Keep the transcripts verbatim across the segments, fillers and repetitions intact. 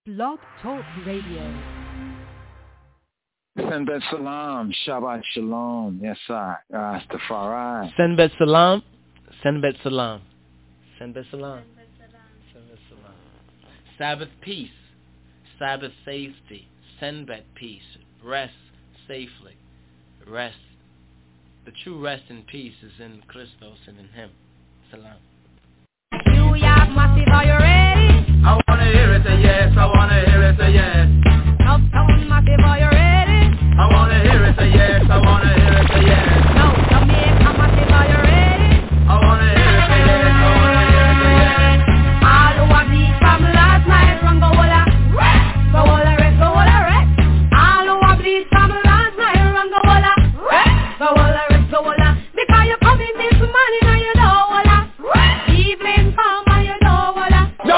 Blog Talk Radio. Senbet Salam, Shabbat Shalom, yes sir, Rastafari. Senbet Salam, Senbet Salam, Senbet Salam, Senbet Salam. Sabbath peace, Sabbath safety, Senbet peace, rest safely, rest. The true rest and peace is in Christos and in Him. Salam. New York Massive, are you ready? I wanna hear it a yes, I wanna hear it a yes. Uptown Massive, are you ready? I wanna hear it a yes, I wanna hear it a yes. Now Jamaica Massive, are you ready? I wanna hear it a yes, I wanna hear it a yes. All who have beat from last night from Gowola, go Gowola rest, Gowola rest. All who have beat from last night from Gowola, go Gowola rest, Gowola. Because you come in this morning and you know Gowola. Evening come and you know Gowola. You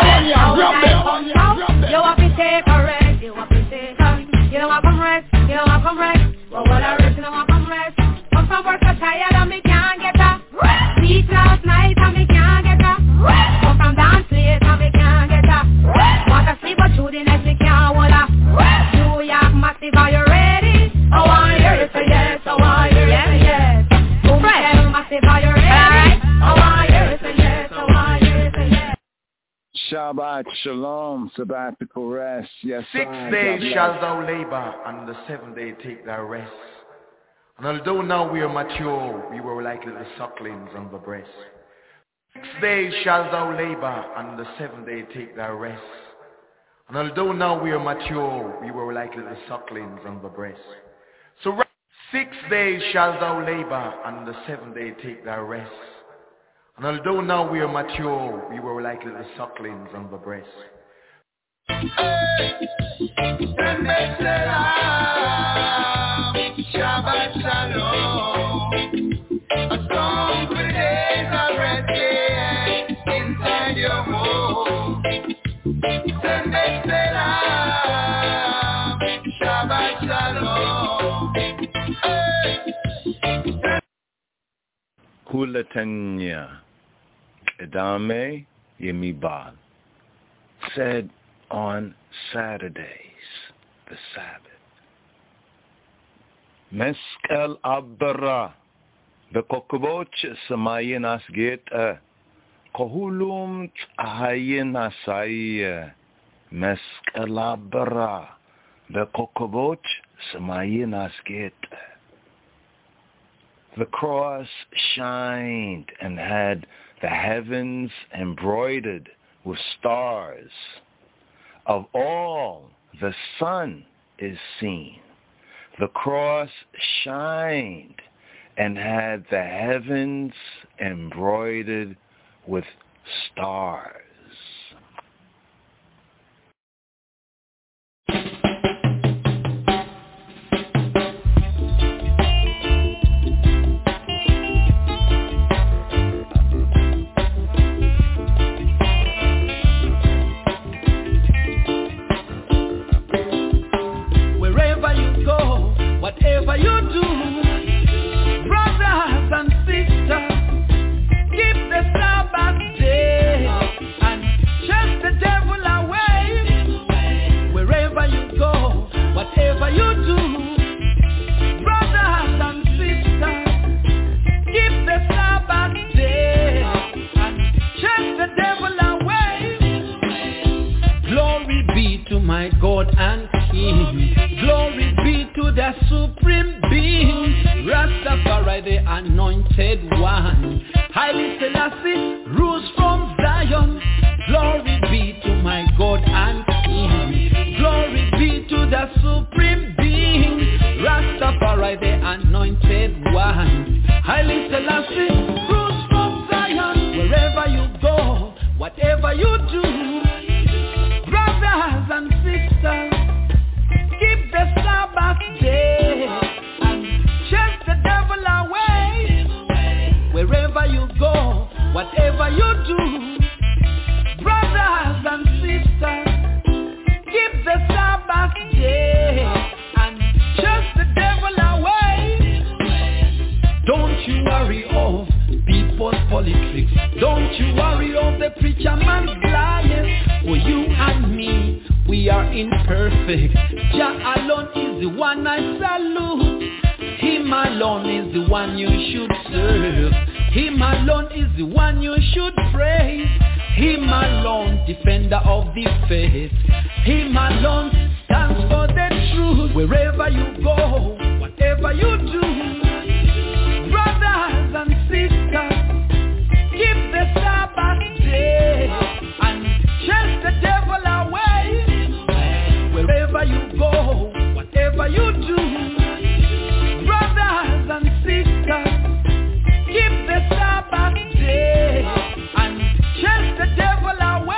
have to take a rest, you have to take a rest. You don't want to come rest, you don't want to come rest. Gowola rest, you don't want to come rest. Come from work so tired and me can't get up. Sleep last night and me can't get up. Come from dance late and me can't get up. Want to sleep but through the night me can't hold up. New York Massive, are you ready? I wanna hear it a yes, I wanna hear it a yes. Brooklyn Massive, are you ready? I wanna hear it a yes, I wanna hear it a yes. Shabbat Shalom, sabbatical rest, yes Six sir. days God shall bless. thou labor, and the seventh day take thy rest. And although now we are mature, we were like little sucklings on the breast. Six days shall thou labor, and the seventh day take thy rest. And although now we are mature, we were like little sucklings on the breast. So ra- six days shall thou labor, and the seventh day take thy rest. And although now we are mature, we were like little sucklings on the breast. Senbet Salam, Shabbat Shalom. A song for the days of resting inside your home. Senbet Salam, Shabbat Shalom. Kulatanya Edame Yemibal said on Saturdays, the Sabbath, Meskel Abra Bekokboch Samayin Asgeta Kohulum Ahayin Asaya Meskel Abra Bekokboch Samayin Asgeta. The cross shined and had the heavens embroidered with stars. Of all the sun is seen. The cross shined and had the heavens embroidered with stars. Whatever you do, brothers and sisters, keep the Sabbath day and chase the devil away. Wherever you go, whatever you do, brothers and sisters, keep the Sabbath day and chase the devil away. Glory be to my God and King. Glory be to the supreme being, Rastafari, the anointed one. Haile Selassie rules from Zion. Glory be to my God and King. Glory be to the supreme being, Rastafari, the anointed one. Haile Selassie rules from Zion. Wherever you go, whatever you do, brothers and sisters, keep the Sabbath day and chase the devil away. Wherever you go, whatever you do, are imperfect. Jah alone is the one I salute. Him alone is the one you should serve. Him alone is the one you should praise. Him alone, defender of the faith. Him alone stands for the truth. Wherever you go, whatever you do, brothers and sisters, keep the Sabbath day and chase the devil away. Wherever you go, whatever you do, brothers and sisters, keep the Sabbath day and chase the devil away.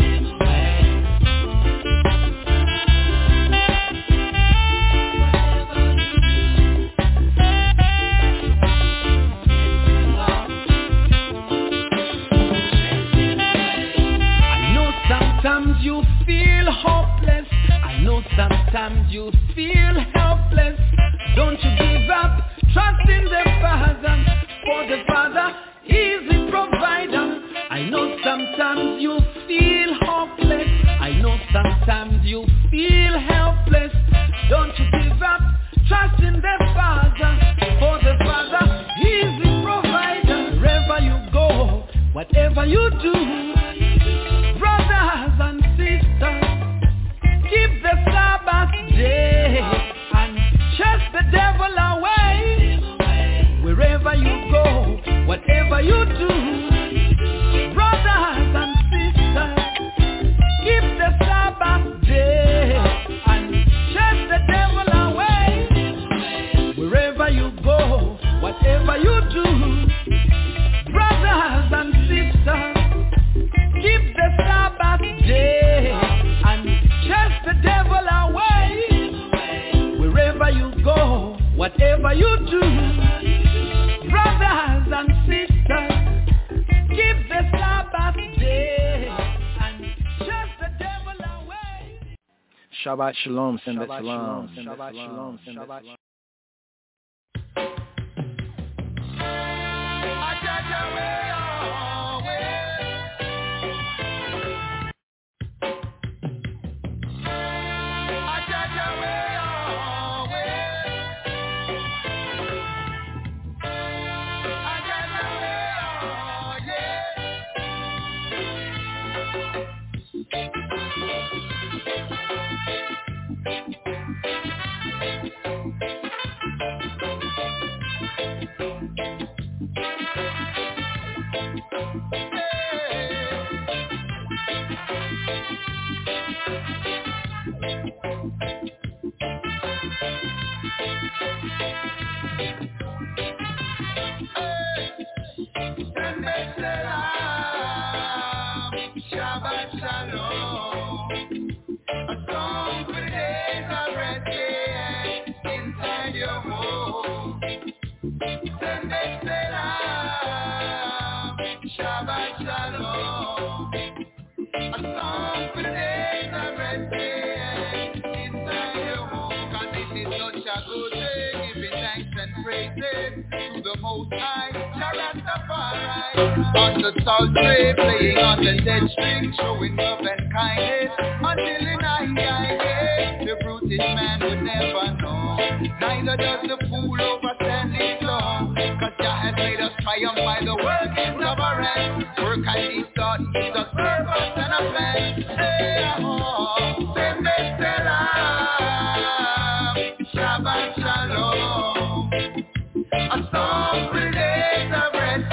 Sometimes you feel hopeless. I know sometimes you feel helpless. Don't you give up, trust in the Father, for the Father is the provider. I know sometimes you feel hopeless. I know sometimes you feel helpless. Don't you give up, trust in the Father, for the Father is the provider. Wherever you go, whatever you do, brothers and sisters, keep the Sabbath day and chase the devil away. Wherever you go, whatever you do, brothers and sisters, keep the Sabbath day and chase the devil away. Wherever you go, whatever you do, brothers and sisters, keep the Sabbath day and chase the devil away. Wherever you go, whatever you do, brothers and sisters, keep the Sabbath day and chase the devil away. Shabbat Shalom, Shabbat Shalom, Shabbat Shalom, Shabbat Shalom. On the sultry, playing on the dead string, showing love and kindness until the night I the brutish man would never know. Neither does the fool overstand his law, cause Jah has made us triumph by the workings of our hands. Work I need thought is a purpose and a plan. Hey, oh, Shabbat Shalom, Shabbat Shalom, a song for the days of rest.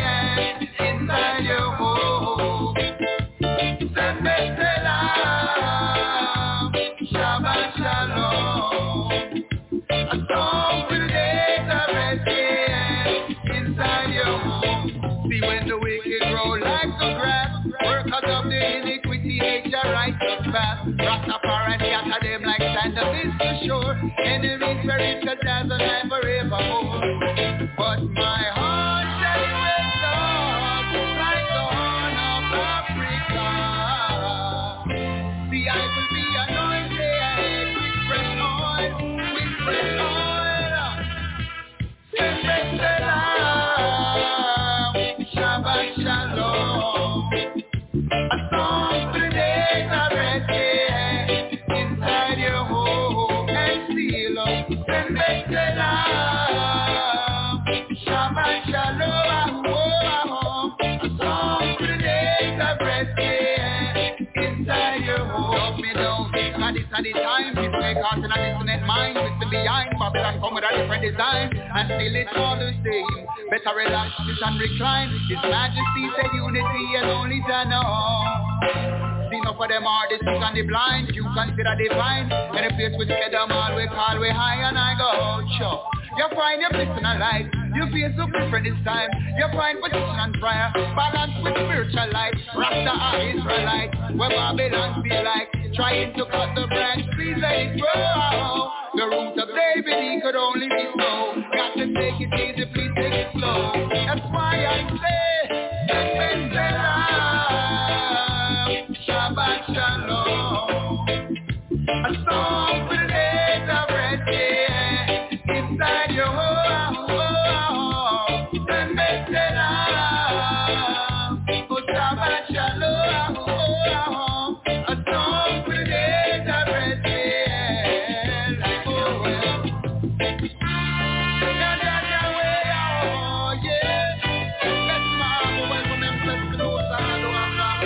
Rastafari scatter them like sand of this to shore. Enemies perish the death and forevermore. But my heart shall rise up like the horn of Africa. See, I will be anointed with fresh oil, with fresh oil. Shabbat Shalom, Shabbat Shalom. A song for the days of rest. love me now. Cause this at the time, this make heart and a dissonant mind. With the behind, Babylon come with a different design. And still it's all the same. Better relax, sit and recline. His Majesty said unity and only to know. Enough of them are the sick and the blind. You consider divine. And the place we scared them all, we call we high and I go out, sure. You find your place in a life. You feel so different this time. You find position and prayer. Balance with spiritual life. Rasta are Israelite. Where Babylon be like. Trying to cut the branch, please let it grow. The root of David, he could only be so. Got to take it easy, please take it slow. That's why I say, Shabbat Shalom. A song for the days of rest, yeah. Inside your home, oh, Shabbat Shalom. Oh, Shabbat Shalom, oh, a song for the days of rest, yeah. Oh, well. Yeah, yeah, yeah, oh, yeah. Let's marvel, welcome and bless the Lord, I know I'm not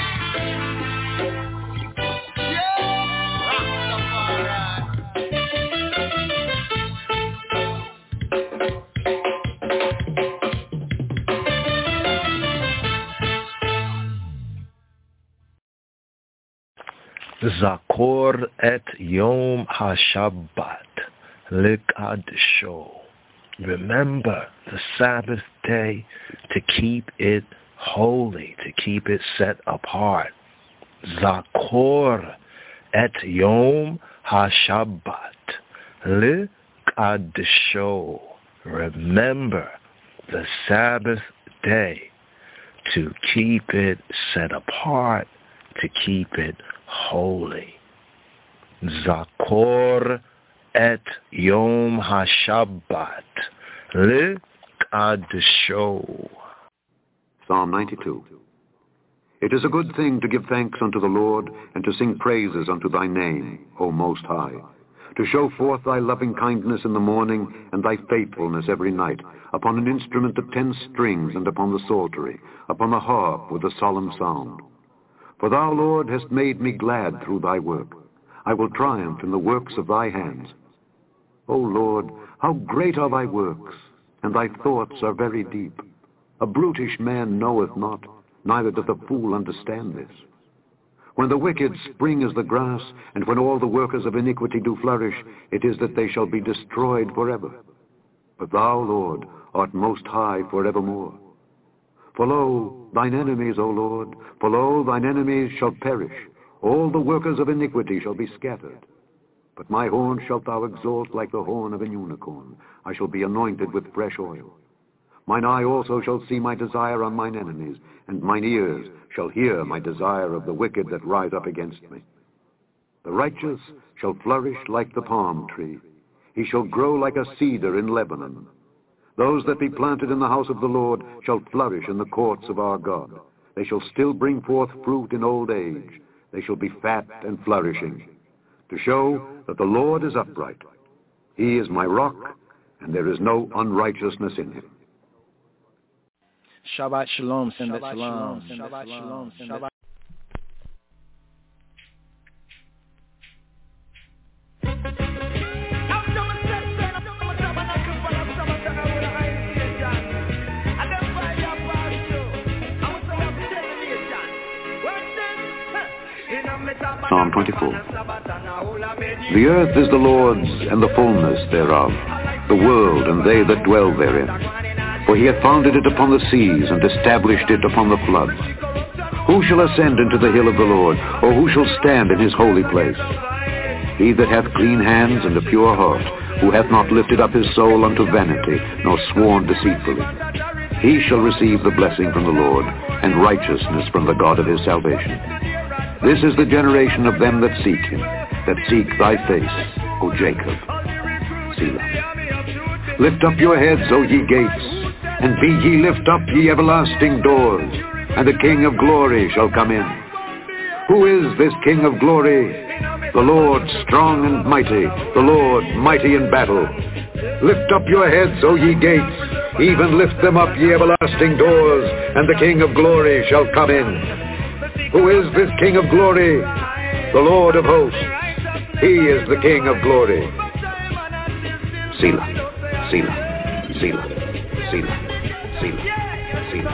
Zakor et Yom HaShabbat Likadisho. Remember the Sabbath day to keep it holy, to keep it set apart. Zakor et Yom HaShabbat Likadisho. Remember the Sabbath day to keep it set apart, to keep it holy. Zakor et Yom HaShabbat Likadisho. Psalm ninety-two. It is a good thing to give thanks unto the Lord, and to sing praises unto thy name, O Most High, to show forth thy loving kindness in the morning, and thy faithfulness every night, upon an instrument of ten strings, and upon the psaltery, upon the harp with a solemn sound. For thou, Lord, hast made me glad through thy work. I will triumph in the works of thy hands. O Lord, how great are thy works, and thy thoughts are very deep. A brutish man knoweth not, neither doth a fool understand this. When the wicked spring as the grass, and when all the workers of iniquity do flourish, it is that they shall be destroyed forever. But thou, Lord, art most high forevermore. For lo, thine enemies, O Lord, for lo, thine enemies shall perish. All the workers of iniquity shall be scattered. But my horn shalt thou exalt like the horn of an unicorn. I shall be anointed with fresh oil. Mine eye also shall see my desire on mine enemies, and mine ears shall hear my desire of the wicked that rise up against me. The righteous shall flourish like the palm tree. He shall grow like a cedar in Lebanon. Those that be planted in the house of the Lord shall flourish in the courts of our God. They shall still bring forth fruit in old age. They shall be fat and flourishing, to show that the Lord is upright. He is my rock, and there is no unrighteousness in him. Shabbat Shalom, Shabbat Shalom, Shabbat Shalom, Shabbat. Psalm twenty-four. The earth is the Lord's, and the fullness thereof, the world and they that dwell therein. For he hath founded it upon the seas, and established it upon the floods. Who shall ascend into the hill of the Lord, or who shall stand in his holy place? He that hath clean hands and a pure heart, who hath not lifted up his soul unto vanity, nor sworn deceitfully. He shall receive the blessing from the Lord, and righteousness from the God of his salvation. This is the generation of them that seek him, that seek thy face, O Jacob. Selah. Lift up your heads, O ye gates, and be ye lift up, ye everlasting doors, and the King of glory shall come in. Who is this King of glory? The Lord strong and mighty, the Lord mighty in battle. Lift up your heads, O ye gates, even lift them up, ye everlasting doors, and the King of glory shall come in. Who is this King of glory? the Lord of hosts. He is the King of glory. Selah, Selah, Selah, Selah, Selah, Selah,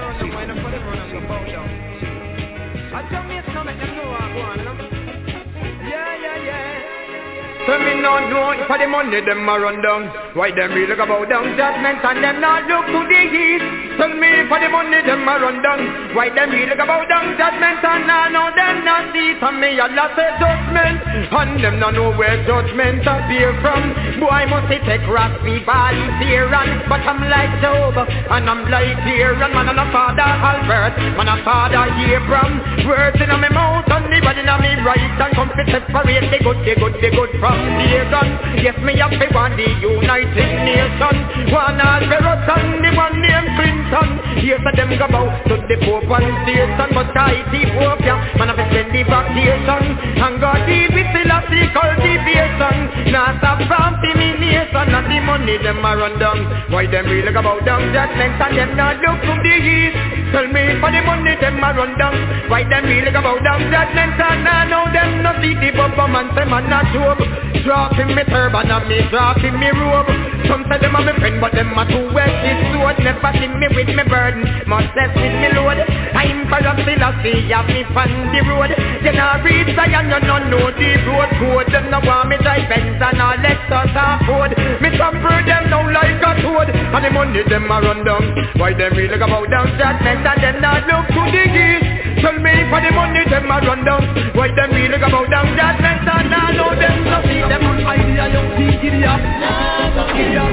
So me not know if for the money them a run down. Why them really go bow down judgment and them not look to the east. Tell me for the money them a run down. Why them really go bow down judgment and I know them not see. From me a lot of judgment and them not know where judgment appear from. Boy must they take rap me body fear and but I'm like Job and I'm like here and man and a father Albert man a father Abraham. Words in my mouth and the body in my right and come to separate the good the good the good from Satan. Yes, me have to want the United Nations. One all Ferrous and the one named Clinton. Here's a them go bow to the Pope and Satan. But I Ethiopia, man have to spend the vacation. And God deal with Selassie cultivation. Not a from nation and the money them a run down. Why them really go bow down judgment and them not look to the east. Tell me for the money them a run down. Why them really go bow down judgment and I know them not see the bubble man say man not job. Dropping me turban and me dropping me robe. Some say them a me friend but them a too wet this sword. Never see me with me burden, much less with me load. I'm for a Selassie, have me fan the road. You know read Zion, you don't know the road code. Them no want me drive Benz and all let us afford. Me tamper them now like a toad. And the money them a run down. Why them really go bow down judgment and them not look to the east. Tell me for the money them a run down. Why them really go bow down judgment and I know them no see them on idea young see idiot. Idiot.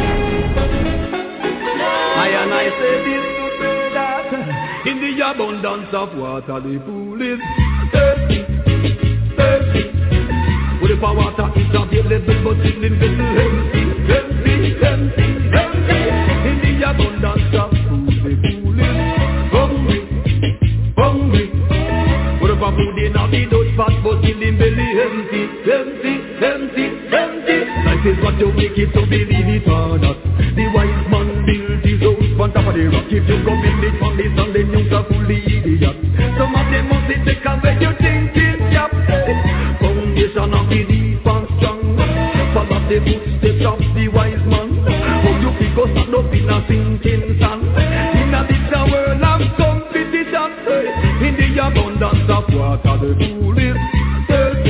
I and I say this to say that in the abundance of water the pool is thirsty, thirsty. With the water is available but still in the empty, empty, empty, empty. In the abundance of food the pool is hungry, hungry. With the food in the dust pot but still in belly empty, empty, empty, empty. Life is what you make it to believe it or not. The wise man built his house on top of the rock. If you go build it from the sun, then you're a fully idiot. Some of them must take away your thinking cap. Foundation of the deep and strong. Follow the footsteps of the wise man. How you pick us up in a sinking sand. In a big world of competition. In the abundance of water, the pool is thirsty,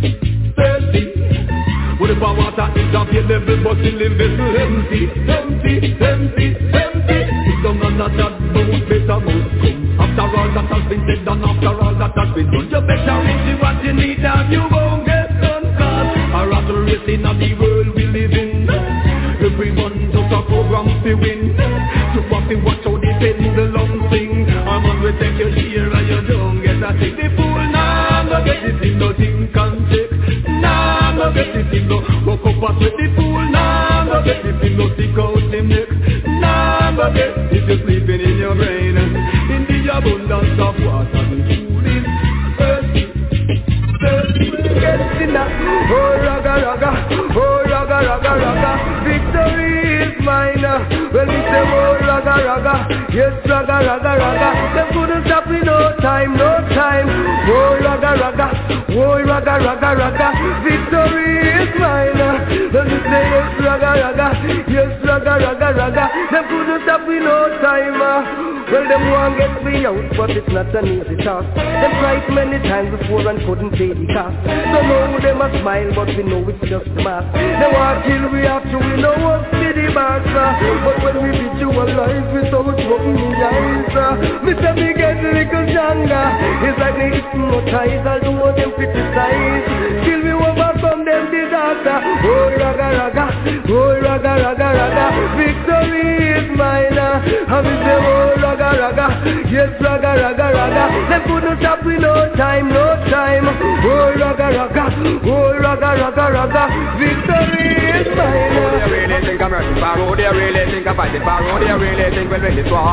thirsty. With the water is available but still in vessel empty, empty, empty, empty. It's come on that that boat better must come. After all that has been said and after all that has been done, you better receive what you need and you won't get done. Cause a rat race in the world we live in. Everyone just a program to win. You have to watch how the pendulum sing. I'm on we take your share and you don't get a thing. The fool now nah, get it in nothing can take. Nah, no get it in no woke up as with the fool. Nah, no get it in no stick out him neck. Nah, no get if you're sleeping in your brain. In the abundance of water the fool is thirsty, thirsty. Get in that, oh raga raga, oh raga raga raga. Victory is mine. When we say oh raga raga, yes raga raga raga. Them couldn't stop me no time, no time. Oh raga raga, oh raga raga raga. Victory is mine. When we say yes raga raga, yes raga raga raga. Them couldn't stop me no time. Well them want get me out, but it's not an easy task. Them tried many times before and couldn't pay the cost. So now them a smile, but we know it's just a mask. They want kill we after we know what's the master. But when we beat you alive without smoking in the eyes, Mister Me get a little younger. It's like they hypnotize, I'll do what them criticize. Till we overcome them disaster. Oh raga raga, oh raga raga raga. Victory is mine. And we say oh raga raga, yes raga raga raga. Them couldn't stop me no time, no time. Oh raga raga, oh raga raga raga. Victory is mine. Oh they really think I'm running far. Oh they really think I'm fighting far. Oh they really think we'll win this war.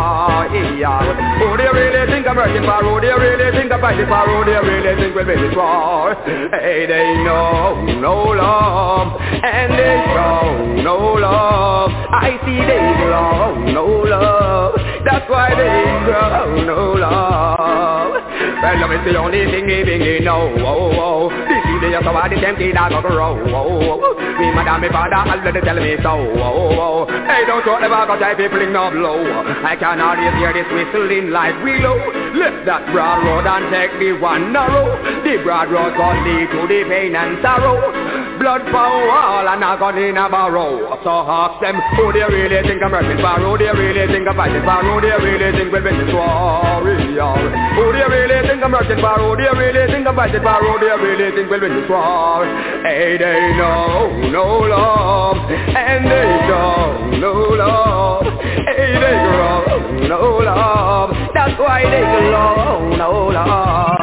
Oh they really think I'm running far. Oh they really think I'm fighting far. Oh they really think we'll win this war. Hey they know no love and they show no love. I see they grow no love. That's why they grow no love. Well, love is the only thing living in know. Oh, oh. This is the so I tempted I go grow. Oh, oh. Me mother, me father, all of them tell me so. Oh, oh. Hey, don't talk about cause I people no blow. I can always hear this whistling like willow. Left that broad road and take the one narrow. The broad road gon' lead to the pain and sorrow. Blood for all and I got in a barrow. So ask them who they really think I'm working for. Who they really think I'm fighting for. Who they really think we'll win this warrior. Who they really think I'm working for. Who they really think I'm fighting for. Who they really think we'll win this war. Hey, they know no love. And they don't know love. Hey, they grow no love. That's why they grow no love.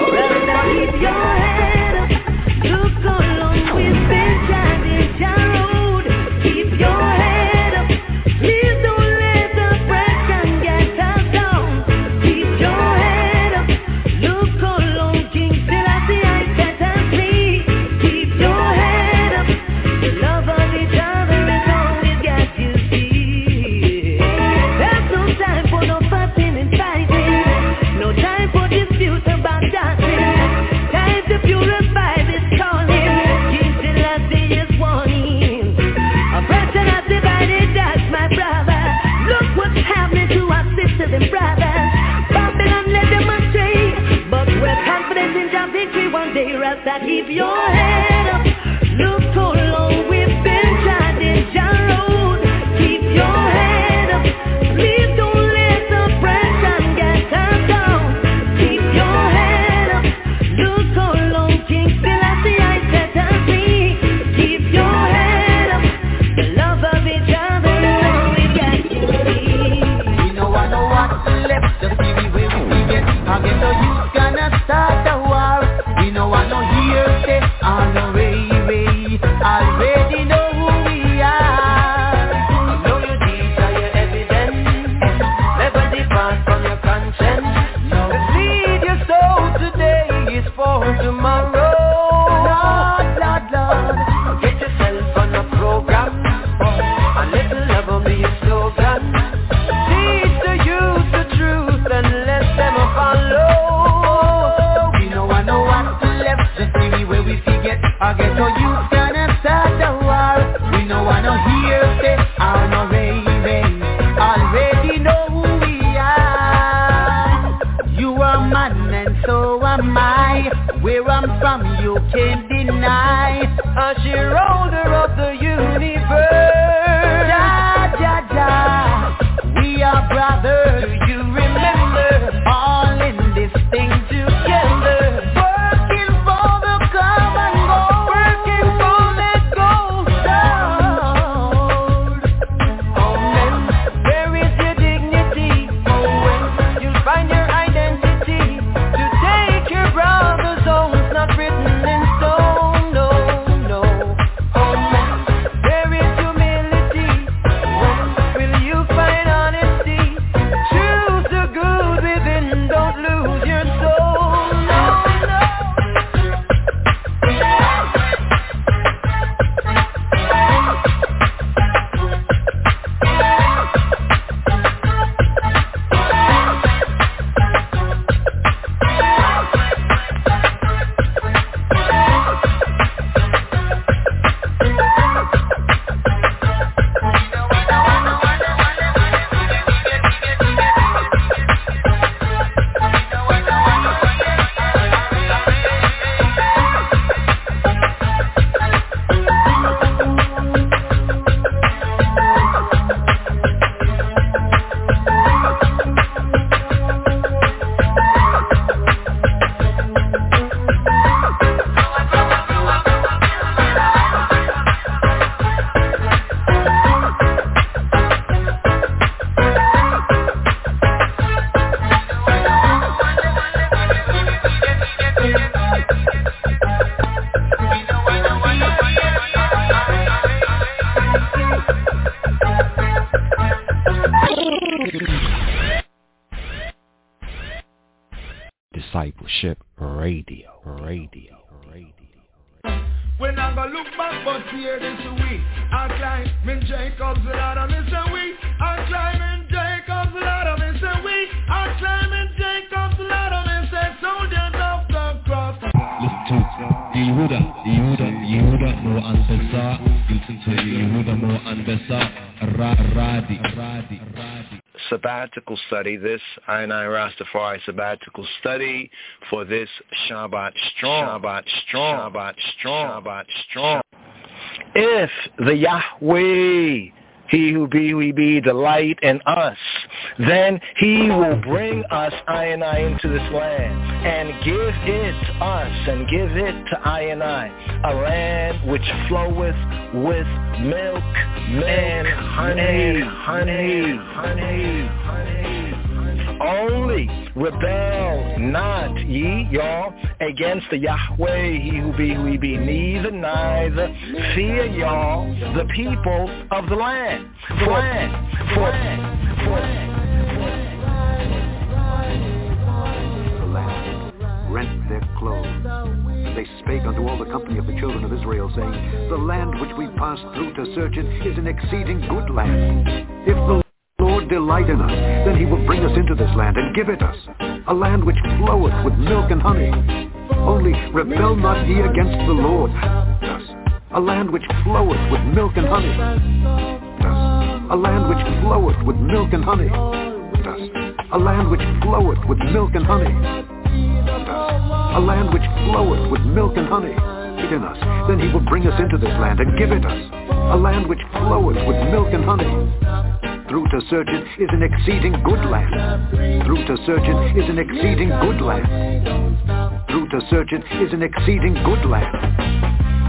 Keep your head up. Look so long we've been shining down road. Keep your head up. Please don't let the pressure get us down. Keep your head up. Look so long, King Selassie, I set us free. Keep your head up. The love of each other is all we've got to see. There's no time for no fussing and fighting. No time for disputes about dancing. Time to purify this calling. King Selassie is warning. Oppression has divided us, my brother. Look what's happening to our sisters and brothers. Babylon led them astray, but we're confident in our victory one day. Rasta, keep your head up. Look so long we've been trying down road. Keep your head up. Please don't let the pressure get us down. Keep your head up. Look so long, King Selassie, I set us free. Keep your head up. The love of each other is all we got to see. We know I know what's left, just give me where we get. Again, the youth gonna start a war. We know I know here, say, on the way, way. Already know who we are. Know your deeds are your evidence. Never depart from your conscience. No, feed your soul today is for tomorrow. Lord, Lord, Lord, get yourself on a program. A little love will be your slogan. Teach the youth the truth and let them follow. We know I know what's left, just give me where we forget. I get your youth gonna start a war. We know I know here, say, I'm no raving. Already know who we are. You are man and so am I. Where I'm from you can't deny. A shareholder of the universe. Ja, ja, ja. We are brothers. Do you remember? All in this thing together. Working for the common goal. Working for that gold. Oh man, where is your dignity? Oh when you'll find your identity. To take your brother's oath, not written in stone. No, no. Oh man, where is humility? When will you find honesty? Choose the good within, don't lose your soul. No, no. Discipleship Radio. Radio. Radio. When I go look back, but here this week, I climb in Jacob's ladder, me say we. I climb in Jacob's ladder, me say we. I climb in Jacob's ladder, me say Yehuda, Yehuda, Yehuda mo ang besa. Gilson to Yehuda mo ang besa. Radi, Radi, Radi. Sabbatical study, this I and I Rastafari sabbatical study for this Shabbat strong, Shabbat strong, Shabbat strong, Shabbat strong. If the Yahweh, he who be, we be, delight in us, then he will bring us, I and I, into this land, and give it us, and give it to I and I, a land which floweth with milk, and honey, honey, honey, honey. Only rebel not ye, y'all, against the Yahweh, he who be, we be, neither, neither fear y'all the people of the land. For, land, for, for, the land rent their clothes. They spake unto all the company of the children of Israel, saying, the land which we passed through to search it is an exceeding good land. If the Lord delight in us, then he will bring us into this land and give it us, a land which floweth with milk and honey. Only rebel not ye against the Lord, a land which floweth with milk and honey. A land which floweth with milk and honey. A land which floweth with milk and honey. A land which floweth with milk and honey. In us, then he will bring us into this land and give it us, a land which floweth with milk and honey. Through to search it is an exceeding good land. Through to search it is an exceeding good land. Through to search it is an exceeding good land.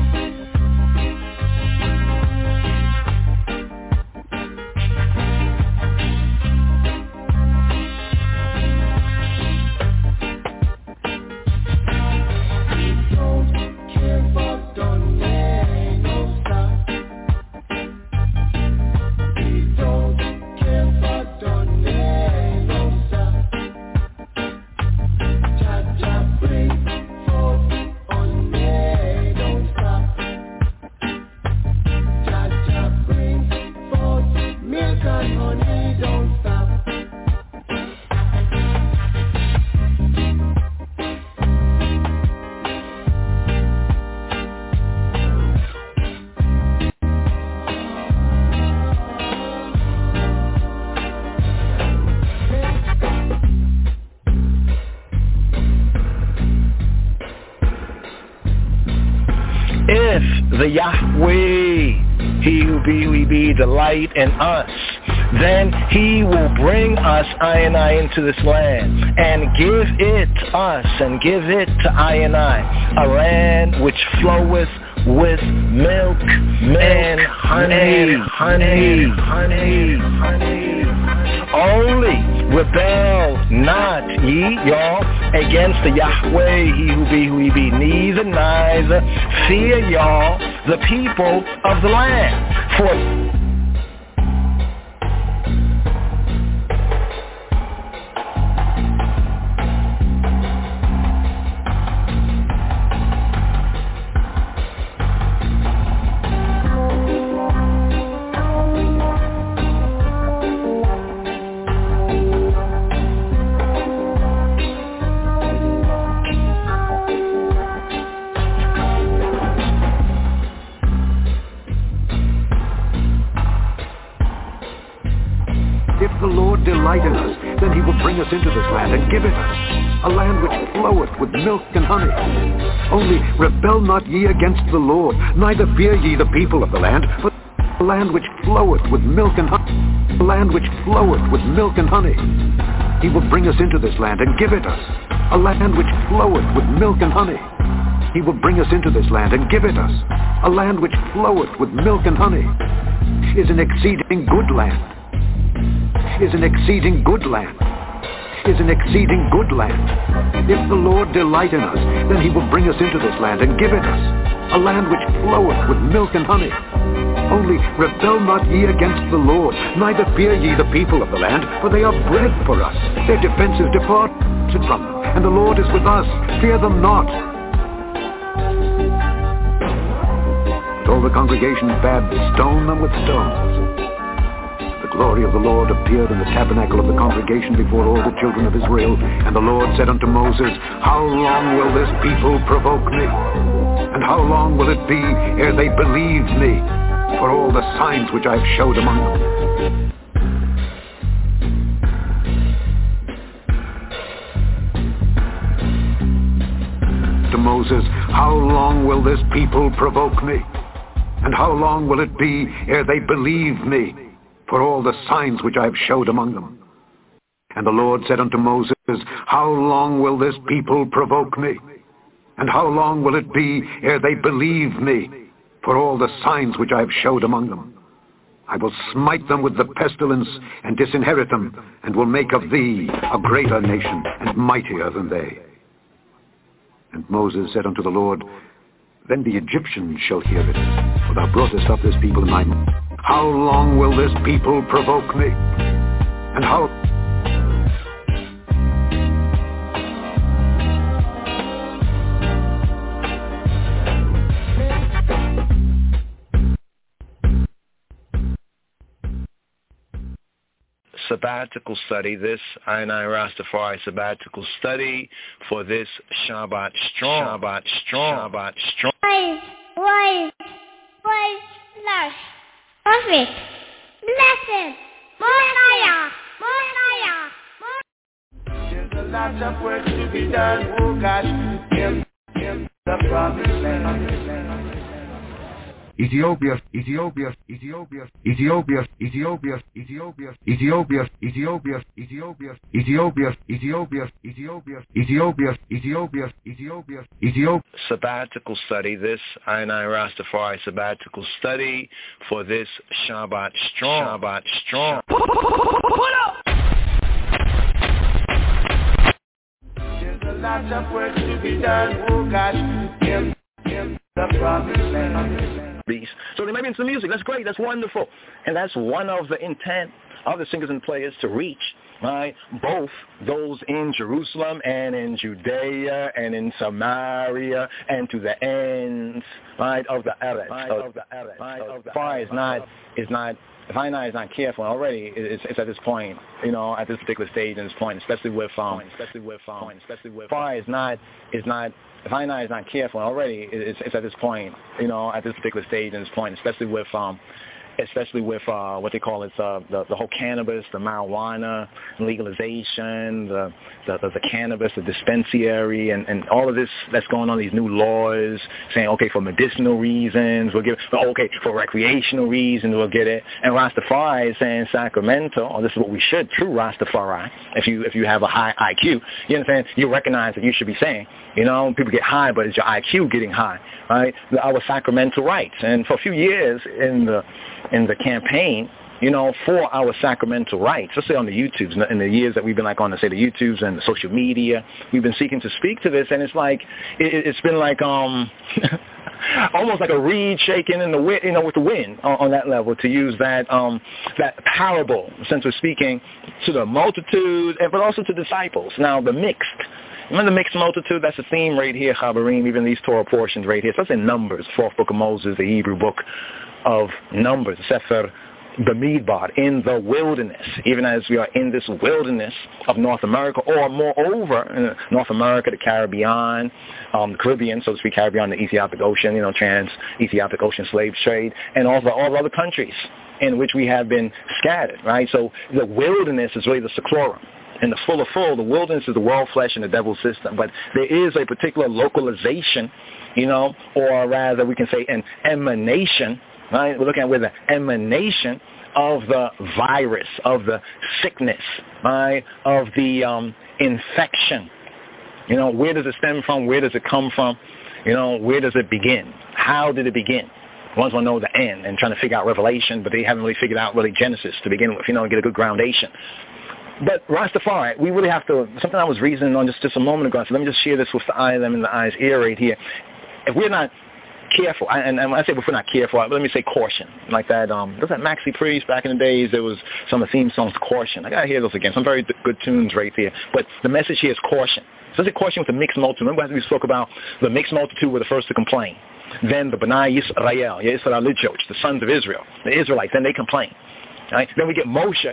The Yahweh, he who be, we be, delight in us, then he will bring us, I and I, into this land, and give it us, and give it to I and I, a land which floweth with milk, and honey, honey, honey, honey. Only rebel not ye, y'all, against the Yahweh, he who be, who he be, neither, neither fear y'all the people of the land. For into this land and give it us, a land which floweth with milk and honey. Only rebel not ye against the Lord, neither fear ye the people of the land, for a land which floweth with milk and honey, a land which floweth with milk and honey. He will bring us into this land and give it us, a land which floweth with milk and honey. He will bring us into this land and give it us, a land which floweth with milk and honey. Is an exceeding good land. Is an exceeding good land. Is an exceeding good land. If the Lord delight in us, then he will bring us into this land and give it us, a land which floweth with milk and honey. Only rebel not ye against the Lord, neither fear ye the people of the land, for they are bread for us. Their defense is departed from them, and the Lord is with us. Fear them not. And all the congregation bade stone them with stones. The glory of the Lord appeared in the tabernacle of the congregation before all the children of Israel. And the Lord said unto Moses, How long will this people provoke me? And how long will it be ere they believe me for all the signs which I have showed among them? To Moses, how long will this people provoke me? And how long will it be ere they believe me for all the signs which I have showed among them? And the Lord said unto Moses, how long will this people provoke me? And how long will it be ere they believe me for all the signs which I have showed among them? I will smite them with the pestilence and disinherit them, and will make of thee a greater nation and mightier than they. And Moses said unto the Lord, then the Egyptians shall hear it, for thou broughtest up this people in thy mouth. How long will this people provoke me? And how... Sabbatical study, this I and I Rastafari sabbatical study for this Shabbat Strong. Shabbat Strong. Shabbat Strong. Praise, praise, praise, lush, perfect, blessed, Messiah, Messiah. There's a lot of work to be done, oh gosh, in, in the promised land. Ethiopia, Ethiopia, Ethiopia, Ethiopia, Ethiopia, Ethiopia, Ethiopia, Ethiopia, Ethiopia, Ethiopia, Ethiopia, Ethiopia, Ethiopia, Ethiopia, Ethiopia, Ethiopia. Sabbatical study, this I and I Rastafari sabbatical study for this Shabbat Strong. Shabbat Strong. There's a lot of work to be done, oh gosh, in, in the promised land. So they might be into music. That's great. That's wonderful. And that's one of the intent of the singers and players to reach, right, both those in Jerusalem and in Judea and in Samaria and to the ends, right, of the earth. Right, of the earth. Right, of the far is not is not. If I is not careful already, it's, it's at this point, you know, at this particular stage and this point, especially with um, especially with um, especially with far is not is not. If I is not careful already, it's, it's at this point, you know, at this particular stage and this point, especially with um, especially with uh, what they call it, uh, the, the whole cannabis, the marijuana legalization, the, the, the, the cannabis, the dispensary, and, and all of this that's going on, these new laws saying, okay, for medicinal reasons, we'll give it, okay, for recreational reasons, we'll get it. And Rastafari is saying Sacramento, or this is what we should, true Rastafari, if you if you have a high I Q, you understand, you recognize that you should be saying, you know, people get high, but it's your I Q getting high, right? Our sacramental rights. And for a few years in the in the campaign, you know, for our sacramental rights, let's say on the YouTubes, in the years that we've been like on, the, say, the YouTubes and the social media, we've been seeking to speak to this, and it's like, it, it's been like, um, almost like a reed shaking in the wind, you know, with the wind on, on that level, to use that, um, that parable, since we're speaking to the multitude, and but also to disciples. Now, the mixed. Remember the mixed multitude? That's the theme right here, Chabarim, even these Torah portions right here. So that's in Numbers, fourth book of Moses, the Hebrew book of Numbers, Sefer Bamidbar, in the wilderness, even as we are in this wilderness of North America, or moreover, in North America, the Caribbean, um, the Caribbean, so to speak, Caribbean, the Ethiopic Ocean, you know, trans-Ethiopic Ocean slave trade, and all the, all the other countries in which we have been scattered, right? So the wilderness is really the Seclorum. And the full of full, the wilderness is the world, flesh, and the devil's system. But there is a particular localization, you know, or rather we can say an emanation, right? We're looking at where the emanation of the virus, of the sickness, right, of the um, infection. You know, where does it stem from? Where does it come from? You know, where does it begin? How did it begin? Ones want to know the end and trying to figure out Revelation, but they haven't really figured out really Genesis to begin with, you know, and get a good groundation. But Rastafari, we really have to, something I was reasoning on just, just a moment ago, so let me just share this with the eye, them in the eye's ear right here. If we're not careful, and, and when I say if we're not careful, let me say caution, like that, um, was that Maxi Priest back in the days, there was some of the theme songs, caution. I got to hear those again, some very good tunes right there. But the message here is caution. So it's a caution with the mixed multitude. Remember as we spoke about the mixed multitude were the first to complain. Then the B'nai Yisrael, Yisrael, the sons of Israel, the Israelites, then they complain. Right? Then we get Moshe,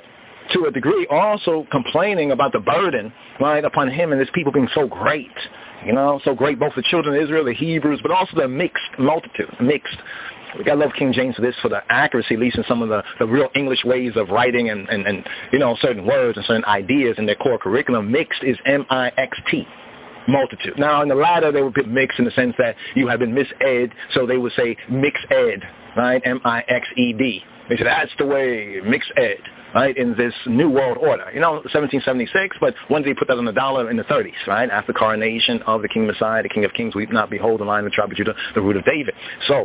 to a degree, also complaining about the burden, right, upon him and his people being so great. You know, so great, both the children of Israel, the Hebrews, but also the mixed multitude, mixed. We got to love King James for this, for the accuracy, at least in some of the, the real English ways of writing and, and, and, you know, certain words and certain ideas in their core curriculum. Mixed is M I X T, multitude. Now, in the latter, they would put mixed in the sense that you have been misled, so they would say mixed ed, right, M I X E D. They say that's the way, mixed ed. Right, in this new world order. You know, seventeen seventy-six, but when did he put that on the dollar? In the thirties, right? After coronation of the King Messiah, the King of Kings, we not behold the Lion of the tribe of Judah, the root of David. So,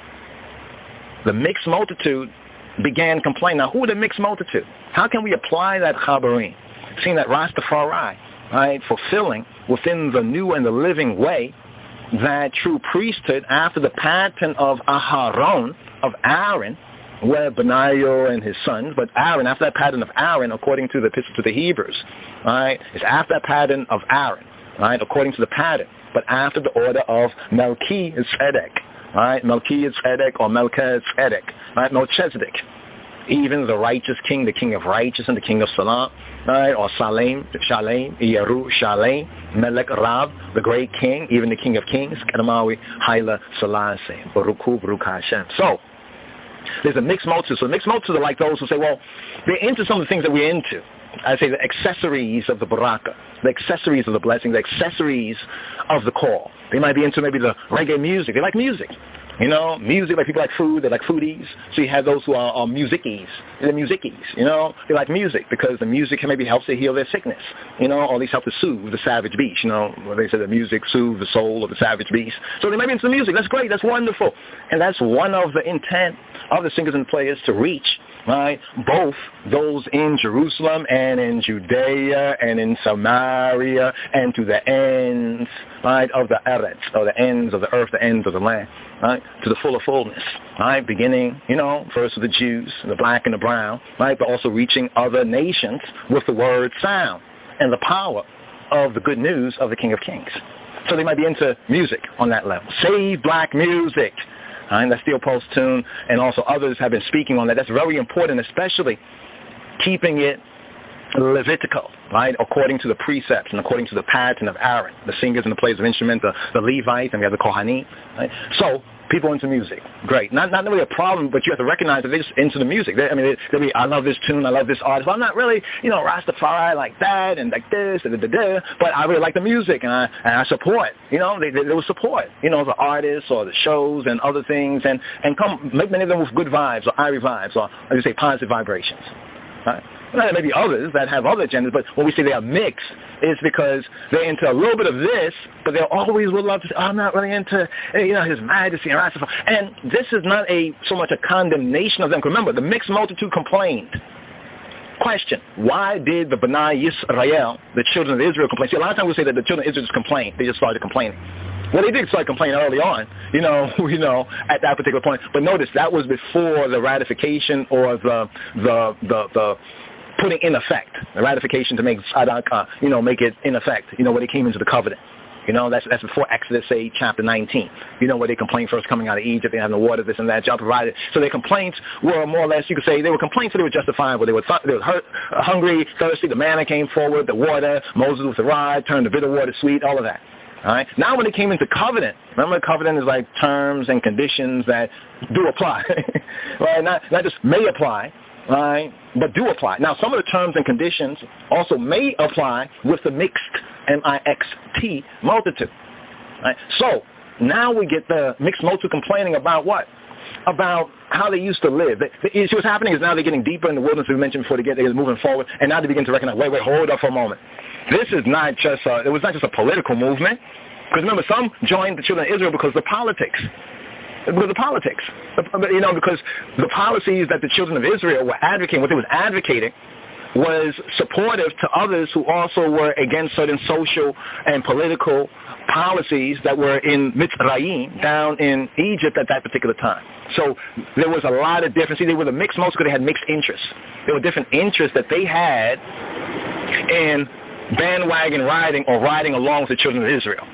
the mixed multitude began complaining. Now, who are the mixed multitude? How can we apply that chabarim? Seeing that Rastafari, right, fulfilling within the new and the living way that true priesthood after the pattern of Aharon, of Aaron, where Benaiah and his sons, but Aaron, after that pattern of Aaron, according to the Epistle to the Hebrews, right, it's after that pattern of Aaron, right, according to the pattern, but after the order of Melchizedek, right, Melchizedek or Melchizedek, right, Melchizedek, even the righteous king, the king of righteousness, and the king of Salam, right, or Salem, Shalem, Yeru, Shalem, Melech Rab, the great king, even the king of kings, Kadamawi, Haile Selassie, Baruch Baruch Hashem. So, there's a mixed multitude. So mixed multitude are like those who say, well, they're into some of the things that we're into. I say the accessories of the baraka, the accessories of the blessing, the accessories of the call. They might be into maybe the reggae music. They like music. You know, music, like people like food, they like foodies. So you have those who are, are musicies. They're musicies, you know. They like music because the music maybe helps to heal their sickness, you know, or at least help to soothe the savage beast, you know, where they say that music soothes the soul of the savage beast. So they might be into music. That's great. That's wonderful. And that's one of the intent of the singers and players to reach, right, both those in Jerusalem and in Judea and in Samaria and to the ends, right, of the eretz, or the ends of the earth, the ends of the land, right, to the fuller fullness, right, beginning, you know, first with the Jews, the black and the brown, right, but also reaching other nations with the word sound and the power of the good news of the King of Kings. So they might be into music on that level. Save black music. Right, that Steel Pulse tune, and also others have been speaking on that. That's very important, especially keeping it Levitical, right, according to the precepts and according to the pattern of Aaron, the singers and the players of instrument, the, the Levites, and we have the Kohanim. Right? So people into music, great. Not not really a problem, but you have to recognize that they're just into the music. They, I mean, they, they be, I love this tune, I love this artist. Well, I'm not really, you know, Rastafari like that and like this, da, da, da, da, but I really like the music, and I, and I support, you know, they, they, they will support, you know, the artists or the shows and other things, and, and come make many of them with good vibes or airy vibes or, as you say, positive vibrations. Right? Well, there may be others that have other agendas, but when we say they are mixed, it's because they're into a little bit of this, but they always would love to say, oh, I'm not really into, you know, His Majesty and Rastafari. And this is not a so much a condemnation of them. Remember, the mixed multitude complained. Question, why did the B'nai Yisrael, the children of Israel, complain? See, a lot of times we say that the children of Israel just complained. They just started complaining. Well, they did start complaining early on, you know, you know, at that particular point. But notice, that was before the ratification or the the the, the putting in effect, the ratification to make Sadaka, you know, make it in effect, you know, when it came into the covenant. You know, that's that's before Exodus, say, chapter nineteen. You know, where they complained first coming out of Egypt, they had no water, this and that, y'all provided. So their complaints were more or less, you could say, they were complaints that they were justifiable. They were, th- they were hurt, uh, hungry, thirsty, the manna came forward, the water, Moses with the rod, turned the bitter water sweet, all of that. All right. Now when it came into covenant, remember covenant is like terms and conditions that do apply, right? Not, not just may apply, right, but do apply. Now some of the terms and conditions also may apply with the mixed, M I X T, multitude. Right? So now we get the mixed multitude complaining about what? About how they used to live. The, the, see, what's happening is now they're getting deeper in the wilderness, we mentioned before, they get they're moving forward, and now they begin to recognize, wait, wait, hold up for a moment. This is not just a, it was not just a political movement, because remember, some joined the children of Israel because of the politics. Because of the politics. You know, because the policies that the children of Israel were advocating, what they was advocating, was supportive to others who also were against certain social and political policies that were in Mitzrayim, down in Egypt at that particular time. So there was a lot of difference. See, they were the mixed multitude, they had mixed interests. There were different interests that they had in bandwagon riding or riding along with the children of Israel.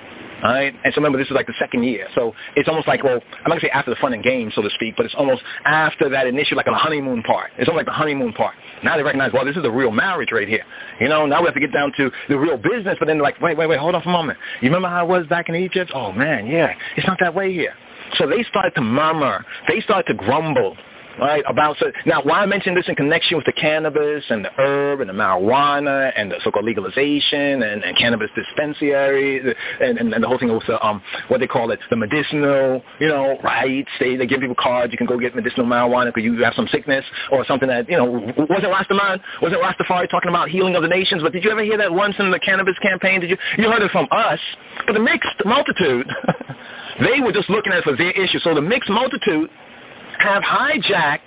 All right? And so remember, this is like the second year. So it's almost like, well, I'm not going to say after the fun and games, so to speak, but it's almost after that initial, like a honeymoon part. It's almost like the honeymoon part. Now they recognize, well, this is the real marriage right here. You know, now we have to get down to the real business, but then they're like, wait, wait, wait, hold on for a moment. You remember how it was back in Egypt? Oh, man, yeah, it's not that way here. So they started to murmur. They started to grumble. Right, about so now why I mention this in connection with the cannabis and the herb and the marijuana and the so-called legalization and, and cannabis dispensary and, and, and the whole thing with the, um what they call it, the medicinal, you know, rights. They they give people cards, you can go get medicinal marijuana because you have some sickness or something that, you know, wasn't Rastaman, wasn't Rastafari talking about healing of the nations? But did you ever hear that once in the cannabis campaign? Did you you heard it from us? But the mixed multitude, they were just looking at it for their issue. So the mixed multitude have hijacked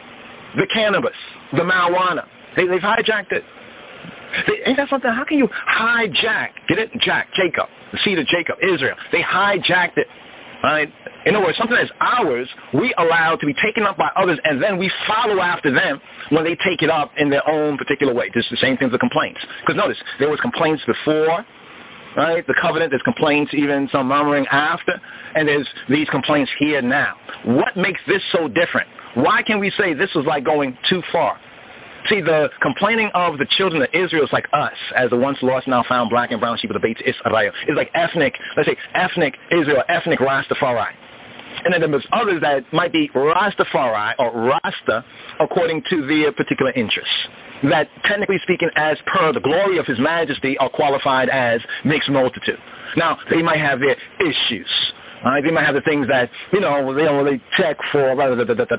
the cannabis, the marijuana. They, they've hijacked it. They, ain't that something? How can you hijack? Get it? Jack, Jacob, the seed of Jacob, Israel. They hijacked it. Right? In other words, something that's ours, we allow to be taken up by others, and then we follow after them when they take it up in their own particular way. This is the same thing with the complaints. Because notice, there was complaints before, right? The covenant, there's complaints, even some murmuring after, and there's these complaints here now. What makes this so different? Why can we say this is like going too far? See, the complaining of the children of Israel is like us, as the once lost, now found black and brown sheep of the Beit Israel. It's like ethnic, let's say ethnic Israel, ethnic Rastafari. And then there's others that might be Rastafari or Rasta according to their particular interests, that technically speaking, as per the glory of his majesty, are qualified as mixed multitude. Now, they might have their issues. Right? They might have the things that, you know, they don't really check for, blah, blah, blah, blah, blah,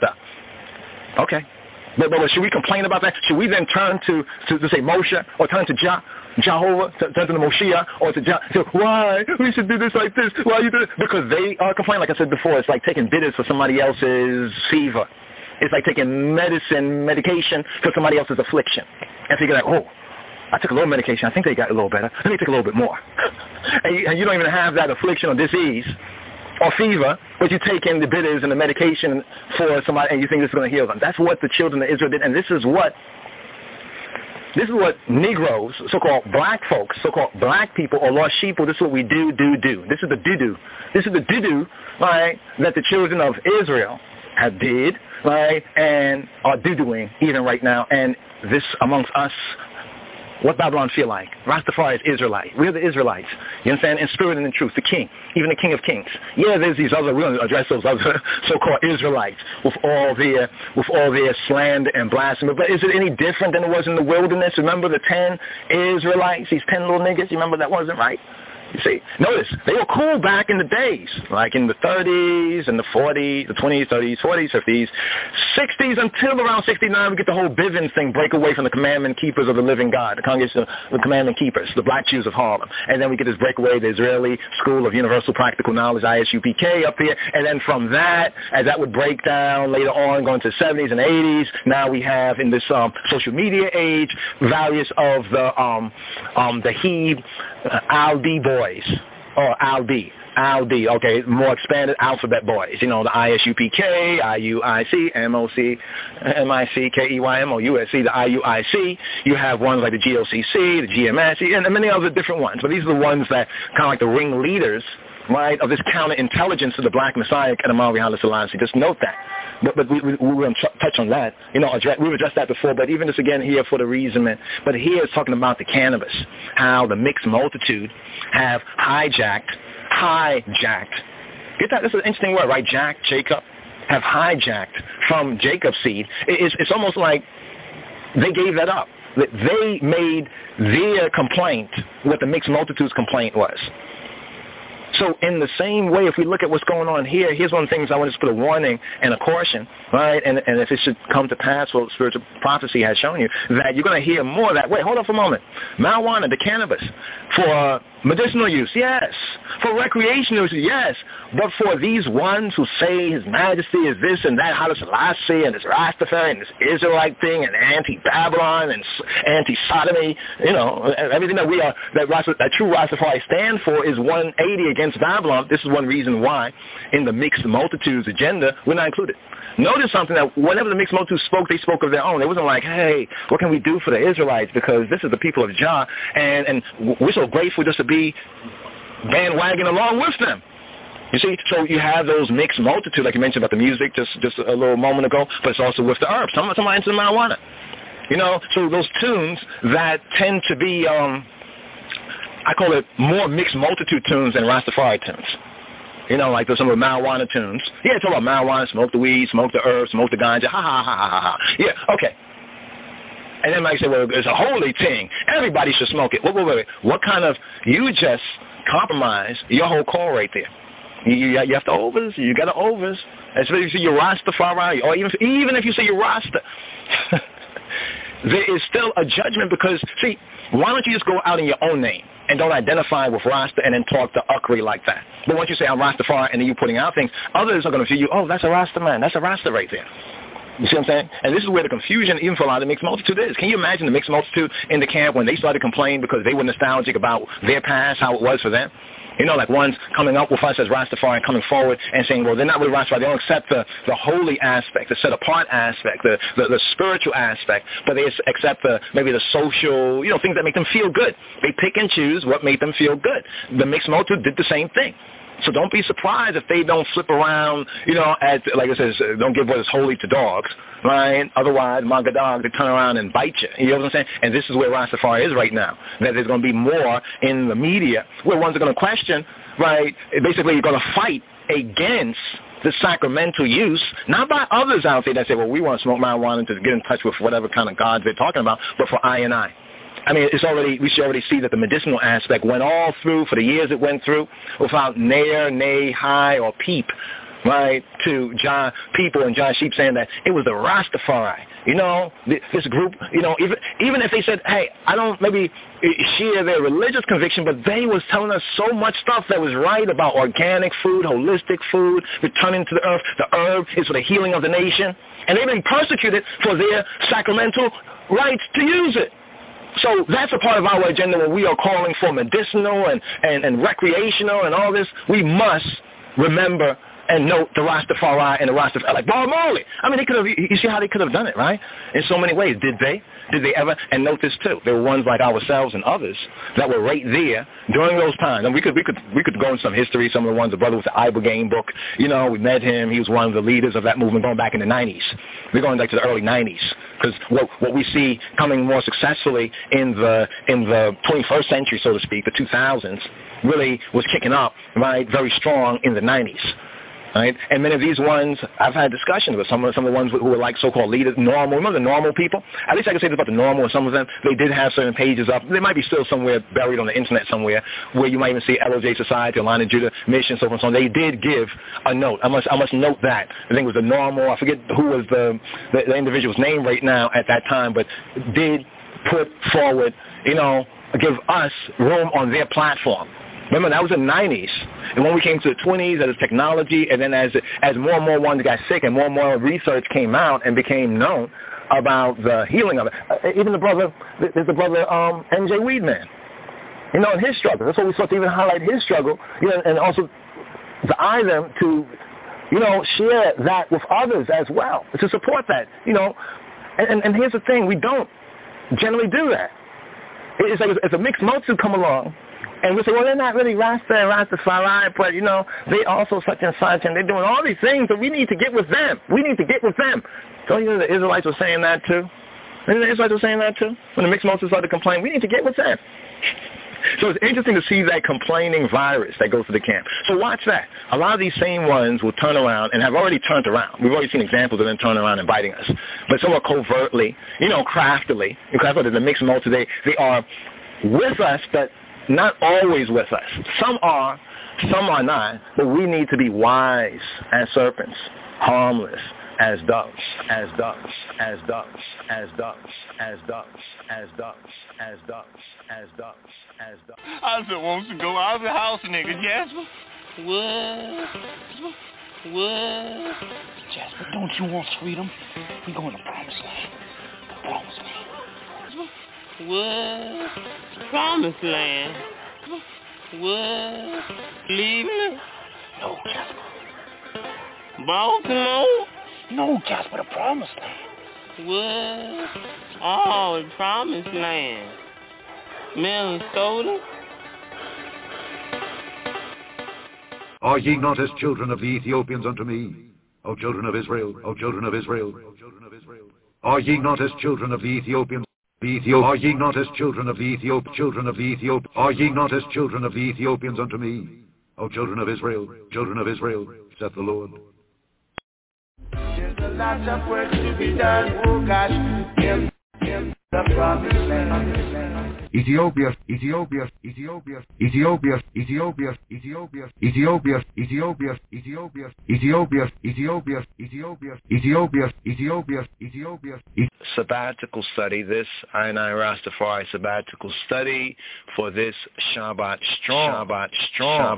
blah. Okay. But, but should we complain about that? Should we then turn to, to, to say Moshe, or turn to Jah, Jehovah, turn to the Moshiach, or to Jah, say, why? We should do this like this. Why you do this? Because they are complaining, like I said before, it's like taking bitters for somebody else's fever. It's like taking medicine, medication for somebody else's affliction. And figure out, oh, I took a little medication. I think they got a little better. Let me take a little bit more. and, you, and you don't even have that affliction or disease or fever, but you take in the bitters and the medication for somebody, and you think this is going to heal them. That's what the children of Israel did, and this is what this is what Negroes, so-called black folks, so-called black people or lost sheep, this is what we do, do, do. This is the do-do. This is the do-do, right, that the children of Israel have did, right, and are do-doing even right now. And this amongst us, what Babylon feel like? Rastafari is Israelite. We're the Israelites. You understand? In spirit and in truth. The king. Even the king of kings. Yeah, there's these other, we're going to address those other so-called Israelites with all their with all their slander and blasphemy. But is it any different than it was in the wilderness? Remember the ten Israelites? These ten little niggas? You remember that wasn't right? You see, notice, they were cool back in the days, like in the thirties and the forties, the twenties, thirties, forties, fifties, sixties, until around sixty-nine, we get the whole Bivens thing, break away from the commandment keepers of the living God, the congregation of the commandment keepers, the black Jews of Harlem. And then we get this breakaway, the Israeli School of Universal Practical Knowledge, I S U P K, up here. And then from that, as that would break down later on, going to the seventies and eighties, now we have in this um, social media age, various of the um, um, the He, uh, Al D boys, or Al D. Al D, okay, more expanded alphabet boys. You know, the I S U P K, I U I C, M O C, M I C K E Y M O U S C, the I U I C. You have ones like the G O C C, the G M S, and many other different ones. But these are the ones that kind of like the ringleaders, right, of this counterintelligence to the Black Messiah, Kadamari Haile Selassie. Just note that. But, but we, we, we will touch on that. You know, address, we've addressed that before, but even this again here for the reason, but here it's talking about the cannabis, how the mixed multitude have hijacked, hijacked. Get that? This is an interesting word, right? Jack, Jacob, have hijacked from Jacob's seed. It's, it's almost like they gave that up. They made their complaint what the mixed multitude's complaint was. So in the same way, if we look at what's going on here, here's one of the things I want to just put a warning and a caution, right? And, and if it should come to pass, well, spiritual prophecy has shown you that you're going to hear more of that. Wait, hold on for a moment. Marijuana, the cannabis, for medicinal use, yes. For recreational use, yes. But for these ones who say His Majesty is this and that, Haile Selassie and this Rastafari and this Israelite thing and anti-Babylon and anti-sodomy, you know, everything that we are, that, Rasta, that true Rastafari stand for is one eighty against Babylon. This is one reason why in the mixed multitudes agenda we're not included. Notice something, that whenever the mixed multitude spoke, they spoke of their own. It wasn't like, hey, what can we do for the Israelites, because this is the people of Jah, and, and we're so grateful just to be bandwagon along with them. You see, so you have those mixed multitude, like you mentioned about the music just just a little moment ago, but it's also with the herbs. Some some are into the marijuana. You know, so those tunes that tend to be, um, I call it more mixed multitude tunes than Rastafari tunes. You know, like there's some of the marijuana tunes. Yeah, talk about marijuana, smoke the weed, smoke the herbs, smoke the ganja, ha ha ha ha ha ha. Yeah, okay. And then like say, well, it's a holy thing. Everybody should smoke it. Wait, wait, wait. What kind of, you just compromise your whole core right there. You, you, you have the overs, you got the overs. Especially if you say you're Rastafari, or even, even if you say you're Rasta. There is still a judgment because, see, why don't you just go out in your own name and don't identify with Rasta and then talk to Ukri like that? But once you say I'm Rastafari and then you're putting out things, others are going to feel you, oh, that's a Rasta man, that's a Rasta right there. You see what I'm saying? And this is where the confusion, even for a lot of the mixed multitude, is. Can you imagine the mixed multitude in the camp when they started complaining because they were nostalgic about their past, how it was for them? You know, like one's coming up with us as Rastafari and coming forward and saying, well, they're not really Rastafari. They don't accept the, the holy aspect, the set-apart aspect, the, the, the spiritual aspect, but they accept the maybe the social, you know, things that make them feel good. They pick and choose what made them feel good. The mixed multitude did the same thing. So don't be surprised if they don't flip around, you know, as, like it says, don't give what is holy to dogs, right? Otherwise, manga dog, they turn around and bite you. You know what I'm saying? And this is where Rastafari is right now. That there's going to be more in the media where ones are going to question, right? Basically, you're going to fight against the sacramental use, not by others out there that say, well, we want to smoke marijuana to get in touch with whatever kind of gods they're talking about, but for I and I. I mean, it's already, we should already see that the medicinal aspect went all through, for the years it went through, without nair, nay, hi, or peep, right, to John people and John Sheep saying that it was the Rastafari. You know, this group, you know, even even if they said, hey, I don't maybe share their religious conviction, but they was telling us so much stuff that was right about organic food, holistic food, returning to the earth. The herb is for the healing of the nation. And they've been persecuted for their sacramental rights to use it. So that's a part of our agenda when we are calling for medicinal and, and, and recreational and all this. We must remember and note the Rastafari and the Rastafari, like Bob Marley. I mean, they could have, you see how they could have done it, right? In so many ways. Did they? Did they ever? And note this too. There were ones like ourselves and others that were right there during those times. And we could, we could, we could go into some history. Some of the ones, the brother with the Ibogaine book, you know, we met him. He was one of the leaders of that movement going back in the nineties. We're going back to the early nineties. Because what, what we see coming more successfully in the, in the twenty-first century, so to speak, the two thousands, really was kicking up, right, very strong in the nineties. Right? And many of these ones, I've had discussions with some of some of the ones who were like so-called leaders, normal, remember the normal people? At least I can say this about the normal, and some of them, they did have certain pages up. They might be still somewhere buried on the internet somewhere, where you might even see L O J Society, Atlanta Judah Mission, so forth and so on. They did give a note. I must I must note that. I think it was the normal, I forget who was the, the, the individual's name right now at that time, but did put forward, you know, give us room on their platform. Remember, that was in the nineties. And when we came to the twenties, as technology, and then as as more and more ones got sick and more and more research came out and became known about the healing of it. Uh, even the brother, there's the brother um, N J Weedman. You know, in his struggle. That's what we sought to even highlight his struggle, you know, and also to eye them to, you know, share that with others as well, to support that, you know. And, and, and here's the thing, we don't generally do that. It's like it's a mixed multitude come along, and we say, well, they're not really Rasta and Rastafari, but, you know, they also such and such, and they're doing all these things, so we need to get with them. We need to get with them. So, you know, the Israelites were saying that, too. And the Israelites were saying that, too. When the mixed multitude started to complain, we need to get with them. So it's interesting to see that complaining virus that goes to the camp. So watch that. A lot of these same ones will turn around and have already turned around. We've already seen examples of them turning around and biting us. But some are covertly, you know, craftily. Because the mixed multitude, they, they are with us, but not always with us. Some are, some are not, but we need to be wise as serpents, harmless as doves, as doves, as doves, as doves, as doves, as doves, as doves, as doves, as doves. I just want to go out of the house, nigga, Jasper. What? What? Jasper, don't you want freedom? We going to promised land. The promised land. What? Promised land? What? Cleveland? No, Jasper. Baltimore? No, Jasper, the promised land. What? Oh, the promised land. Minnesota? Are ye not as children of the Ethiopians unto me, O children of Israel, O children of Israel? Are ye not as children of the Ethiopians? The Ethiop- are ye not as children of the Ethiop, children of the Ethiop? Are ye not as children of the Ethiopians unto me, O children of Israel, children of Israel, saith the Lord. There's a lot of work to be done, oh gosh, in, in the promised land. Ethiopia, Ethiopia, Ethiopia, Ethiopia, Ethiopia, Ethiopia, Ethiopia, Ethiopia, Ethiopia, Ethiopia, Ethiopia, Ethiopia, Ethiopia, Ethiopia, Ethiopia. Sabbatical study, this I and I Rastafari sabbatical study for this Shabbat Strong. Shabbat Strong.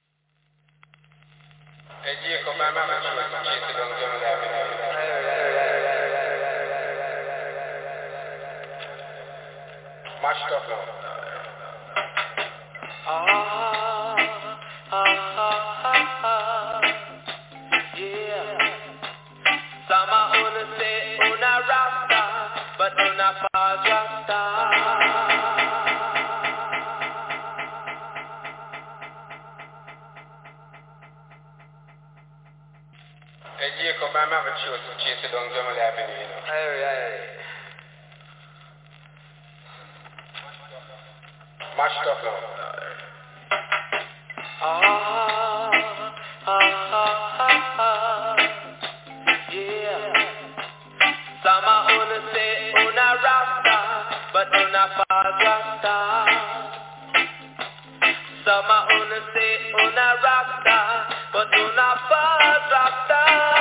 Mashed up now. Ah, ah, ah, ah, yeah. Some are gonna say una Rasta, but una false Rasta. Hey Jacob, I'm having a choice to chase it down Jamal Avenue, you know. Hey, hey. Mashed up now. Ah, ah, ah, ah, yeah. Some are gonna say una Rasta, but una false Rasta. Some are gonna say una Rasta, but una false Rasta.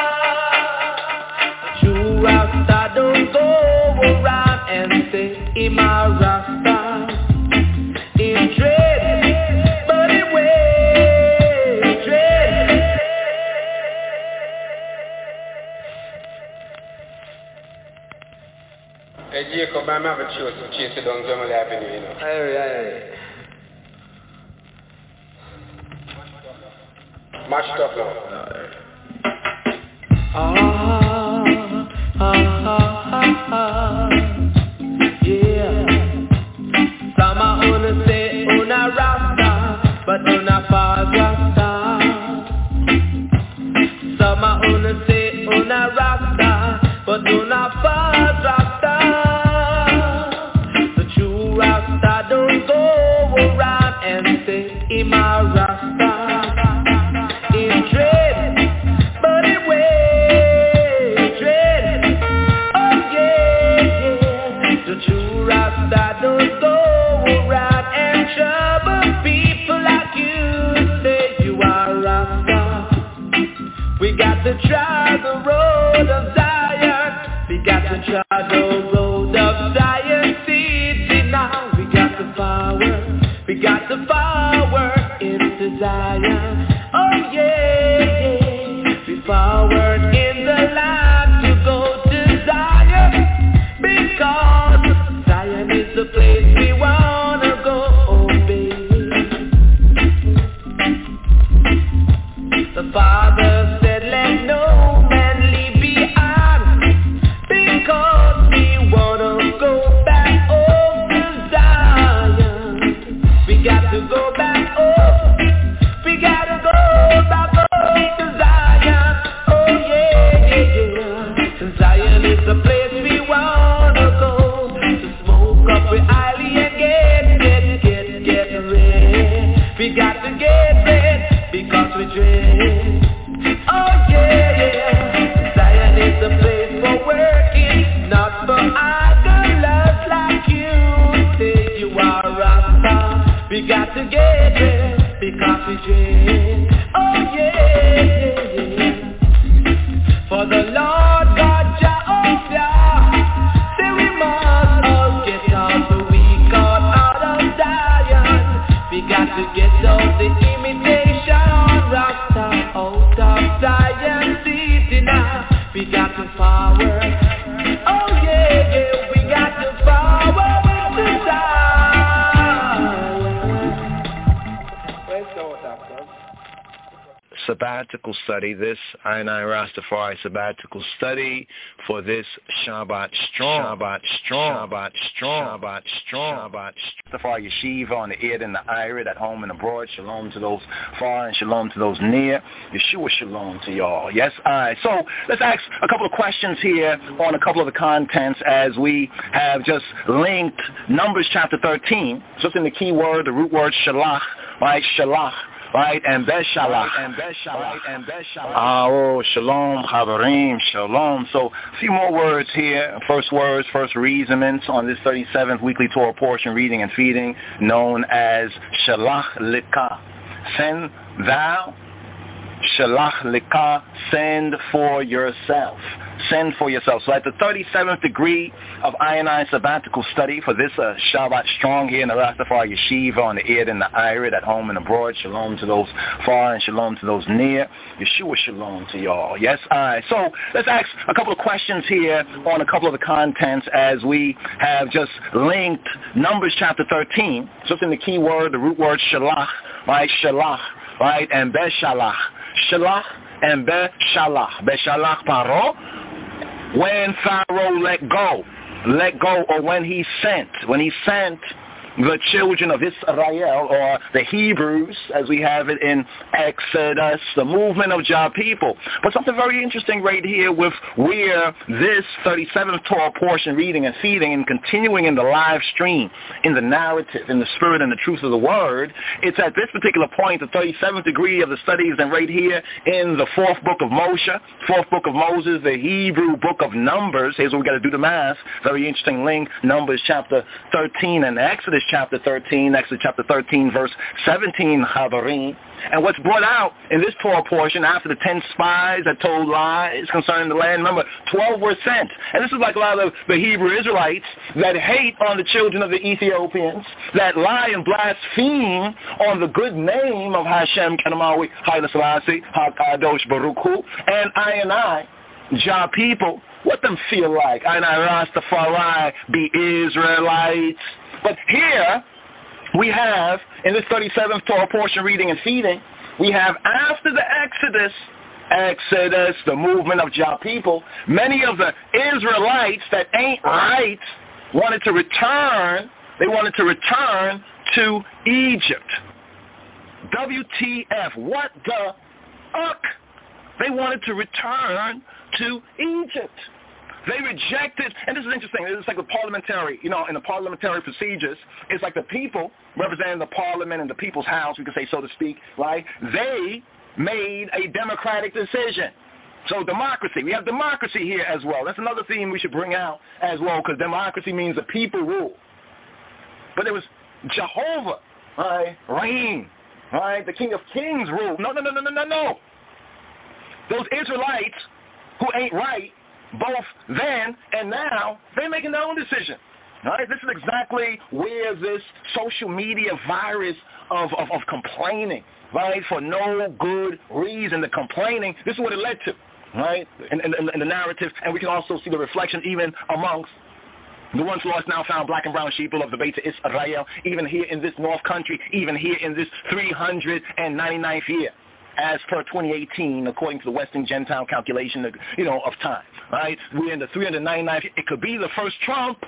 The true Rasta don't go around and say I'm a Rasta. Jacob, I'm having a choice to chase it down Jamal Avenue, you know. Hey, hey. Mashed up now. Ah, ah, ah, ah, ah, yeah. Some are gonna say una Rasta, but una false Rasta. Some are gonna say una Rasta, but una false Rasta. Rasta don't go around and say I'm a Rasta. In trade, but it way trade. Oh yeah, yeah. The true Rasta don't go around and trouble people like you. Say you are Rasta. We got to try the road of Zion. We got to try the road of Zion. We got the power into Zion. Oh yeah, yeah. We forward in the land to go to Zion, because Zion is the place we wanna go, oh baby. The Father said let no man leave behind, because we wanna go back home to Zion. We got to go back home. We gotta go back home to Zion. Oh yeah, yeah, yeah. Zion is the place we wanna go, to smoke up with Ali and get, get, get, get ready. We got to get ready because we dread. Oh yeah, yeah. Zion is the place for working, not for idlers like you. Say you are Rasta. We got to get it because we dream. Oh yeah, yeah, yeah. For the Lord God Jehovah, say we must all get out the weak God out of Zion. We got to get out the imitation Rasta out of Zion city now. We got to forward. Oh yeah, yeah. We got to forward to Zion. Sabbat sabbatical study, this I and I Rastafari sabbatical study for this Shabbat Strong, Shabbat Strong, Shabbat Strong, Shabbat Strong, Shabbat Rastafari Yeshiva on the ear and the irid, at home and abroad. Shalom to those far and shalom to those near. Yeshua shalom to y'all. Yes, I. So let's ask a couple of questions here on a couple of the contents as we have just linked Numbers chapter thirteen. Just in the key word, the root word shalach, right? Shalach. Right, and beshalach, and beshalach, and beshalach. Oh, shalom, chavarim, shalom. So, a few more words here. First words, first reasonments on this thirty-seventh weekly Torah portion, reading and feeding, known as shalach likah. Send thou, shalach likah, send for yourself. Send for yourself. So at the thirty-seventh degree of I and I sabbatical study for this uh, Shabbat Strong here in the Rastafari Yeshiva on the ear and the irid, at home and abroad. Shalom to those far and shalom to those near. Yeshua shalom to y'all. Yes, I. So let's ask a couple of questions here on a couple of the contents as we have just linked Numbers chapter thirteen. Just in the key word, the root word shalach, right? Shalach, right? And beshalach. Shalach and beshalach. Beshalach paro. When Pharaoh let go, let go, or when he sent, when he sent the children of Israel, or the Hebrews, as we have it in Exodus, the movement of Jah people. But something very interesting right here with where this thirty-seventh Torah portion, reading and feeding and continuing in the live stream, in the narrative, in the spirit and the truth of the word, it's at this particular point, the thirty-seventh degree of the studies, and right here in the fourth book of Moshe, fourth book of Moses, the Hebrew book of Numbers. Here's what we got to do the math. Very interesting link, Numbers chapter thirteen and Exodus chapter thirteen, Exodus chapter thirteen, verse seventeen, Chavarim. And what's brought out in this Torah portion after the ten spies that told lies concerning the land, remember, twelve were sent. And this is like a lot of the Hebrew Israelites that hate on the children of the Ethiopians, that lie and blaspheme on the good name of Hashem, Kenamawi, Haile Selassie, HaKadosh Baruch Hu, and I and I, Jah people, what them feel like? I and I Rastafari be Israelites. But here we have, in this thirty-seventh Torah portion, reading and feeding, we have after the Exodus, Exodus, the movement of Jah people, many of the Israelites that ain't right wanted to return, they wanted to return to Egypt. W T F, what the fuck? They wanted to return to Egypt. They rejected, and this is interesting, it's like the parliamentary, you know, in the parliamentary procedures, it's like the people representing the parliament and the people's house, we could say so to speak, right? They made a democratic decision. So democracy, we have democracy here as well. That's another theme we should bring out as well, because democracy means the people rule. But it was Jehovah, right, reign, right, the King of Kings rule. No, no, no, no, no, no, no. Those Israelites who ain't right, both then and now, they're making their own decision. All right? This is exactly where this social media virus of, of, of complaining, right, for no good reason, the complaining, this is what it led to, right, in, in, in the narrative. And we can also see the reflection even amongst the once lost, now found black and brown sheeple of the Beit Israel, even here in this North Country, even here in this three hundred ninety-ninth year. As per twenty eighteen, according to the Western Gentile calculation, you know, of time, right? We're in the three hundred ninety-ninth. It could be the first Trump.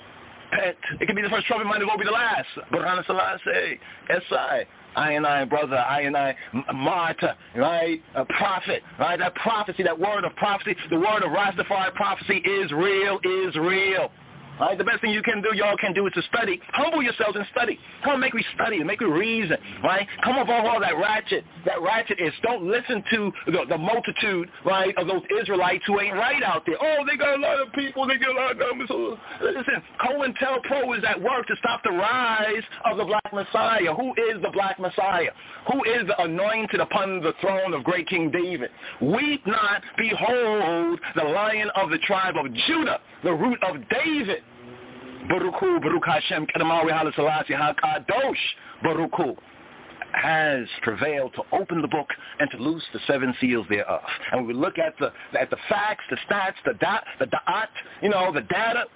It could be the first Trump. It might as well be the last. But Haile Selassie, S I, I and I, brother, I and I, martyr, right? A prophet, right? That prophecy, that word of prophecy, the word of Rastafari prophecy is real, is real. All right, the best thing you can do, y'all can do, is to study. Humble yourselves and study. Come on, make me study and make me reason, right? Come up off all that ratchet. That ratchet is, don't listen to the, the multitude, right, of those Israelites who ain't right out there. Oh, they got a lot of people, they got a lot of numbers. Listen, COINTELPRO is at work to stop the rise of the Black Messiah. Who is the Black Messiah? Who is the anointed upon the throne of great King David? Weep not, behold, the Lion of the tribe of Judah, the root of David. Baruch Hu, Baruch Hashem, Kedamawi, Haile Selassie, HaKadosh, Baruch Hu, has prevailed to open the book and to loose the seven seals thereof. And we look at the at the facts, the stats, the dot, the dot, you know, the data,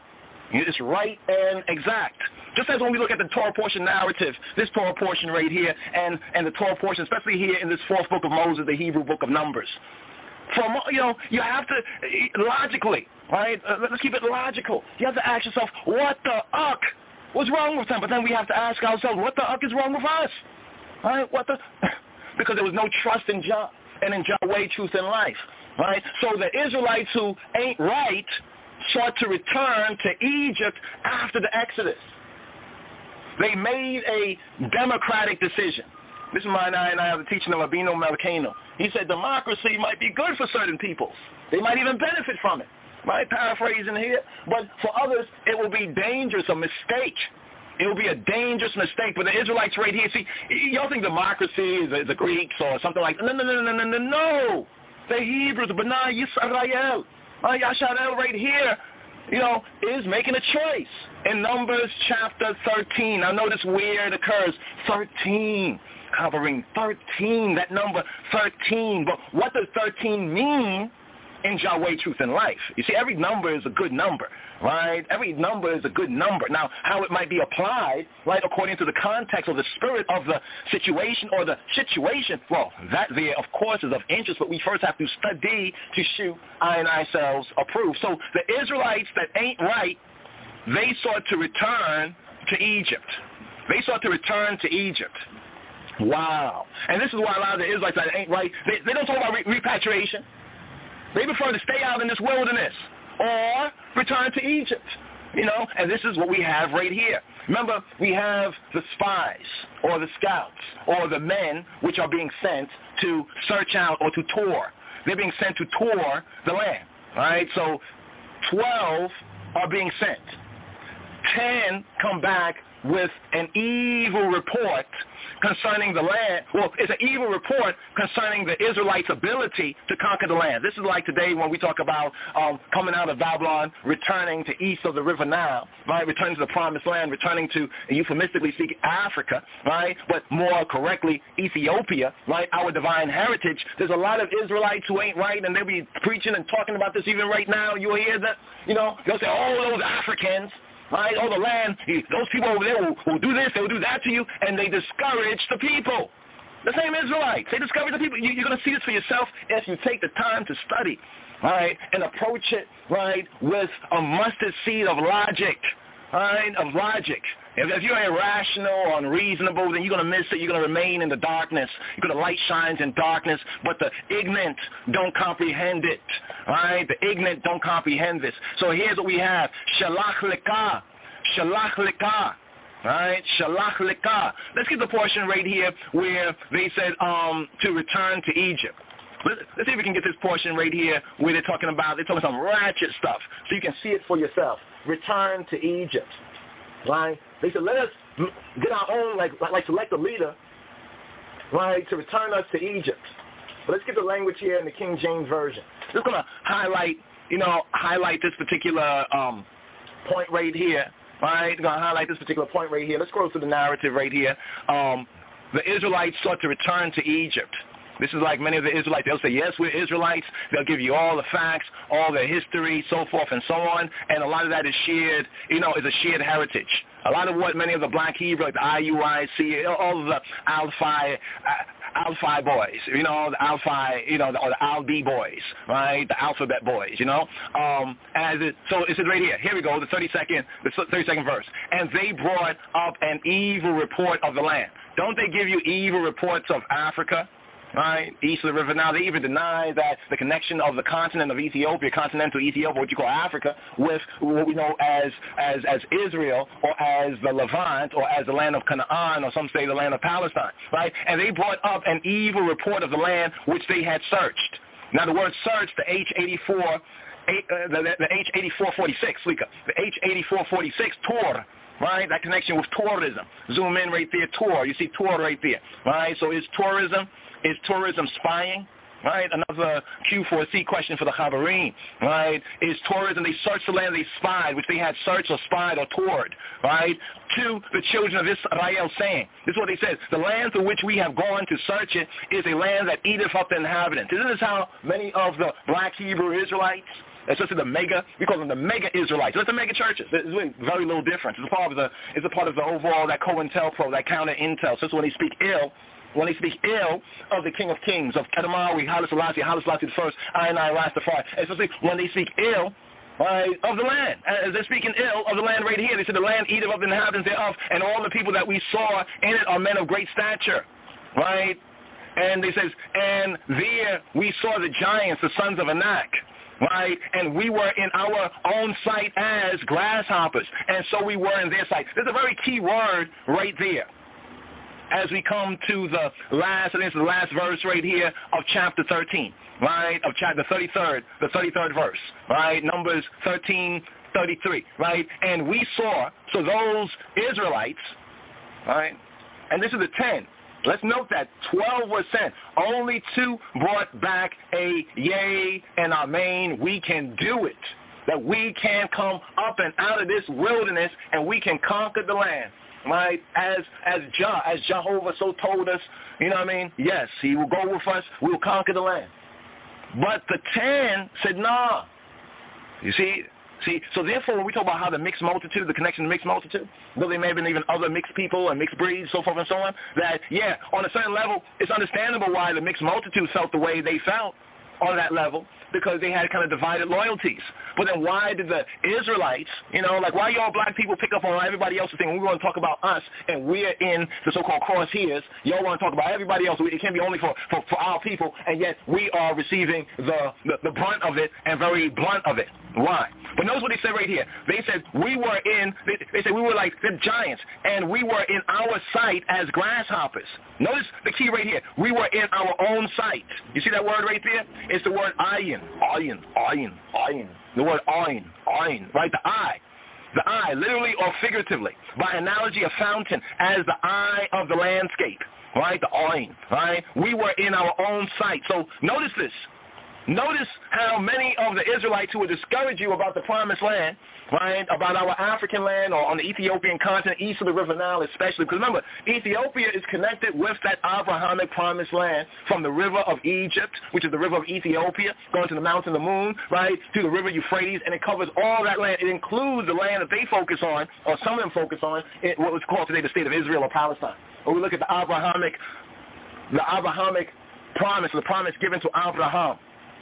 It's right and exact. Just as when we look at the Torah portion narrative, this Torah portion right here, and, and the Torah portion, especially here in this fourth book of Moses, the Hebrew book of Numbers. From, you know, you have to, logically, right? Uh, let's keep it logical. You have to ask yourself, what the uck was wrong with them? But then we have to ask ourselves, what the uck is wrong with us? Right? What the? Because there was no trust in Jah and in Yahweh, truth, and life. Right? So the Israelites who ain't right sought to return to Egypt after the Exodus. They made a democratic decision. This is my and I have the teaching of Abino Malakano. He said democracy might be good for certain people. They might even benefit from it. Right? Paraphrasing here. But for others, it will be dangerous, a mistake. It will be a dangerous mistake. But the Israelites right here, see, y'all think democracy is the, the Greeks or something like that. No, no, no, no, no, no, no. The Hebrews, B'nai Yisrael, Yasharel right here, you know, is making a choice. In Numbers chapter thirteen, now notice where it occurs. thirteen, covering thirteen, that number thirteen. But what does thirteen mean in Yahweh, truth, and life? You see, every number is a good number, right? Every number is a good number. Now, how it might be applied, right, according to the context or the spirit of the situation or the situation, well, that there, of course, is of interest, but we first have to study to shoot I and ourselves approve. So the Israelites that ain't right, they sought to return to Egypt. They sought to return to Egypt. Wow. And this is why a lot of the Israelites that ain't right, they, they don't talk about re- repatriation. They prefer to stay out in this wilderness or return to Egypt, you know, and this is what we have right here. Remember, we have the spies or the scouts or the men which are being sent to search out or to tour. They're being sent to tour the land, right? So twelve are being sent. ten come back with an evil report concerning the land. Well, it's an evil report concerning the Israelites' ability to conquer the land. This is like today when we talk about um, coming out of Babylon, returning to east of the river Nile, right? Returning to the promised land, returning to, euphemistically speaking, Africa, right? But more correctly, Ethiopia, right? Our divine heritage. There's a lot of Israelites who ain't right, and they'll be preaching and talking about this even right now. You'll hear that, you know, they'll say, oh, those Africans, right, oh, the land, those people over there will, will do this, they will do that to you, and they discourage the people. The same Israelites, they discourage the people. You, you're going to see this for yourself if you take the time to study, right, and approach it, right, with a mustard seed of logic, right, of logic. If, if you're irrational or unreasonable, then you're going to miss it. You're going to remain in the darkness. You're going to light shines in darkness, but the ignorant don't comprehend it, right? The ignorant don't comprehend this. So here's what we have. Shalach leka. Shalach leka. Right? Shalach leka. Let's get the portion right here where they said um, to return to Egypt. Let's, let's see if we can get this portion right here where they're talking about, they're talking some ratchet stuff, so you can see it for yourself. Return to Egypt. Right? They said, let us get our own, like, like select a leader, right, to return us to Egypt. But let's get the language here in the King James Version. Just going to highlight, you know, highlight this particular um, point right here, right? Going to highlight this particular point right here. Let's scroll through the narrative right here. Um, the Israelites sought to return to Egypt. This is like many of the Israelites. They'll say, yes, we're Israelites. They'll give you all the facts, all the history, so forth and so on. And a lot of that is shared, you know, is a shared heritage. A lot of what many of the black Hebrew, like the I U I C, all of the Alphi, uh, Alphi boys, you know, the Alphi, you know, the, or the Al B boys, right? The alphabet boys, you know. Um, as it, so it says right here. Here we go, the thirty-second, the thirty-second verse. And they brought up an evil report of the land. Don't they give you evil reports of Africa? Right, east of the river Nile. They even deny that the connection of the continent of Ethiopia, continental Ethiopia, what you call Africa, with what we know as as as Israel or as the Levant or as the land of Canaan, or some say the land of Palestine. Right, and they brought up an evil report of the land which they had searched. Now the word search, the H eighty-four, uh, the, the H eighty-four forty-six, the H eighty-four forty-six, Tor. Right, that connection with tourism. Zoom in right there, tour. You see tour right there. Right, so is tourism, is tourism spying? Right, another Q four C question for the Chabarim. Right, is tourism, they searched the land, they spied, which they had searched or spied or toured. Right, to the children of Israel saying, this is what they said, the land through which we have gone to search it is a land that eateth up the inhabitants. Isn't this how many of the black Hebrew Israelites, especially the mega, we call them the mega Israelites. That's the mega churches. There's really very little difference. It's a part of the, it's a part of the overall, that COINTELPRO, that counter intel. So when they speak ill, when they speak ill of the King of Kings, of Kedamawi, Haile Selassie, Haile Selassie the First, I and I Rastafari, especially when they speak ill, right, of the land. As they're speaking ill of the land right here. They said the land eateth of the inhabitants thereof, and all the people that we saw in it are men of great stature, right? And they says, and there we saw the giants, the sons of Anak, right? And we were in our own sight as grasshoppers, and so we were in their sight. There's a very key word right there. As we come to the last, I think it's the last verse right here of chapter thirteen, right, of chapter thirty-third, the thirty-third verse, right, Numbers thirteen thirty-three, right, and we saw, so those Israelites, right, and this is the ten. Let's note that twelve were sent. Only two brought back a yea and amen. We can do it. That we can come up and out of this wilderness and we can conquer the land. Right? As as Jah, as Jehovah so told us, you know what I mean? Yes, he will go with us. We will conquer the land. But the ten said, nah. You see? See, so therefore when we talk about how the mixed multitude, the connection to the mixed multitude, though there may have been even other mixed people and mixed breeds, so forth and so on, that, yeah, on a certain level, it's understandable why the mixed multitude felt the way they felt on that level, because they had kind of divided loyalties. But then why did the Israelites, you know, like why y'all black people pick up on everybody else's thing when we want to talk about us and we're in the so-called crosshairs, y'all want to talk about everybody else. It can't be only for, for, for our people, and yet we are receiving the, the, the brunt of it and very blunt of it. Why? But notice what they said right here. They said we were in, they, they said we were like the giants, and we were in our sight as grasshoppers. Notice the key right here. We were in our own sight. You see that word right there? It's the word ayin, ayin, ayin, ayin. The word ayin, ayin, right? The eye. The eye, literally or figuratively. By analogy, a fountain as the eye of the landscape, right? The ayin, right? We were in our own sight. So notice this. Notice how many of the Israelites who would discourage you about the promised land, right, about our African land or on the Ethiopian continent, east of the River Nile especially, because remember, Ethiopia is connected with that Abrahamic promised land from the river of Egypt, which is the river of Ethiopia, going to the mountain of the moon, right, to the river Euphrates, and it covers all that land. It includes the land that they focus on, or some of them focus on, in what was called today the state of Israel or Palestine. Or we look at the Abrahamic, the Abrahamic promise, the promise given to Abraham,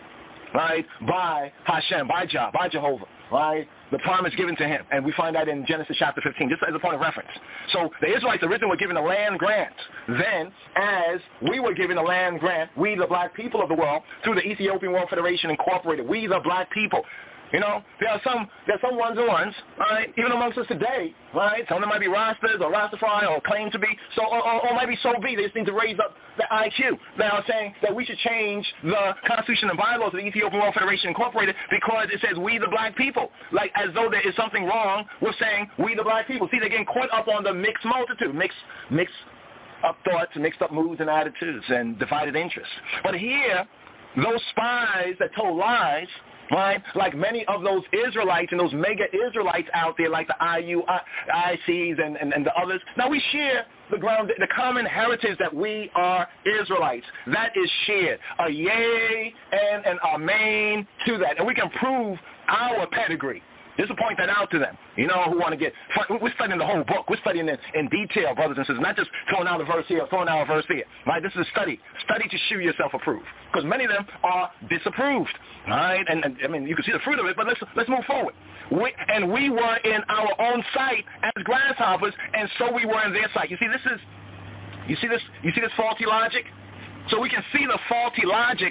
right, by Hashem, by Jah, by Jehovah, right, the promise given to him. And we find that in Genesis chapter fifteen, just as a point of reference. So the Israelites originally were given a land grant. Then, as we were given a land grant, we, the black people of the world, through the Ethiopian World Federation Incorporated, we, the black people, you know, there are some there are some ones and ones, right, even amongst us today, right? Some of them might be Rastas or Rastafari or claim to be, so or, or, or might be so be. They just need to raise up the I Q. Now saying that we should change the Constitution and bylaws of the Ethiopian World Federation Incorporated because it says we the black people, like as though there is something wrong with saying we the black people. See, they're getting caught up on the mixed multitude, mixed, mixed up thoughts, mixed up moods and attitudes and divided interests. But here, those spies that told lies, right, like many of those Israelites and those mega Israelites out there, like the I U I Cs and, and, and the others. Now we share the ground, the common heritage that we are Israelites. That is shared. A yay and an amen to that. And we can prove our pedigree. Just to point that out to them, you know, who want to get, we're studying the whole book. We're studying it in detail, brothers and sisters, not just throwing out a verse here, throwing out a verse there, right? This is a study. Study to shew yourself approved, because many of them are disapproved, right? And, and I mean, you can see the fruit of it, but let's let's move forward. We, and we were in our own sight as grasshoppers, and so we were in their sight. You see, this is, you see this, you see this faulty logic? So we can see the faulty logic,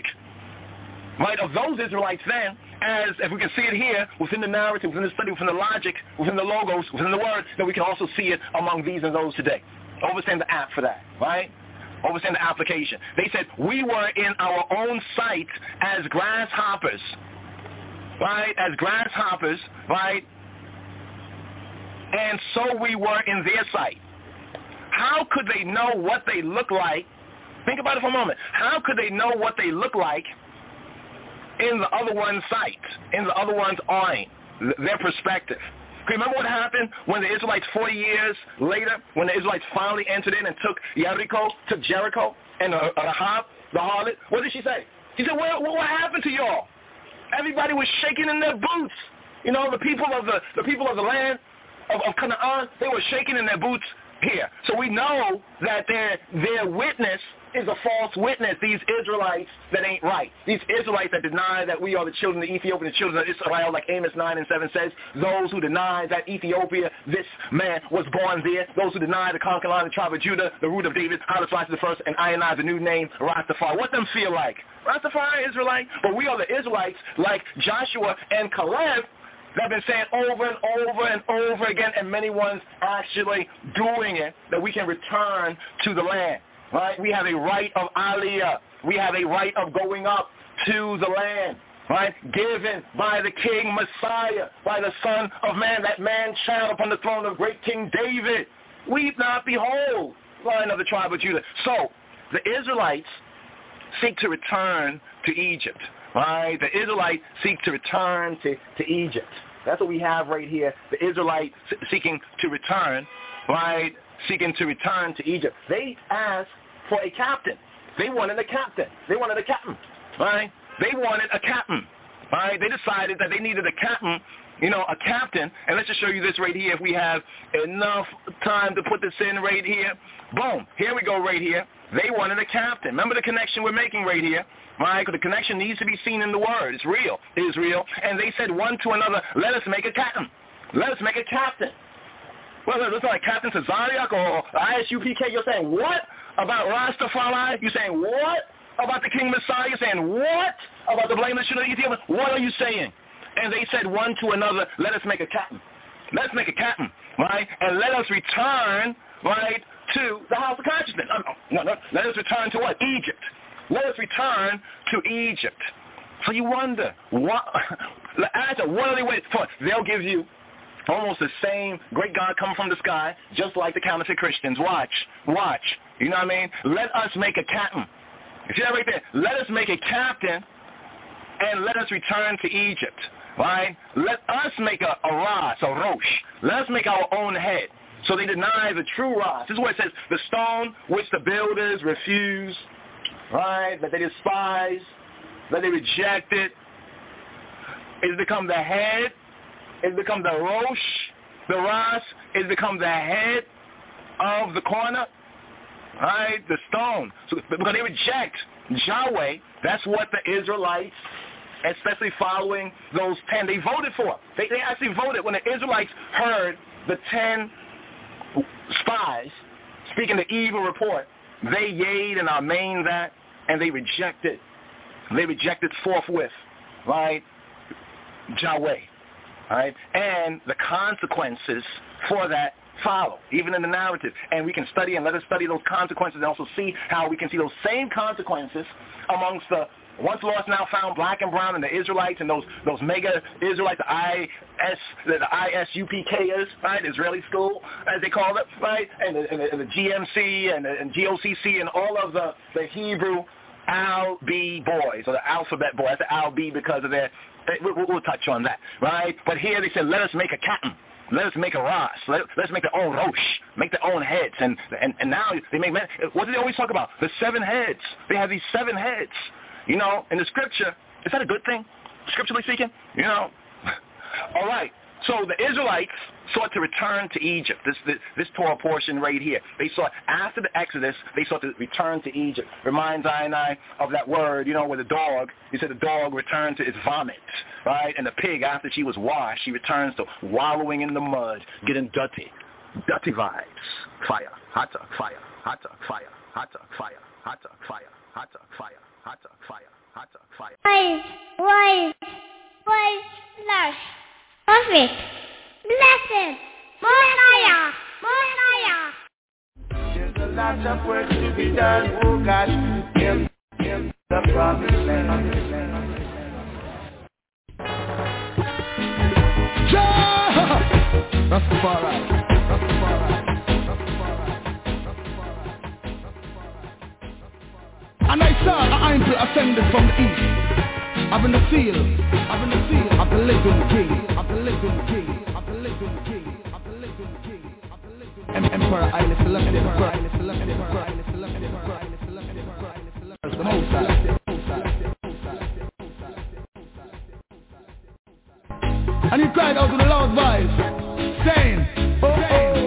right, of those Israelites then, as if we can see it here within the narrative, within the study, within the logic, within the logos, within the word, then we can also see it among these and those today. Understand the app for that, right? Understand the application. They said, we were in our own sight as grasshoppers, right? As grasshoppers, right? And so we were in their sight. How could they know what they look like? Think about it for a moment. How could they know what they look like in the other one's sight, in the other one's eye, their perspective? Remember what happened when the Israelites forty years later, when the Israelites finally entered in and took Jericho, took Jericho, and uh, Rahab, the harlot? What did she say? She said, what, what happened to y'all? Everybody was shaking in their boots. You know, the people of the, the people of the land of, of Canaan, they were shaking in their boots here. So we know that their their witness is a false witness. These Israelites that ain't right. These Israelites that deny that we are the children of Ethiopia, the children of Israel, like Amos nine and seven says. Those who deny that Ethiopia, this man was born there. Those who deny the conquering line of the tribe of Judah, the root of David, Haile Selassie the first, and Ionize, the new name, Rastafari. What them feel like? Rastafari, Israelite. But we are the Israelites like Joshua and Caleb, that have been saying over and over and over again, and many ones actually doing it, that we can return to the land, right? We have a right of aliyah. We have a right of going up to the land, right? Given by the King Messiah, by the Son of Man, that man-child upon the throne of great King David. Weep not, behold, Lion of the tribe of Judah. So, the Israelites seek to return to Egypt. Right? The Israelites seek to return to, to Egypt. That's what we have right here. The Israelites seeking to return, right? Seeking to return to Egypt. They asked for a captain. They wanted a captain. They wanted a captain, right? They wanted a captain, right? They decided that they needed a captain, you know, a captain. And let's just show you this right here. If we have enough time to put this in right here. Boom. Here we go right here. They wanted a captain. Remember the connection we're making right here, right? Because the connection needs to be seen in the word. It's real. It is real. And they said one to another, let us make a captain. Let us make a captain. Well, it's like Captain Tazariak or I S U P K. You're saying what about Rastafari? You're saying what about the King Messiah? You're saying what about the blameless children of Ethiopia? What are you saying? And they said one to another, let us make a captain. Let's make a captain, right? And let us return, right, to the house of consciousness. No, no, no. Let us return to what? Egypt. Let us return to Egypt. So you wonder, what, answer, what are they waiting for? They'll give you almost the same great God coming from the sky, just like the counterfeit Christians. Watch, watch. You know what I mean? Let us make a captain. You see that right there? Let us make a captain and let us return to Egypt, right? Let us make a, a Ras, a Rosh. Let us make our own head. So they deny the true Ras. This is where it says, the stone which the builders refused, right, that they despise, that they rejected, it's become the head, it's become the Rosh, the Ras, it's become the head of the corner, right, the stone. So because they reject Yahweh, that's what the Israelites, especially following those ten, they voted for. They, they actually voted when the Israelites heard the ten spies speaking the evil report. They yayed and amained that, and they rejected. They rejected forthwith, right, Yahweh, right, and the consequences for that follow, even in the narrative. And we can study and let us study those consequences and also see how we can see those same consequences amongst the once lost, now found, black and brown, and the Israelites and those those mega Israelites, the I S, the I S U P Kers, right, Israeli school, as they call it, right, and the, and the, and the G M C and the and G O C C and all of the, the Hebrew Al B boys, or the alphabet boys. That's the Al B because of their, we'll, we'll touch on that, right? But here they said, let us make a captain. Let us make a Ras. Let, let's make their own Rosh. Make their own heads. And, and, and now they make, what do they always talk about? The seven heads. They have these seven heads. You know, in the scripture, is that a good thing, scripturally speaking? You know, all right. So the Israelites sought to return to Egypt, this, this this Torah portion right here. They sought, after the Exodus, they sought to return to Egypt. Reminds I and I of that word, you know, where the dog, he said the dog returned to its vomit, right? And the pig, after she was washed, she returns to wallowing in the mud, getting dirty. Dirty vibes. Fire. Hot dog, fire. Hot dog, fire. Hot dog, fire. Hot dog, fire. Hot dog, fire. Hot dog, fire. Hot dog, fire. Why, why, why, lush, perfect, blessed, Messiah, Messiah. There's a lot of work to be done, oh God, in, in the promised land. Ja! Rastafari, Rastafari. And I saw an angel ascended from the east, having the seal, having the seal of the living king, of the living king, of the living king, of the living king, of the living king. Emperor Haile Selassie, Emperor Haile Selassie, Emperor Haile Selassie, Emperor Haile Selassie, Emperor Haile Selassie, the Most High. And he cried out with a loud voice, saying, oh, oh.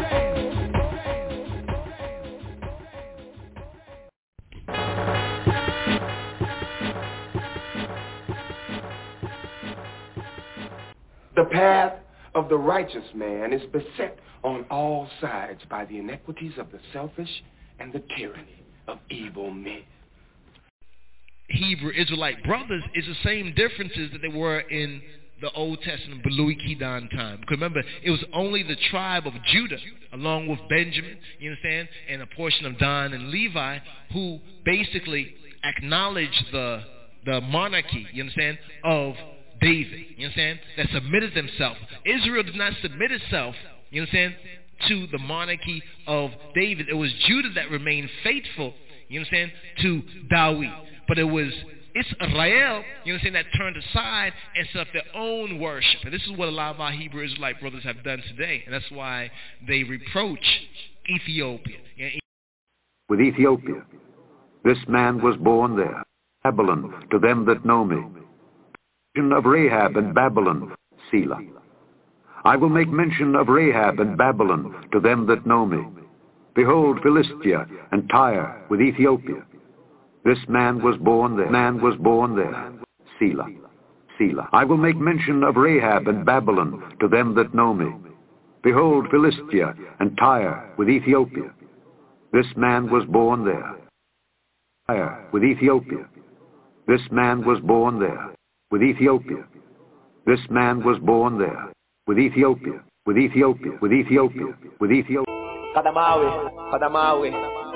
The path of the righteous man is beset on all sides by the iniquities of the selfish and the tyranny of evil men. Hebrew Israelite brothers is the same differences that they were in the Old Testament Belui Kedan time. Because remember, it was only the tribe of Judah, along with Benjamin, you understand, and a portion of Dan and Levi, who basically acknowledged the the monarchy, you understand, of David, you understand, that submitted themselves. Israel did not submit itself, you understand, to the monarchy of David. It was Judah that remained faithful, you understand, to Dawid. But it was Israel, you understand, that turned aside and set up their own worship. And this is what a lot of our Hebrew Israelite brothers have done today. And that's why they reproach Ethiopia. With Ethiopia, this man was born there, Babylon, to them that know me. Of Rahab and Babylon, Selah. I will make mention of Rahab and Babylon to them that know me. Behold, Philistia and Tyre with Ethiopia. This man was born there. Man was born there. Selah. Selah. I will make mention of Rahab and Babylon to them that know me. Behold, Philistia and Tyre with Ethiopia. This man was born there. Tyre with Ethiopia. This man was born there. With Ethiopia. This man was born there. With Ethiopia. With Ethiopia. With Ethiopia. With Ethiopia. Kadamawi. Kadamawi.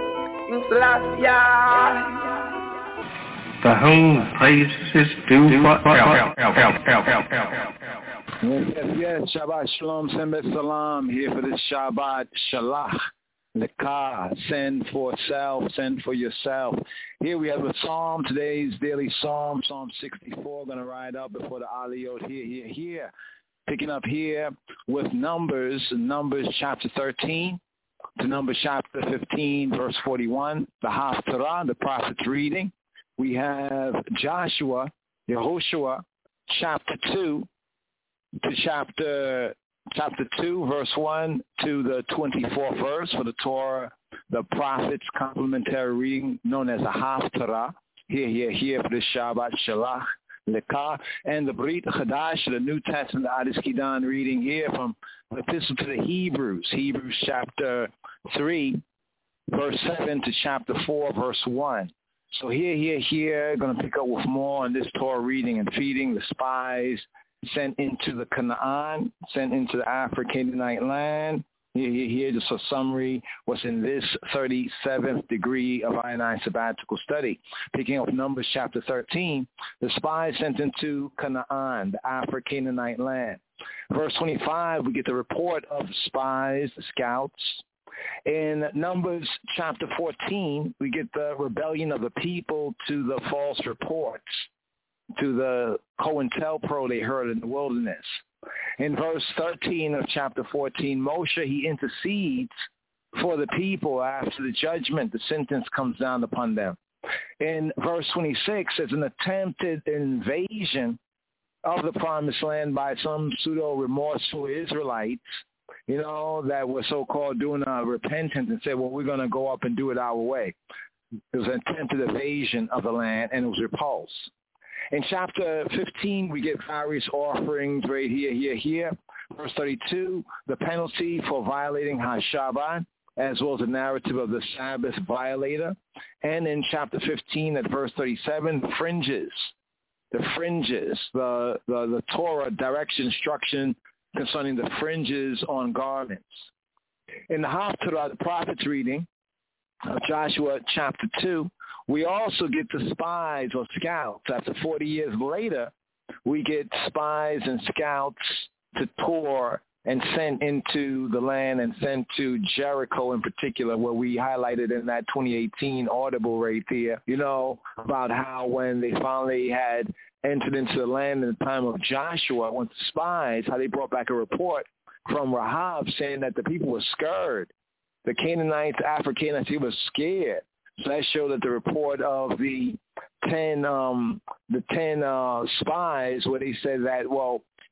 Inslasya. The whole place is due for help, help, help, help, help, help. Yes, yes, yes. Shabbat Shalom, Sembet Salam, here for this Shabbat Shalach. Lekah, send for self, send for yourself. Here we have a psalm, today's daily psalm, Psalm sixty-four, going to ride up before the Aliyot, here, here, here. Picking up here with Numbers, Numbers chapter thirteen to Numbers chapter fifteen, verse forty-one, the Haftarah, the prophet's reading. We have Joshua, Yehoshua, chapter two to chapter chapter two, verse one to the twenty-fourth verse for the Torah, the prophet's complementary reading known as a Haftarah. Here, here, here for the Shabbat Shalach, Lekah, and the Brit Chadash, the New Testament, the Adis Kidan reading here from the Epistle to the Hebrews, Hebrews chapter three, verse seven to chapter four, verse one. So here, here, here, going to pick up with more on this Torah reading and feeding the spies sent into the Canaan, sent into the Afro-Canaanite land. Here, here, here, just a summary what's in this thirty-seventh degree of I and I sabbatical study. Picking up Numbers chapter thirteen, the spies sent into Canaan, the Afro-Canaanite land. Verse twenty-five, we get the report of the spies, the scouts. In Numbers chapter fourteen, we get the rebellion of the people to the false reports, to the COINTELPRO they heard in the wilderness. In verse thirteen of chapter fourteen, Moshe, he intercedes for the people after the judgment, the sentence comes down upon them. In verse twenty-six, there's an attempted invasion of the promised land by some pseudo-remorseful Israelites, you know, that were so-called doing a repentance and said, well, we're going to go up and do it our way. It was an attempted invasion of the land, and it was repulsed. In chapter fifteen, we get various offerings right here, here, here. Verse thirty-two, the penalty for violating HaShabbat, as well as the narrative of the Sabbath violator. And in chapter fifteen, at verse thirty-seven, the fringes, the fringes, the, the, the Torah direction, instruction concerning the fringes on garments. In the Haftarah, the prophet's reading of Joshua chapter two, we also get the spies or scouts. After forty years later, we get spies and scouts to tour and sent into the land and sent to Jericho in particular, where we highlighted in that twenty eighteen audible right there, you know, about how when they finally had entered into the land in the time of Joshua, when the spies, how they brought back a report from Rahab saying that the people were scared. The Canaanites, Africanites, they were scared. So that showed that the report of the ten, um, the ten uh, spies, where they said that, well,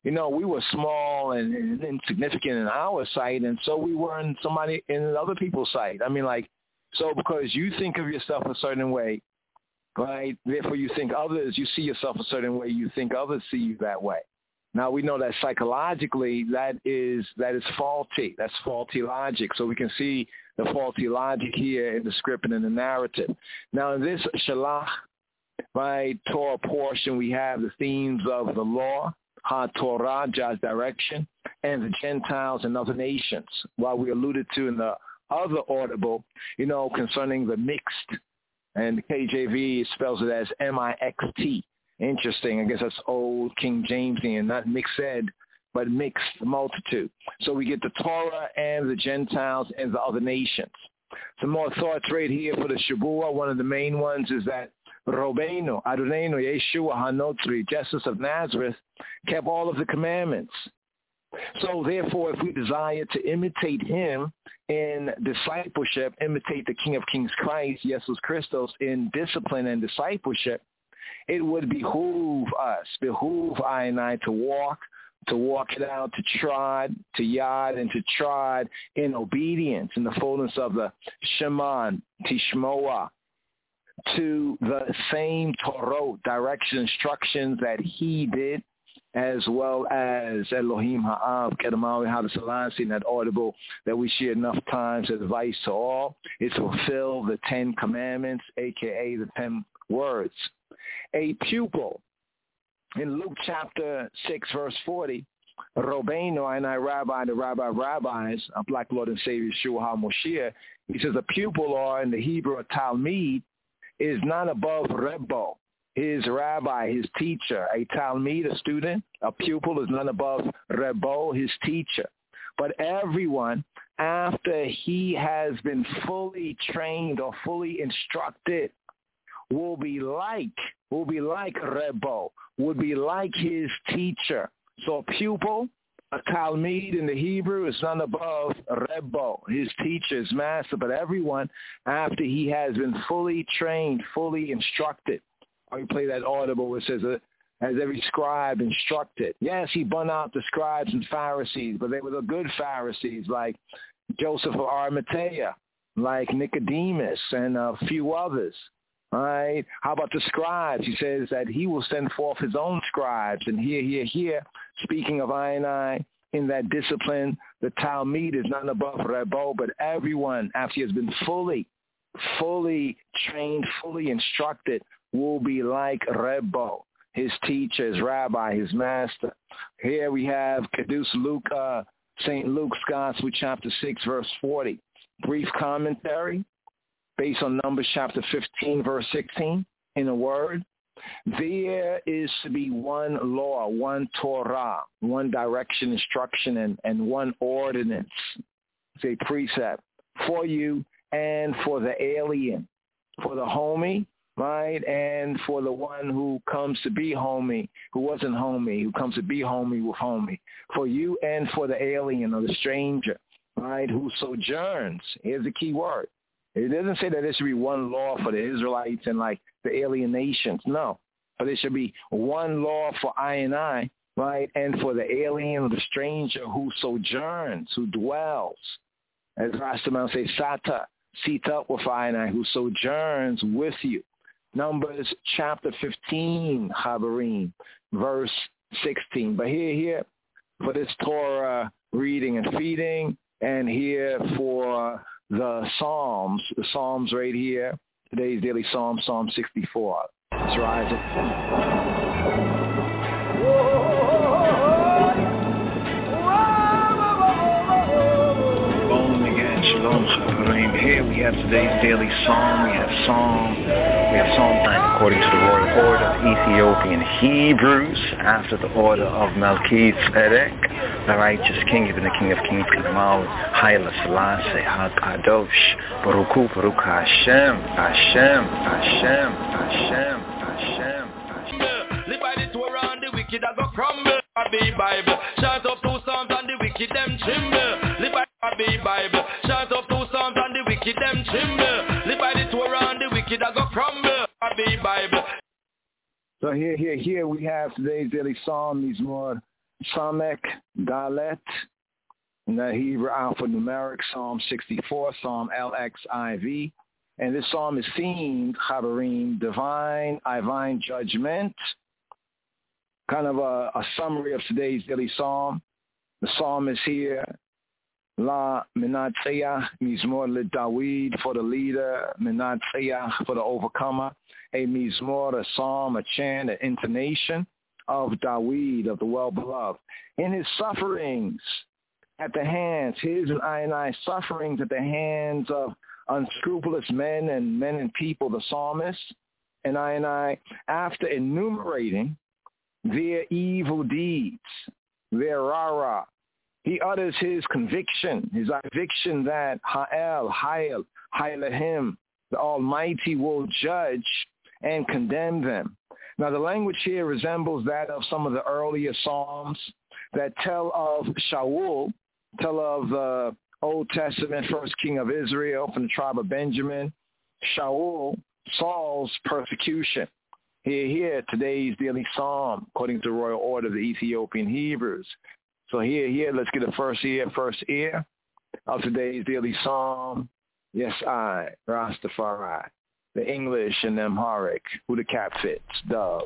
you know, we were small and, and insignificant in our sight, and so we were in somebody in other people's sight. I mean, like, so because you think of yourself a certain way, right? Therefore, you think others, you see yourself a certain way, you think others see you that way. Now, we know that psychologically that is that is faulty. That's faulty logic. So we can see the faulty logic here in the script and in the narrative. Now, in this Shalach, right, Torah portion, we have the themes of the law, Ha-Torah, God's direction, and the Gentiles and other nations. While we alluded to in the other audible, you know, concerning the mixed, and the K J V spells it as M I X T. Interesting. I guess that's old King Jamesian, not mixed, but mixed multitude. So we get the Torah and the Gentiles and the other nations. Some more thoughts right here for the Shabua. One of the main ones is that Robbeinu, Adonenu, Yeshua HaNotzri, Jesus of Nazareth, kept all of the commandments. So therefore, if we desire to imitate him in discipleship, imitate the King of Kings Christ, Jesus Christos, in discipline and discipleship, it would behoove us, behoove I and I to walk, to walk it out, to trod, to yod, and to trod in obedience, in the fullness of the Sheman, Tishmoa, to the same Torah, direction, instructions that he did, as well as Elohim Ha'av, Kedamawi Hadasalasi, in that audible that we share enough times, advice to all, is fulfill the Ten Commandments, a k a the Ten Words. A pupil, in Luke chapter six, verse forty, Robbeinu, and I rabbi, the rabbi of rabbis, our black Lord and Savior, Yeshua HaMoshiach, he says a pupil, or in the Hebrew, a Talmid, is not above Rebbo, his rabbi, his teacher. A Talmid, a student, a pupil, is none above Rebbo, his teacher. But everyone, after he has been fully trained or fully instructed, will be like, will be like Rebbo, would be like his teacher. So a pupil, a Talmid in the Hebrew, is none above Rebbo, his teacher, his master, but everyone, after he has been fully trained, fully instructed. Or you play that audible where it says, uh, as every scribe instructed. Yes, he bun out the scribes and Pharisees, but they were the good Pharisees, like Joseph of Arimathea, like Nicodemus, and a few others. All right. How about the scribes? He says that he will send forth his own scribes. And here, here, here, speaking of I and I, in that discipline, the Talmid is not above Rebbo, but everyone, after he has been fully, fully trained, fully instructed, will be like Rebbo, his teacher, his rabbi, his master. Here we have Kedus Luke, uh, Saint Luke's Gospel, chapter six, verse forty. Brief commentary. Based on Numbers chapter fifteen, verse sixteen, in a word, there is to be one law, one Torah, one direction, instruction, and, and one ordinance, it's a precept, for you and for the alien, for the homie, right, and for the one who comes to be homie, who wasn't homie, who comes to be homie with homie, for you and for the alien or the stranger, right, who sojourns. Here's the key word. It doesn't say that there should be one law for the Israelites and like the alien nations. No. But there should be one law for I and I, right? And for the alien or the stranger who sojourns, who dwells. As Rastaman says, Sata, seat up with I and I, who sojourns with you. Numbers chapter fifteen, Habarim, verse sixteen. But here, here, for this Torah reading and feeding, and here for the Psalms, the Psalms right here, today's daily Psalm, Psalm sixty-four. Let's rise up. Shalom, Chaverim. Here we have today's daily Psalm. We have Psalm, we have Psalm nine according to the royal order of Ethiopian Hebrews, after the order of Melchizedek, the righteous king, even the King of Kings, Kedamawi, Haile Selassie, HaKadosh, Baruch Hu, Baruch Hashem, Hashem, Hashem, Hashem, Hashem, Hashem. Live by the Torah and the wicked are go crumble. Be Bible, shout up two psalms and the wicked them tremble. Live by the Bible, shout up two psalms and the wicked them tremble. Live by the Torah and the wicked are go crumble. Be Bible. So here, here, here we have today's daily Psalm, Mizmor Samek Dalet, in the Hebrew alphanumeric, Psalm sixty-four, Psalm L X I V. And this psalm is themed, Chabarim, divine, divine judgment. Kind of a, a summary of today's daily psalm. The psalm is here. La Menatzeah, Mizmor le Dawid, for the leader, Menatzeah, for the overcomer. A Mizmor, a psalm, a chant, an intonation of Dawid, of the well-beloved. In his sufferings at the hands, his and I and I sufferings at the hands of unscrupulous men and men and people, the psalmist, and I and I, after enumerating their evil deeds, their rara, he utters his conviction, his conviction that Ha'el, Ha'el, Ha'elahim, the Almighty will judge and condemn them. Now the language here resembles that of some of the earlier psalms that tell of Shaul, tell of the Old Testament first king of Israel from the tribe of Benjamin, Shaul, Saul's persecution. Here, here, today's daily psalm, according to the royal order of the Ethiopian Hebrews. So here, here, let's get a first ear, first ear of today's daily psalm. Yes, I, Rastafari, the English and the Amharic, who the cap fits, dub.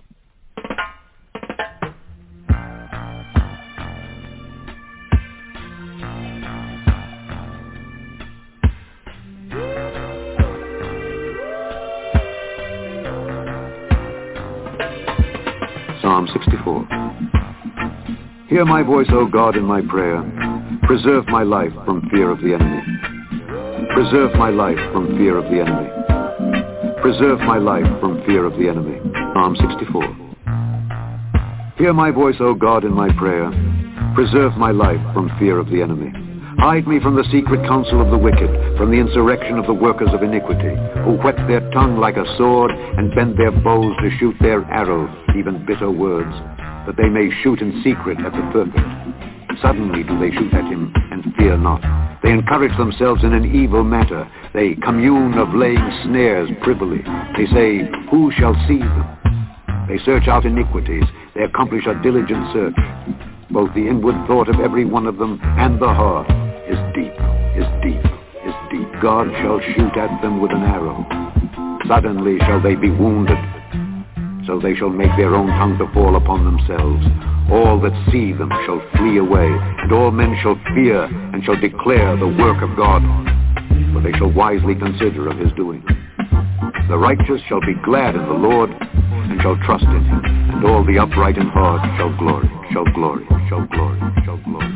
Psalm sixty-four. Hear my voice, O God, in my prayer. Preserve my life from fear of the enemy. Preserve my life from fear of the enemy. Preserve my life from fear of the enemy. Psalm sixty-four. Hear my voice, O God, in my prayer. Preserve my life from fear of the enemy. Hide me from the secret counsel of the wicked, from the insurrection of the workers of iniquity, who whet their tongue like a sword and bend their bows to shoot their arrows, even bitter words, that they may shoot in secret at the perfect. Suddenly do they shoot at him and fear not. They encourage themselves in an evil matter. They commune of laying snares privily. They say, who shall see them? They search out iniquities. They accomplish a diligent search. Both the inward thought of every one of them and the heart is deep, is deep, is deep. God shall shoot at them with an arrow. Suddenly shall they be wounded. So they shall make their own tongue to fall upon themselves. All that see them shall flee away, and all men shall fear and shall declare the work of God, for they shall wisely consider of his doing. The righteous shall be glad in the Lord, and shall trust in him, and all the upright in heart shall glory, shall glory, shall glory, shall glory.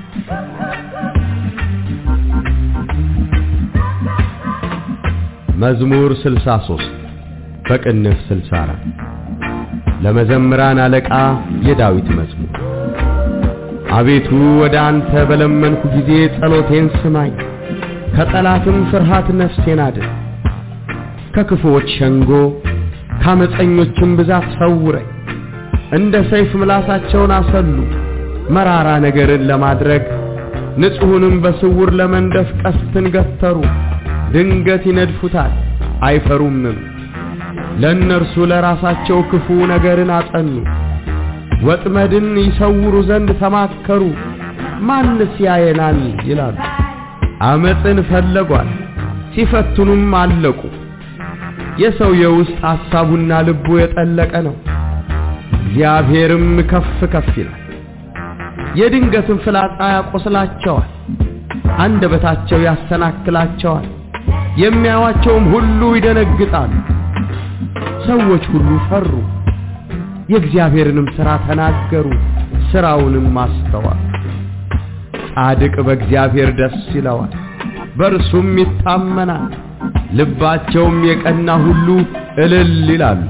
መዝሙር ስልሳ ሶስት በቅንፍ ስልሳ አራት ለመዘምራን አለቃ የዳዊት መዝሙር። አቤቱ ወደ አንተ በለመንኩ ጊዜ ጸሎቴን ስማኝ፣ ከጠላትም ፍርሃት ነፍሴን አድን። ከክፉዎች ሸንጎ ከአመፀኞችም ብዛት ሰውረኝ። እንደ ሰይፍ ምላሳቸውን አሰሉ፣ መራራ ነገርን ለማድረግ ንጹሑንም በስውር ለመንደፍ ቀስትን ገተሩ። ድንገት ይነድፉታል አይፈሩምም። ለእነርሱ ለራሳቸው ክፉ ነገርን አጸኑ። ወጥመድን ይሰውሩ ዘንድ ተማከሩ። ማንስ ያየናል ይላሉ። አመፅን ፈለጓል፣ ሲፈትኑም አለቁ። የሰው የውስጥ ሐሳቡና ልቡ የጠለቀ ነው። እግዚአብሔርም ከፍ ከፍ ይላል። የድንገትን ፍላጻ ያቆስላቸዋል፣ አንደበታቸው ያሰናክላቸዋል። የሚያዩአቸውም ሁሉ ይደነግጣሉ። ሰዎች ሁሉ ፈሩ፣ የእግዚአብሔርንም ሥራ ተናገሩ፣ ሥራውንም አስተዋሉ። ጻድቅ በእግዚአብሔር ደስ ይለዋል፣ በእርሱም ይታመናል። ልባቸውም የቀና ሁሉ እልል ይላሉ።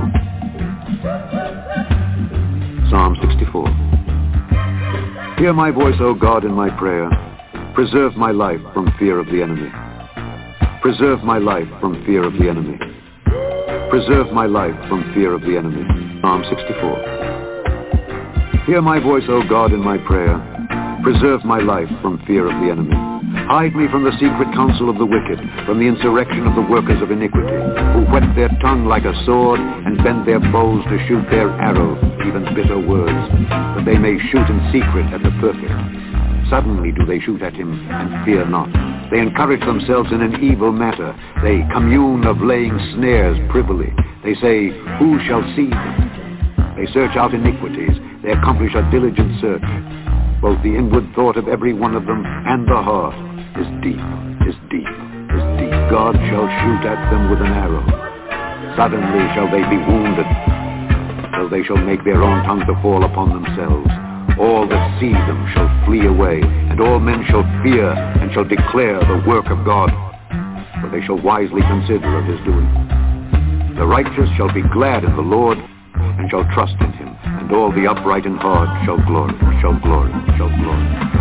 Psalm sixty-four. Hear my voice, O God, in my prayer. Preserve my life from fear of the enemy. Preserve my life from fear of the enemy. Preserve my life from fear of the enemy. Psalm sixty-four. Hear my voice, O God, in my prayer. Preserve my life from fear of the enemy. Hide me from the secret counsel of the wicked, from the insurrection of the workers of iniquity, who whet their tongue like a sword and bend their bows to shoot their arrows, even bitter words, that they may shoot in secret at the perfect. Suddenly do they shoot at him, and fear not. They encourage themselves in an evil matter. They commune of laying snares privily. They say, who shall see them? They search out iniquities. They accomplish a diligent search. Both the inward thought of every one of them and the heart is deep, is deep, is deep. God shall shoot at them with an arrow. Suddenly shall they be wounded, so they shall make their own tongue to fall upon themselves. All that see them shall flee away, and all men shall fear and shall declare the work of God, for they shall wisely consider of his doing. The righteous shall be glad in the Lord, and shall trust in him, and all the upright in heart shall glory, shall glory, shall glory.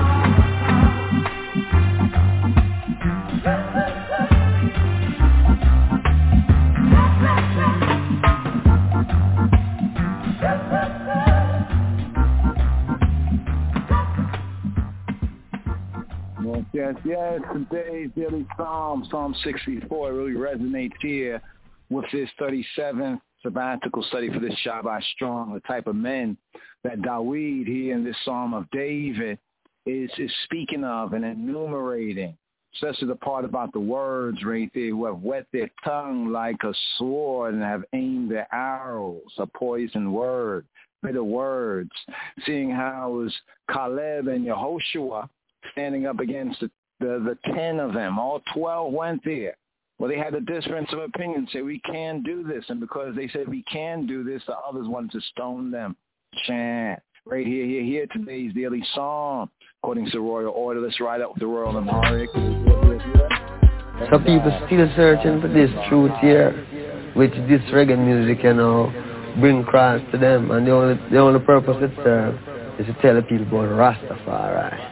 Yes, yes, today's daily Psalm, Psalm sixty-four, really resonates here with this thirty-seventh sabbatical study for this Shabbat Strong, the type of men that Dawid here in this Psalm of David is, is speaking of and enumerating, especially the part about the words right there, who have wet their tongue like a sword and have aimed their arrows, a poison word, bitter words, seeing how it was Caleb and Yehoshua standing up against the, the, the ten of them. All twelve went there. Well, they had a difference of opinion, say we can do this. And because they said we can do this, the others wanted to stone them. Chant. Right here, here, here, today's daily psalm. According to the royal order, let's ride up with the royal Amharic. Some people still searching for this truth here, which this reggae music, you know, bring Christ to them. And the only, the only purpose it serves is to tell the people about Rastafari.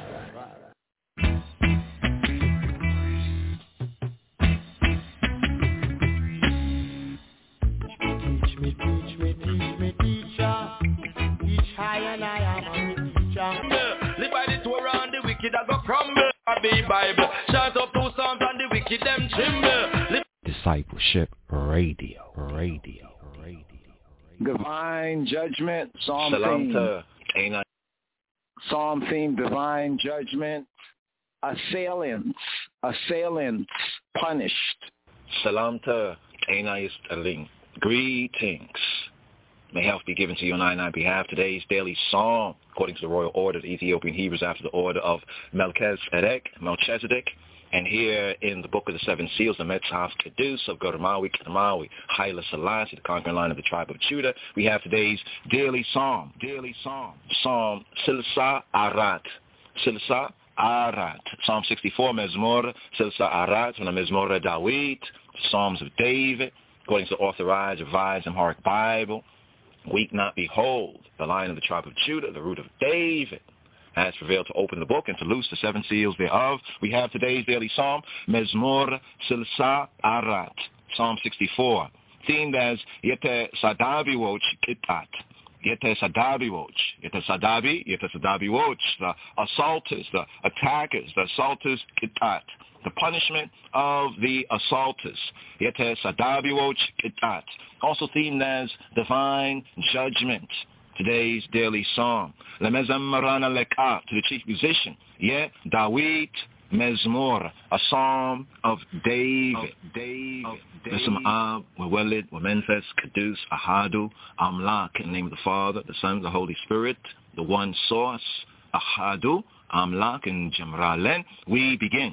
Live by the Torah and the wicked that go crumble. I be Bible. Shout up two psalms and the wicked them tremble. Discipleship Radio, Radio, Radio. Divine judgment, Psalm Salam to theme. Psalm theme, divine judgment. Assailants, assailants punished. Salam to Anais Aling. Greetings. May health be given to you on I and I behalf. Today's daily psalm, according to the royal order of the Ethiopian Hebrews after the order of Melchizedek, Melchizedek, and here in the book of the seven seals, the Metzhaf Kedus of Godamawi, Kedamawi, Haile Selassie, the conquering line of the tribe of Judah, we have today's daily psalm, daily psalm, Psalm Silsa Arat, Silsa Arat, Psalm sixty-four, Mezmor, Silsa Arat, from the Mezmor Dawid, Psalms of David, according to the authorized, revised Amharic Bible. Weep not, behold, the Lion of the tribe of Judah, the root of David, has prevailed to open the book and to loose the seven seals thereof. We have today's daily psalm, Mezmor Silsa Arat, Psalm sixty-four, themed as Yete Sadabi Woch Kitat. Yete Sadabi Woch. Yete Sadabi, Yete Sadabi Woch, the assaulters, the attackers, the assaulters Kitat. The punishment of the assaulters. Yete Sadabi Woch Kitat. Also themed as divine judgment. Today's daily psalm. Lemezammarana Leka, to the chief musician. Yet Dawid Mezmor, a psalm of David. David. Nesam Wawelid, Wamenfes, Kedus, Ahadu, Amlak, in the name of the Father, the Son, the Holy Spirit, the one source, Ahadu, Amlak, and Jemralen. We begin.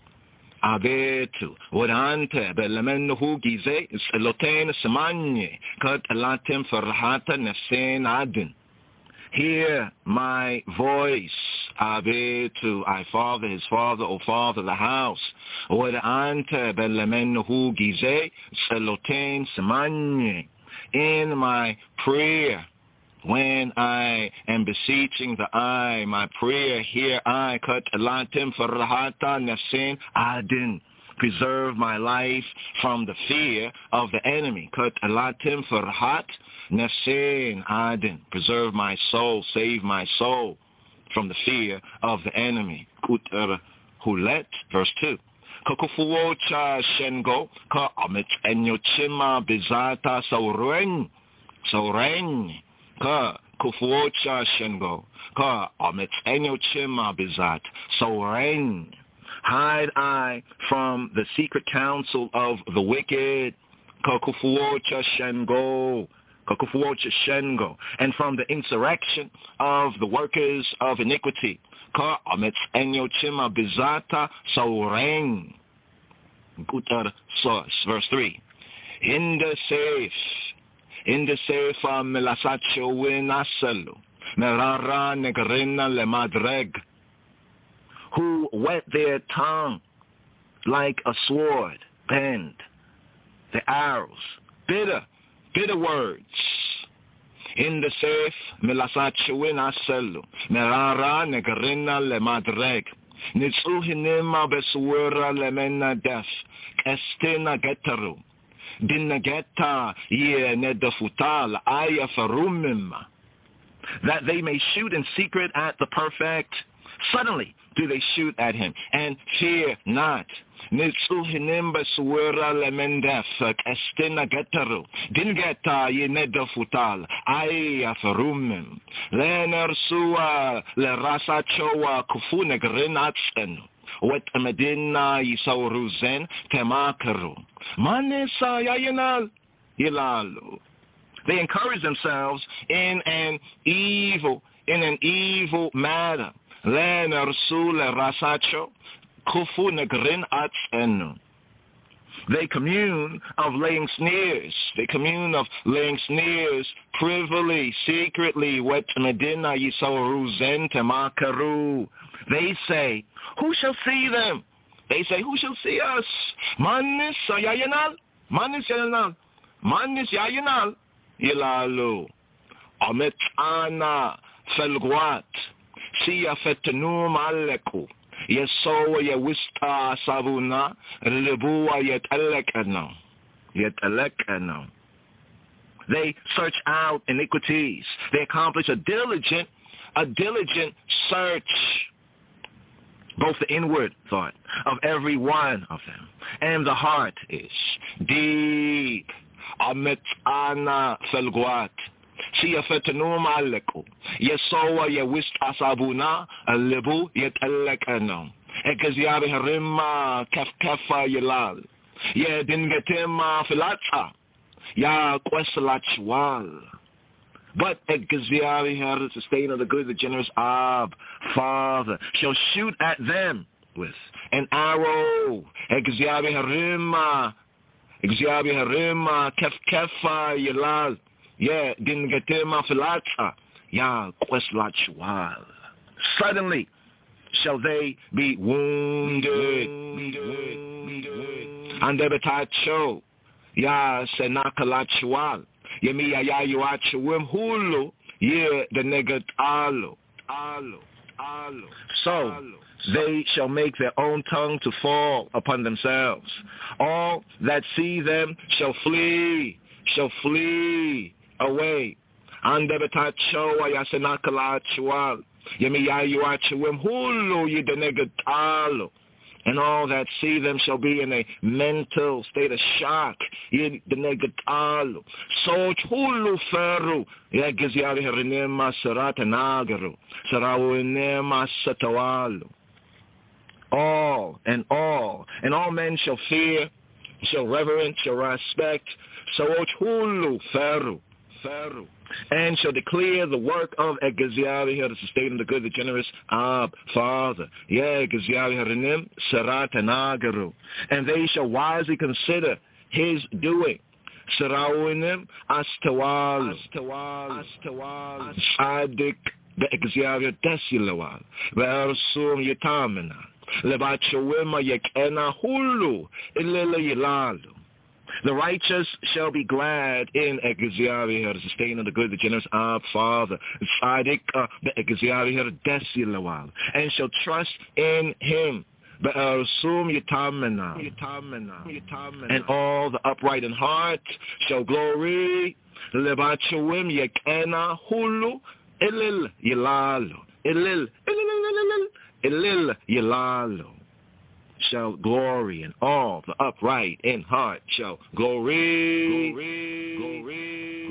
Abetu, Wadante, Belemenuhu Gize, Lotain Samanye, Kat Latim Farhata Nefsen Adin. Hear my voice, Abetu, I father, his father, O father, the house. Wadante, Belemenuhu Gize, Lotain Samanye. In my prayer, when I am beseeching the I, my prayer, hear I, cut alatim farahata nafsin adin. Preserve my life from the fear of the enemy. Cut alatim farahat nafsin adin. Preserve my soul, save my soul from the fear of the enemy. Kutar hulet, verse two. Kakufuocha shengo, ka amit enyo chima bizata sauren, sauren, ka kufuocha shengo, ka amit enyo chima bizat, sauren. Hide I from the secret counsel of the wicked, kakufuocha shengo, kakufuocha shengo, and from the insurrection of the workers of iniquity. Ka amit enyo chima bizata sauren. Gutar sos, verse three. In the safe, in the safe melasacho winasalu, merara negrina le madreg, who wet their tongue like a sword, bend the arrows, bitter, bitter words. In the safe, milasachuin aselu, merara negrina le madreg, nitsuhinima beswura lemena def, estina getaru, dinageta ye nedafutal aya farumima, that they may shoot in secret at the perfect. Suddenly do they shoot at him, and fear not. Nitsuhinim beswura lemendef, estina getaru, dingeta ye nedafutal aya farumim, lenersua le rasachoa kufunegrinatsen. Wet medina yisauruzen temakaru. Manesa yayanal yilalu. They encourage themselves in an evil, in an evil matter. Lenersu le rasacho kufu negrin atsenu. They commune of laying snares. They commune of laying snares privily, secretly. Wet medina yisauruzen temakaru. They say, who shall see them? They say, who shall see us? Manis yayanal, manis yayanal, manis yayanal, ilalu. Amit ana felguat, siya fetanum aleku, yesowa yewista sabuna, libua yetalekano, yetalekano. They search out iniquities. They accomplish a diligent, a diligent search. Both the inward thought of every one of them and the heart is deep. Amit ana felguat. Siya fetanum aleku. Yesowa yewist asabuna alibu yetelekano. Ekazyabi harima kef kefa yelal. Ye dingetema filatza. Ya kwesalachwal. But Egziari had a sustain of the good, the generous Ab, Father, shall shoot at them with an arrow. Egziari harima, Egziari harima, kef kefa yelal, yeah, din getema filata, ya queslachual. Suddenly shall they be wounded, and they betacho, ya senakalachual. Yemi ya yuachwim hulu ye the negat alo alo alo. So they shall make their own tongue to fall upon themselves. All that see them shall flee, shall flee away. Andebetacho ayasenakalachual. Yemi ya yuachwim hulu ye the negat alo. And all that see them shall be in a mental state of shock. The negatalu. So chulu feru. Yagizyari harinema saratanagaru. Sarawinema satawalu. All and all. And all men shall fear, shall reverence, shall respect. So chulu feru. Feru. And shall declare the work of Egaziari here to sustain the good, the generous Ab, Father. Yeah, Egaziari Harinim, Saratanagaru. And they shall wisely consider his doing. Sarawunim, Astawal, Astawal, Astawal, Sadik, the Egaziari Desilawal, Versum Yatamina, Lebachawima Yekena Hulu, Ilila Yilalu. The righteous shall be glad in Egaziari, the sustainer, the good, the generous Ab, Father, Tzaddik, the Egaziari, Desilawal, and shall trust in him. Be'arsum Yitamena, and all the upright in heart shall glory. Lebachawim Yekena Hulu, Ilil Yilalu, Ilil, Ilil, Ilil, Ilil Yilalu. shall glory, and all the upright in heart shall glory. Glory, glory,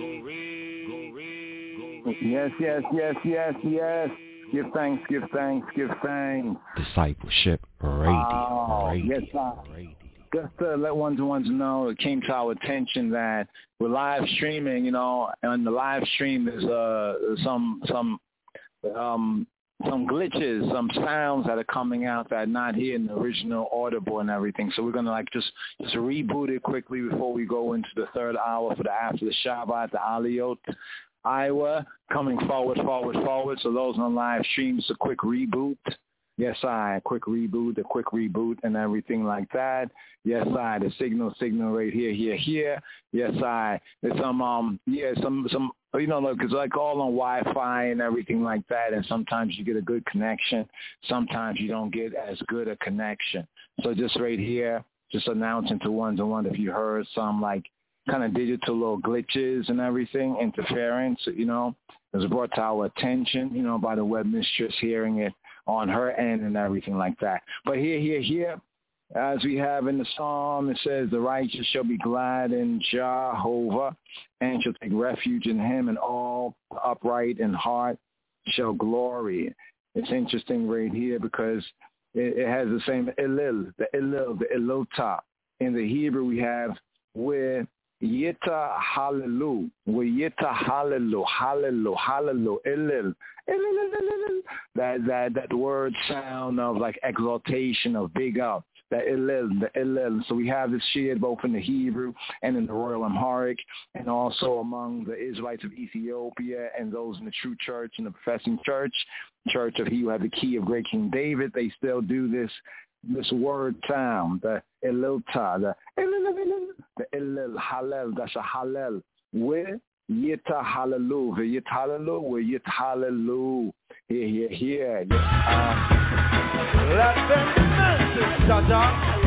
glory, glory. Yes, yes, yes, yes, yes. Give thanks, give thanks, give thanks. Discipleship Radio. Oh, Radio. Yes, sir. Just to let ones and ones know, it came to our attention that we're live streaming, you know, and on the live stream there's uh, some some um, some glitches, some sounds that are coming out that are not here in the original audible and everything. So we're gonna like just just reboot it quickly before we go into the third hour for the after the Shabbat, the Aliyot, Iowa, coming forward, forward, forward. So those on live streams, a quick reboot. Yes, I, a quick reboot, a quick reboot and everything like that. Yes, I, the signal, signal right here, here, here. Yes, I, there's some, um, yeah, some, some, you know, look, it's like all on Wi-Fi and everything like that. And sometimes you get a good connection. Sometimes you don't get as good a connection. So just right here, just announcing to ones and one if you heard some like kind of digital little glitches and everything, interference, you know, it was brought to our attention, you know, by the web mistress hearing it on her end and everything like that. But here, here, here, as we have in the psalm, it says, the righteous shall be glad in Jehovah and shall take refuge in him, and all upright in heart shall glory. It's interesting right here because it, it has the same Elil, the Elil, the Elota. In the Hebrew we have where Yita hallelu, where Yita hallelu, hallelu, hallelu, Elil. That that that word sound of like exaltation, of big up, the Elil, the Elil. So we have this shared both in the Hebrew and in the Royal Amharic, and also among the Israelites of Ethiopia and those in the true church and the professing church, church of He who had the key of great King David. They still do this this word sound, the Elilta, the Elil, the Elil, Hallel, that's a Hallel. Where Yita hallelu, the Yit hallelu, where Yit hallelu, here, here, here. Um, Let them message, Jaja.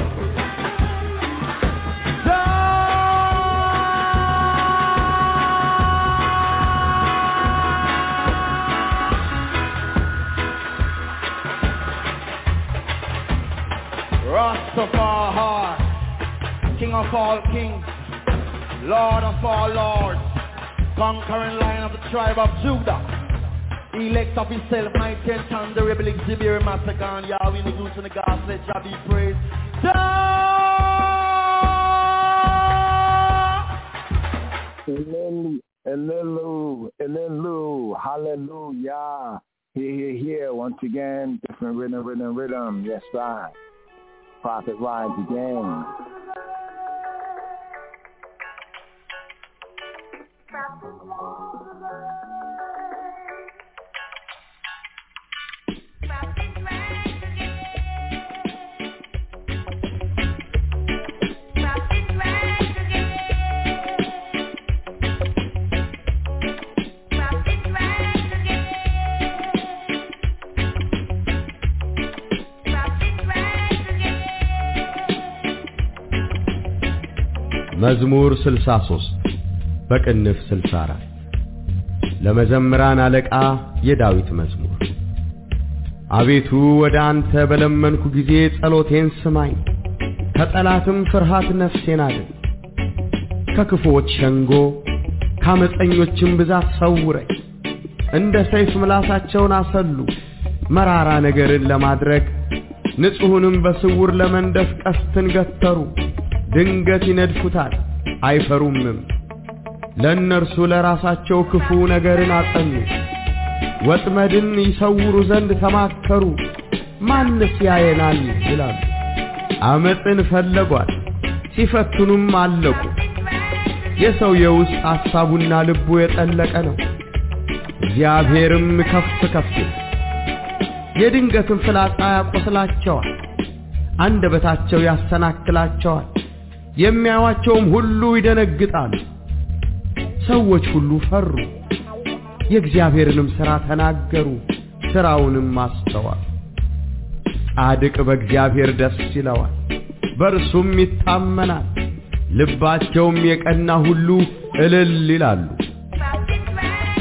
Rastafari, King of all kings, Lord of all lords, conquering Lion of the tribe of Judah, elect of himself, mighty and thunder, rebel, Zibir, Massacre, Yahweh, the goose and the gods, let Jah be praised. Elelu, Elelu, Elelu, hallelujah. Here, here, here, once again, different rhythm, rhythm, rhythm. Yes, I. Prophet rides again. መዝሙር ስልሳ ሶስት በቅንፍ ስልሳ አራት ለመዘምራን አለቃ የዳዊት መዝሙር። አቤቱ ወደ አንተ በለመንኩ ጊዜ ጸሎቴን ስማኝ፣ ከጠላትም ፍርሃት ነፍሴን አድን። ከክፉዎች ሸንጎ ከአመፀኞችም ብዛት ሰውረኝ። እንደ ሰይፍ ምላሳቸውን አሰሉ፣ መራራ ነገርን ለማድረግ ንጹሕንም በስውር ለመንደፍ ቀስትን ገተሩ። ድንገት ይነድፉታል አይፈሩምም። ለእነርሱ ለራሳቸው ክፉ ነገርን አጸኑ፣ ወጥመድን ይሰውሩ ዘንድ ተማከሩ። ማንስ ያየናል ይላሉ። አመፅን ፈለጓት ሲፈትኑም አለቁ። የሰው የውስጥ ሐሳቡና ልቡ የጠለቀ ነው። እግዚአብሔርም ከፍ ከፍ የድንገትን ፍላጻ ያቆስላቸዋል፣ አንደበታቸው ያሰናክላቸዋል። የሚያዩአቸውም ሁሉ ይደነግጣሉ። ሰዎች ሁሉ ፈሩ፣ የእግዚአብሔርንም ሥራ ተናገሩ፣ ሥራውንም አስተዋሉ። ጻድቅ በእግዚአብሔር ደስ ይለዋል፣ በእርሱም ይታመናል። ልባቸውም የቀና ሁሉ እልል ይላሉ።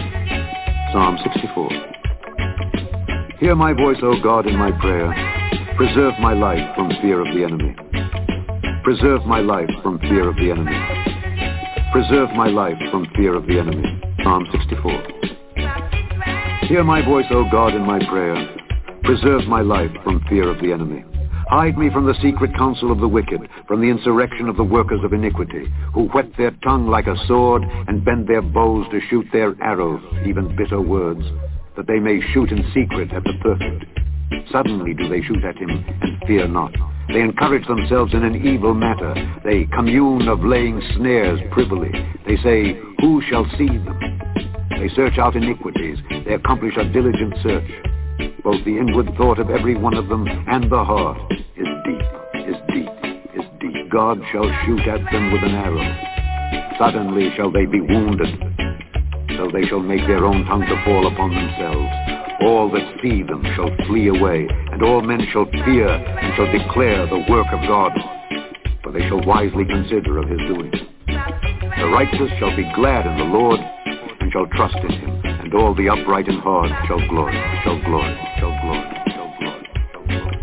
Psalm sixty-four. Hear my voice, O God, in my prayer. Preserve my life from fear of the enemy. Preserve my life from fear of the enemy. Preserve my life from fear of the enemy. Psalm sixty-four. Hear my voice, O God, in my prayer. Preserve my life from fear of the enemy. Hide me from the secret counsel of the wicked, from the insurrection of the workers of iniquity, who whet their tongue like a sword and bend their bows to shoot their arrows, even bitter words, that they may shoot in secret at the perfect. Suddenly do they shoot at him, and fear not. They encourage themselves in an evil matter. They commune of laying snares privily. They say, who shall see them? They search out iniquities. They accomplish a diligent search. Both the inward thought of every one of them and the heart is deep, is deep, is deep. God shall shoot at them with an arrow. Suddenly shall they be wounded. So they shall make their own tongue to fall upon themselves. All that see them shall flee away, and all men shall fear and shall declare the work of God. For they shall wisely consider of his doing. The righteous shall be glad in the Lord, and shall trust in him. And all the upright in heart shall glory, shall glory, shall glory, shall glory, shall glory.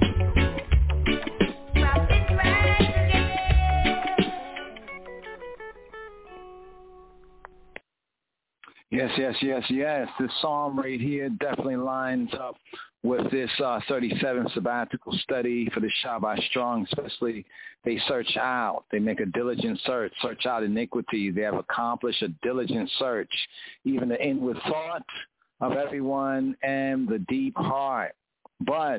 Yes, yes, yes, yes. This psalm right here definitely lines up with this uh, thirty-seventh sabbatical study for the Shabbat Strong, especially they search out, they make a diligent search, search out iniquity. They have accomplished a diligent search, even the inward thought of everyone and the deep heart. But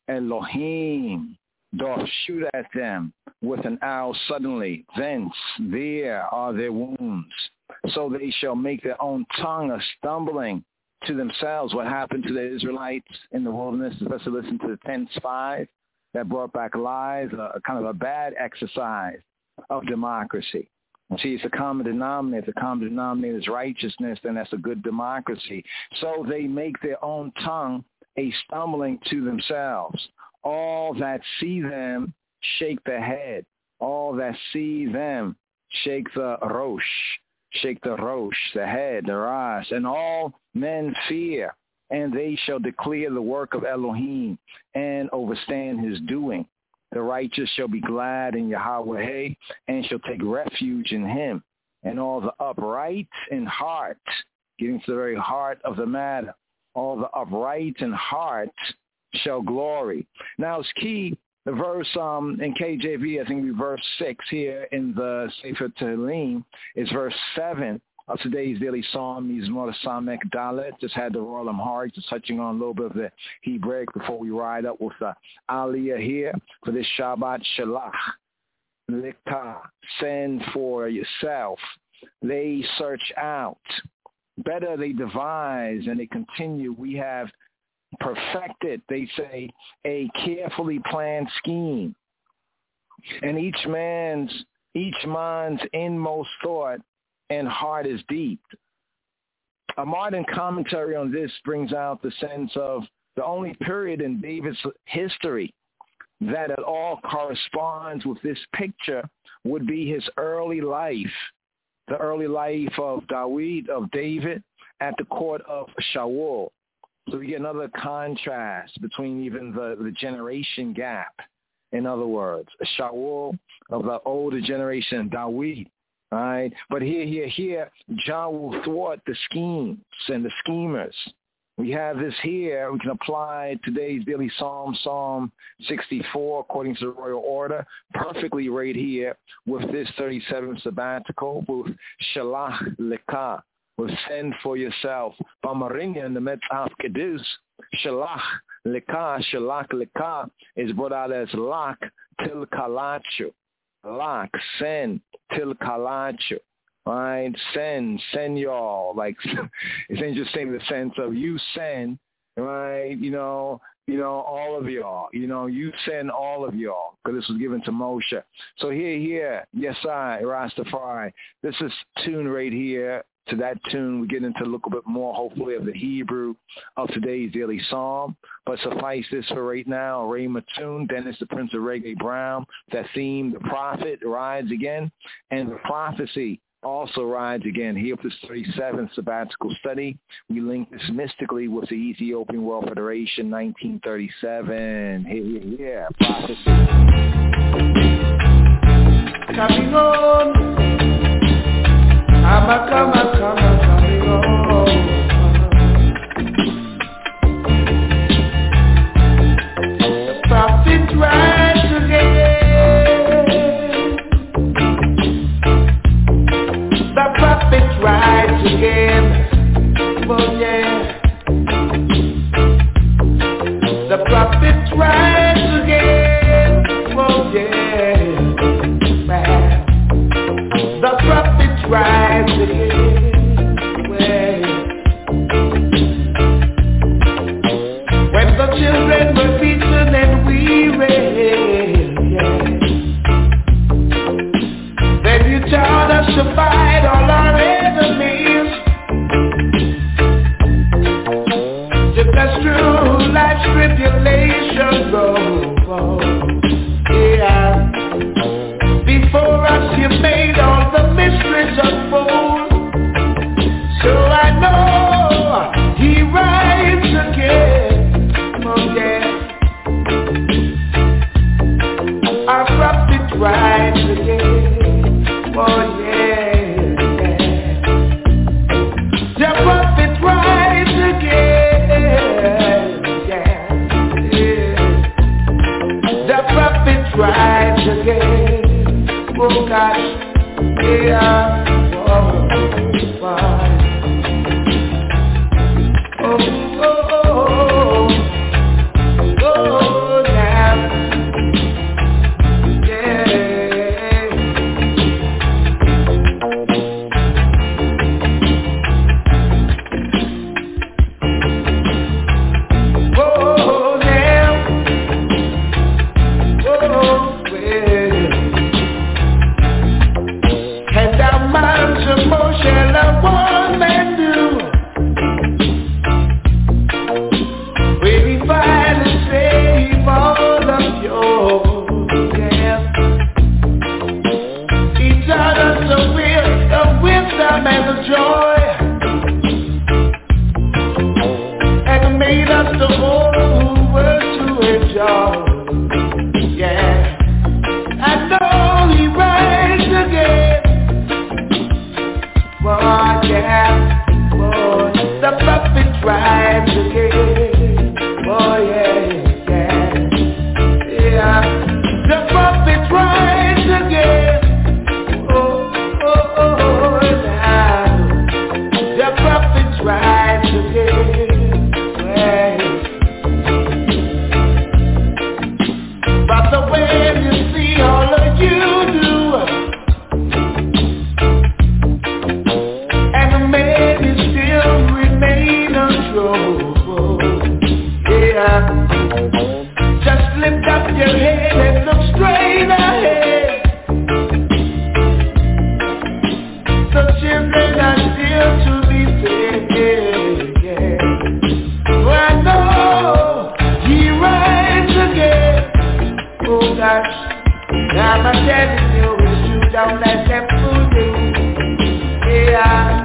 Elohim doth shoot at them with an arrow suddenly. Thence there are their wounds. So they shall make their own tongue a stumbling to themselves. What happened to the Israelites in the wilderness, especially listen to the ten spies that brought back lies, a, a kind of a bad exercise of democracy. See, it's a common denominator. If the common denominator is righteousness, then that's a good democracy. So they make their own tongue a stumbling to themselves. All that see them shake their head. All that see them shake the rosh, shake the rosh, the head, the ras, and all men fear, and they shall declare the work of Elohim and overstand his doing. The righteous shall be glad in Yahweh and shall take refuge in him. And all the upright in heart, getting to the very heart of the matter, all the upright in heart shall glory. Now it's key, the verse um, in K J V, I think we verse six here in the Sefer Tehillim, is verse seven of today's daily psalm. Mizmor Samek Dalet. Just had the Royal Amharic, just touching on a little bit of the Hebraic before we ride up with the Aliyah here for this Shabbat Shalach. Likah, send for yourself. They search out. Better they devise and they continue. We have perfected, they say, a carefully planned scheme. And each man's, each mind's inmost thought and heart is deep. A modern commentary on this brings out the sense of the only period in David's history that at all corresponds with this picture would be his early life, the early life of David, of David at the court of Shaul. So we get another contrast between even the, the generation gap. In other words, Shaul of the older generation, David. All right, but here, here, here, John will thwart the schemes and the schemers. We have this here. We can apply today's daily psalm, Psalm sixty-four, according to the royal order, perfectly right here with this thirty-seventh sabbatical, with Shalach Lekah, with send for yourself. Bamarinya in the Metzaf Kedus, Shalach Lekah, Shalach Lekah is brought out as Lak Til Kalachu. Lak, send, Til Kalachu. Right, send, send y'all. Like, it's interesting in the sense of you send, right, you know, you know, all of y'all. You know, you send all of y'all, because this was given to Moshe. So here, here, yes, I, Rastafari. This is tuned right here. To that tune, we get into a little bit more, hopefully, of the Hebrew of today's daily psalm. But suffice this for right now. Ray Mattoon, Dennis the Prince of Reggae Brown. That theme, the prophet, rides again. And the prophecy also rides again here with this thirty-seventh sabbatical study. We link this mystically with the Ethiopian World Federation, nineteen thirty-seven. Here, here, here. Prophecy. Coming on. I'm a come, a come, a coming on. The prophet rides again. The prophet rides again. Oh yeah. The prophet rides again. Oh yeah. The prophet rides again. Well, when the children were beaten and weary, yeah. Then you taught us to fight all our enemies. Took us through life's tribulation, oh, oh, yeah. Before us you made all the mysteries unfold. So I know he rides again. Oh yeah. Our prophet rides again. Oh yeah, yeah. The prophet rides again. Yeah, yeah. The prophet rides again. Oh gosh, yeah, oh, why? Oh, oh, oh, oh, oh, now, yeah. Oh, now, oh, well. And our minds and more shall a woman do. We revive and save all of your, yeah. He taught us the will, the wisdom and the joy, and made us the whole world to enjoy, yeah. I know he rides again. Oh yeah, oh, the prophet rides again. Oh yeah, yeah, yeah. The prophet rides again. Oh, oh, oh, now. The prophet rides again. Well, but the way you see all of you do. Man is still remain untrue. Yeah. Just lift up your head and look straight ahead. The children are still to be fed. Yeah. Well, I know he rides again. Oh gosh, now I'm telling you, it's true, don't let them fool you. Yeah.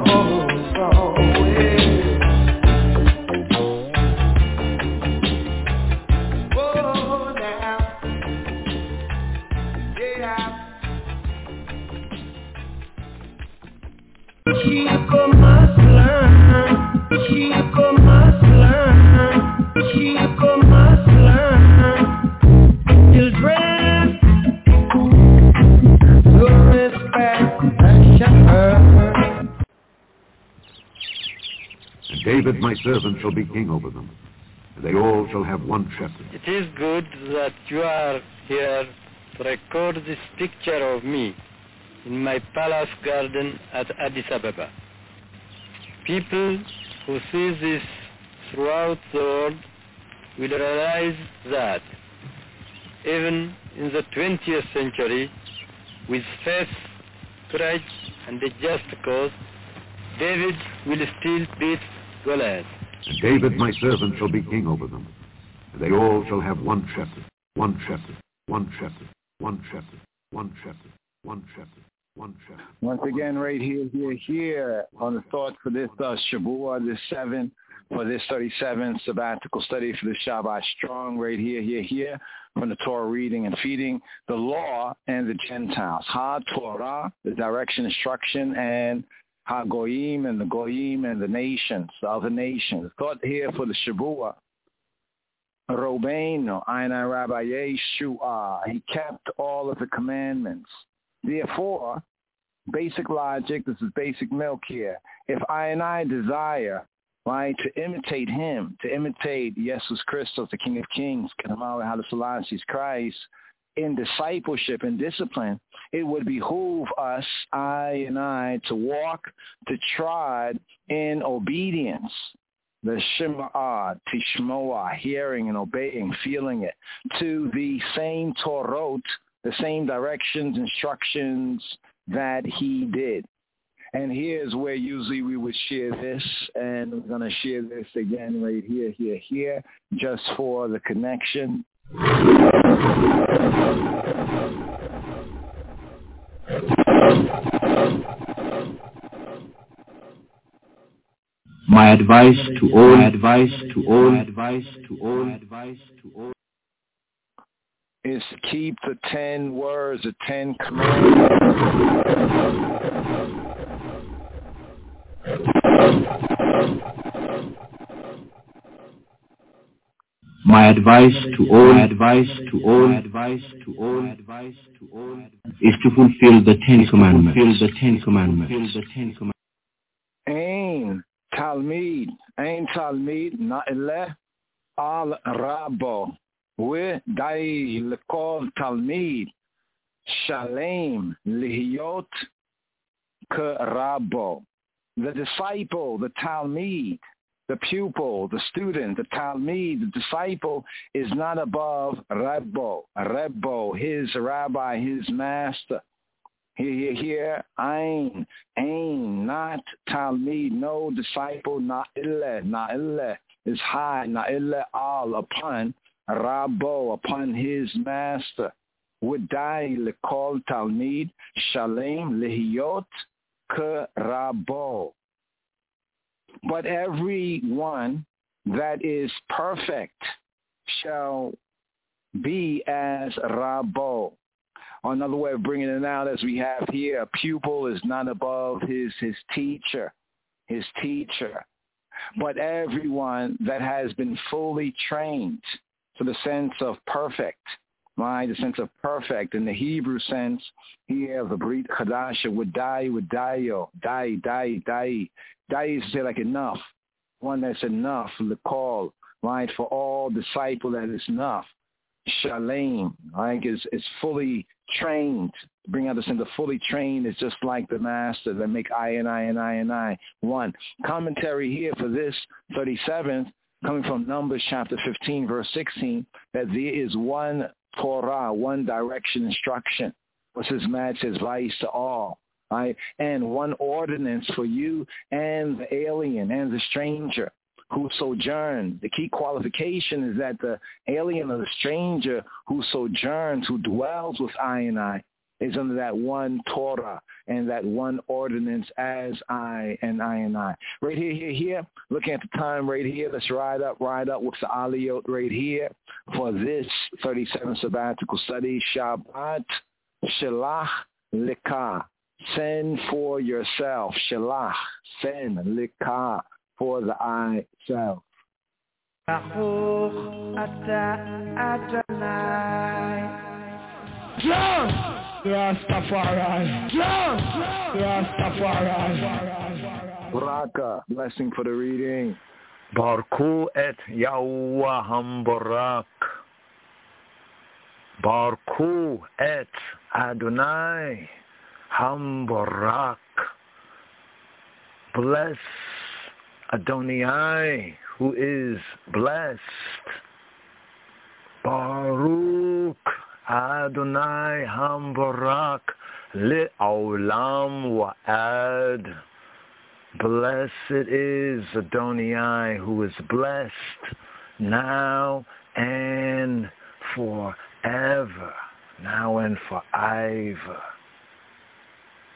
Chico must learn, Chico must learn, Chico must learn. Children, your respect and shepherd. And David my servant shall be king over them, and they all shall have one shepherd. It is good that you are here to record this picture of me in my palace garden at Addis Ababa. People who see this throughout the world will realize that even in the twentieth century, with faith, courage, and a just cause, David will still beat Goliath. And David my servant shall be king over them, and they all shall have one shepherd, one shepherd, one shepherd, one shepherd, one shepherd, one shepherd. Once again, right here, here, here, on the thought for this uh, Shavua, this seven, for this thirty-seventh sabbatical study for the Shabbat Strong, right here, here, here, from the Torah reading and feeding, the law and the Gentiles. Ha-Torah, the direction, instruction, and Ha-Goyim and the Goyim and the nations, the other nations. Thought here for the Shavua. Robeinu, Einai Rabbi Yeshua, he kept all of the commandments. Therefore, basic logic, this is basic milk here. If I and I desire, right, to imitate him, to imitate Jesus Christos, the King of Kings, Kedamawi Haile Selassie Christ, in discipleship and discipline, it would behoove us, I and I, to walk, to trod in obedience. The Shema'ah, Tishmoah, hearing and obeying, feeling it, to the same Torot, the same directions, instructions that he did. And here's where usually we would share this, and we're going to share this again right here, here, here, just for the connection. My advice to all, my advice to all, my advice to all, my advice to all, is to keep the ten words, the ten commandments. My advice to all, my advice to all, my advice to all, my advice to all, is to fulfill the Ten Commandments. Fulfill the Ten Commandments. Fulfill the Ten Commandments. Ain Talmid, Ain Talmid, Na'ileh al Rabbo, we dai lekol Talmid, Shalem lihiyot Rabbo. The disciple, the Talmid, the pupil, the student, the Talmid, the disciple is not above Rebbo, Rebbo, his rabbi, his master. Here, here, here, Ain, Ain, not Talmid, no disciple, Na'ileh, Na'ileh is high, Na'ileh al, upon Rabbo, upon his master. Wudai lekol Talmid, Shalem lihiyot Rabbo. But everyone that is perfect shall be as Rabbo. Another way of bringing it out, as we have here, a pupil is not above his, his teacher, his teacher. But everyone that has been fully trained to the sense of perfect, right, the sense of perfect in the Hebrew sense, here the Brit Chadasha would die, would die, die, die, die. Die is to say like enough. One that's enough, the call, right, for all disciple that is enough. Shalem, right, is, is fully trained. Bring out the sense of fully trained is just like the master that make I and I and I and I one. Commentary here for this thirty-seventh, coming from Numbers chapter fifteen, verse sixteen, that there is one Torah, one direction instruction. What's his match advice to all, right? And one ordinance for you and the alien and the stranger who sojourn. The key qualification is that the alien or the stranger who sojourns, who dwells with I and I, is under that one Torah and that one ordinance as I and I and I. Right here, here, here, looking at the time right here, let's ride up, ride up with the Aliyot right here for this thirty-seventh sabbatical study, Shabbat Shalach Likah. Send for yourself. Shalach, send, Likah, for the I self. Rastafari. Rastafari. Baraka, blessing for the reading. Barku et Yahuwah Hambarak. Barku et Adonai Hambarak. Bless Adonai, who is blessed. Baruch Adonai Hambarak Le'olam Wa'ad. Blessed is Adonai, who is blessed now and forever. Now and forever.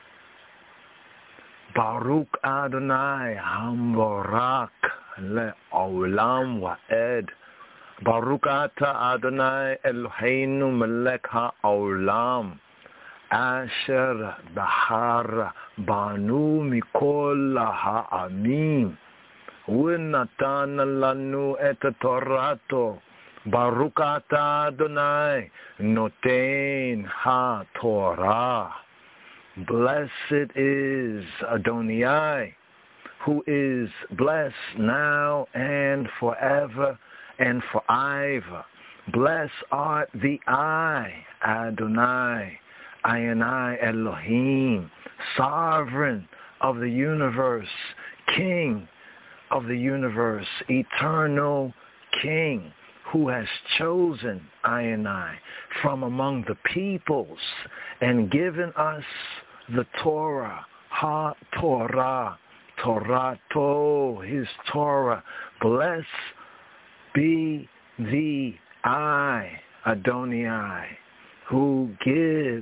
Baruch Adonai Hambarak le'olam wa'ed. Baruch Ata Adonai Eloheinu melech ha'olam. Asher bahar banu mikol ha'amim. U'natan lanu et torato. Baruch Ata Adonai noten ha-Torah. Blessed is Adonai, who is blessed now and forever and forever. Blessed art the I, Adonai, I and I Elohim, sovereign of the universe, King of the universe, eternal King, who has chosen I and I from among the peoples and given us the Torah, ha-Torah, Torato, his Torah. Blessed be the I, Adonai, who gives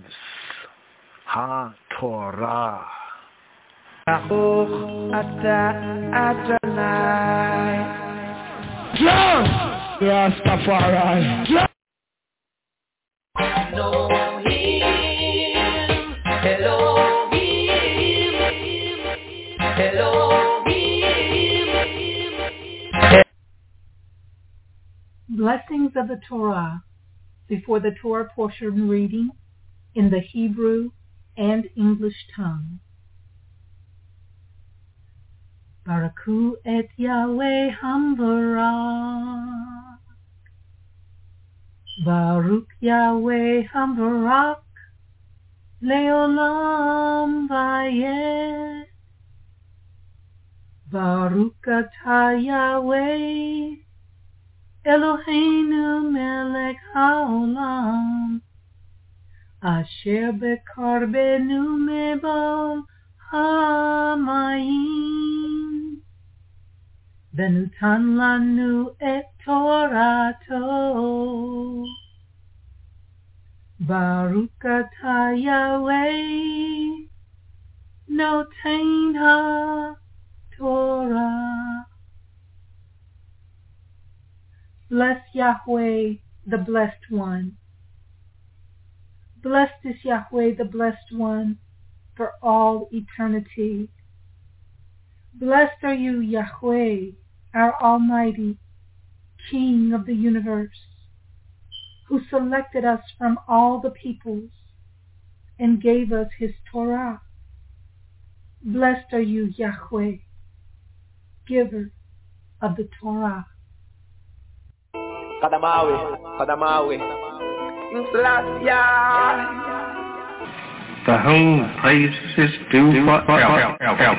ha-Torah. John! Rastafari. John! Blessings of the Torah before the Torah portion reading in the Hebrew and English tongue. Baraku et Yahweh Hambarak. Baruch Yahweh Hambarak. Leolam Vayed. Baruch Atah Yahweh Eloheinu melech haolam, asher bekarbenu mebal hamayim, v'nutan lanu et torato. Baruch atah Yahweh, noten ha-Torah. Bless Yahweh, the Blessed One. Blessed is Yahweh, the Blessed One, for all eternity. Blessed are you, Yahweh, our Almighty, King of the universe, who selected us from all the peoples and gave us his Torah. Blessed are you, Yahweh, giver of the Torah. Kadamawi, Kadamawi, Glacia. To whom praises is due forever.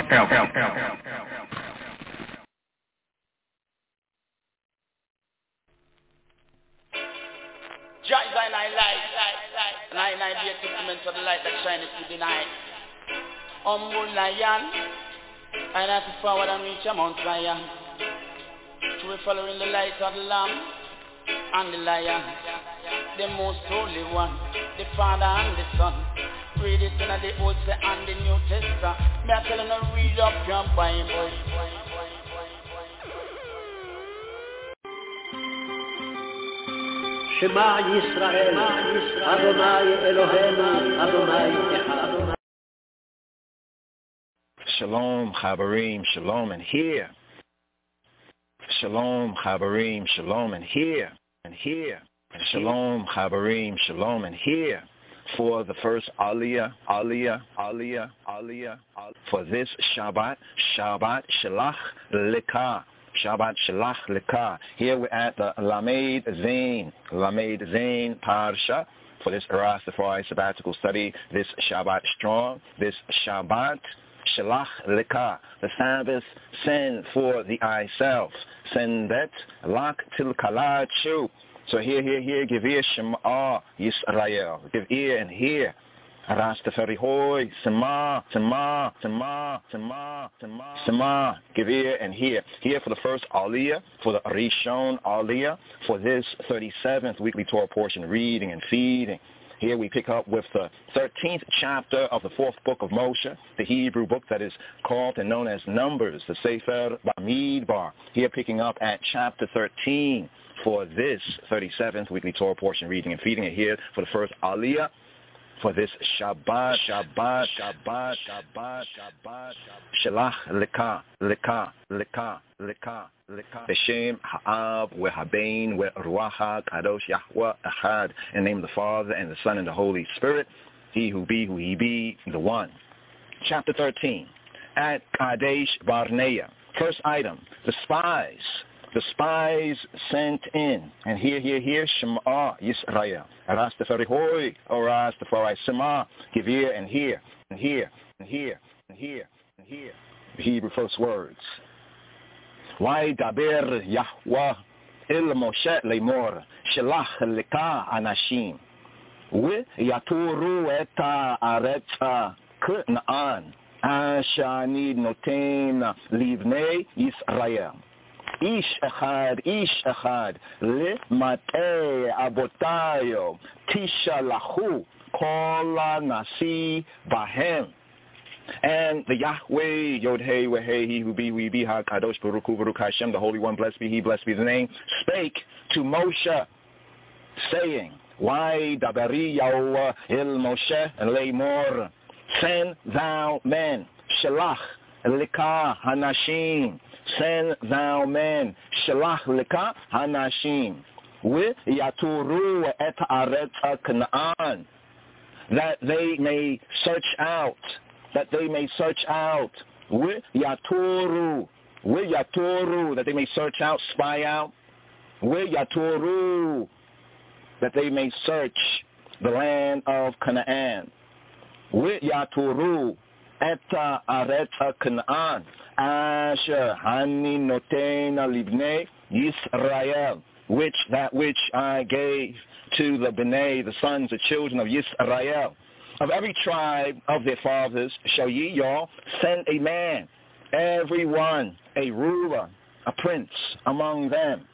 Join thy nine light, nine nine be a testament to the light that shineth through the night. Humble lion, and I to forward and reach a Mount Zion. To be following the light of the Lamb and the Lion, the most holy one, the Father and the Son. Read it in the Old and the New Testament. Me I tell you to read up your Bible. Shema Yisrael, Adonai Eloheinu, Adonai Echad. Shalom, Chabarim, shalom, and here. Shalom, Chabarim, shalom, and here, and here. And shalom, Chabarim, shalom, and here. For the first Aliyah, Aliyah, Aliyah, Aliyah, for this Shabbat, Shabbat Shalach Lekah. Shabbat Shalach Lekah. Here we're at the Lamed Zain, Lamed Zain Parsha. For this Rastafari sabbatical study, this Shabbat strong, this Shabbat Shalach Lekah, the Sabbath, send for the I self. Send that, lak til kalachu. So here, here, here, give ear, Shema Yisrael. Give ear and hear. Rastafari hoy, Sema, Sema, Sema, Sema, Sema, Sema. Give ear and hear. Here for the first Aliyah, for the Rishon Aliyah, for this thirty-seventh weekly Torah portion, reading and feeding. Here we pick up with the thirteenth chapter of the fourth book of Moshe, the Hebrew book that is called and known as Numbers, the Sefer Bamidbar. Here picking up at chapter thirteen for this thirty-seventh weekly Torah portion reading and feeding it here for the first Aliyah. For this Shabbat, Shabbat, Shabbat, Shabbat, Shabbat, Shalach Leka, Leka, Leka, Leka, Leka, Beshem Ha'ab, Wehabain, We'ruach Kadosh Yahweh Ahad, in the name of the Father and the Son and the Holy Spirit, He who be, who He be, the One. Chapter thirteen, at Kadesh Barnea. First item, the spies. The spies sent in, and here, here, here, Shema Yisrael, Rastafari Hoy, or Rastafari Shema, give ear and hear, and hear, and hear, and hear, and hear. The Hebrew first words. Why daber Yahweh il Moshe lemor, shelach leka anashim, we yaturu eta aretza k'naan, ashani noten livnei Yisrael. Ish echad, ish echad, le matei abotayo, tisha lahu, kola nasi bahem. And the Yahweh, Yod-Heh, Weh-Heh, He who be, we be, Ha-Kadosh, Baruch Hu, Baruch Hashem, the Holy One, blessed be He, blessed be the name, spake to Moshe, saying, why daberi Yahweh il Moshe leimor, send thou men, shalach, lika hanashim, send thou men, shalach leka hanashim, with yaturu et aretz Canaan, that they may search out, that they may search out, with yaturu, with yaturu, that they may search out, spy out, with yaturu, that they may search the land of Canaan, with yaturu et aretz Canaan, Asher Hani Notena Libnei Yisrael, which that which I gave to the Bnei, the sons, the children of Yisrael. Of every tribe of their fathers shall ye, y'all, send a man, every one a ruler, a prince among them.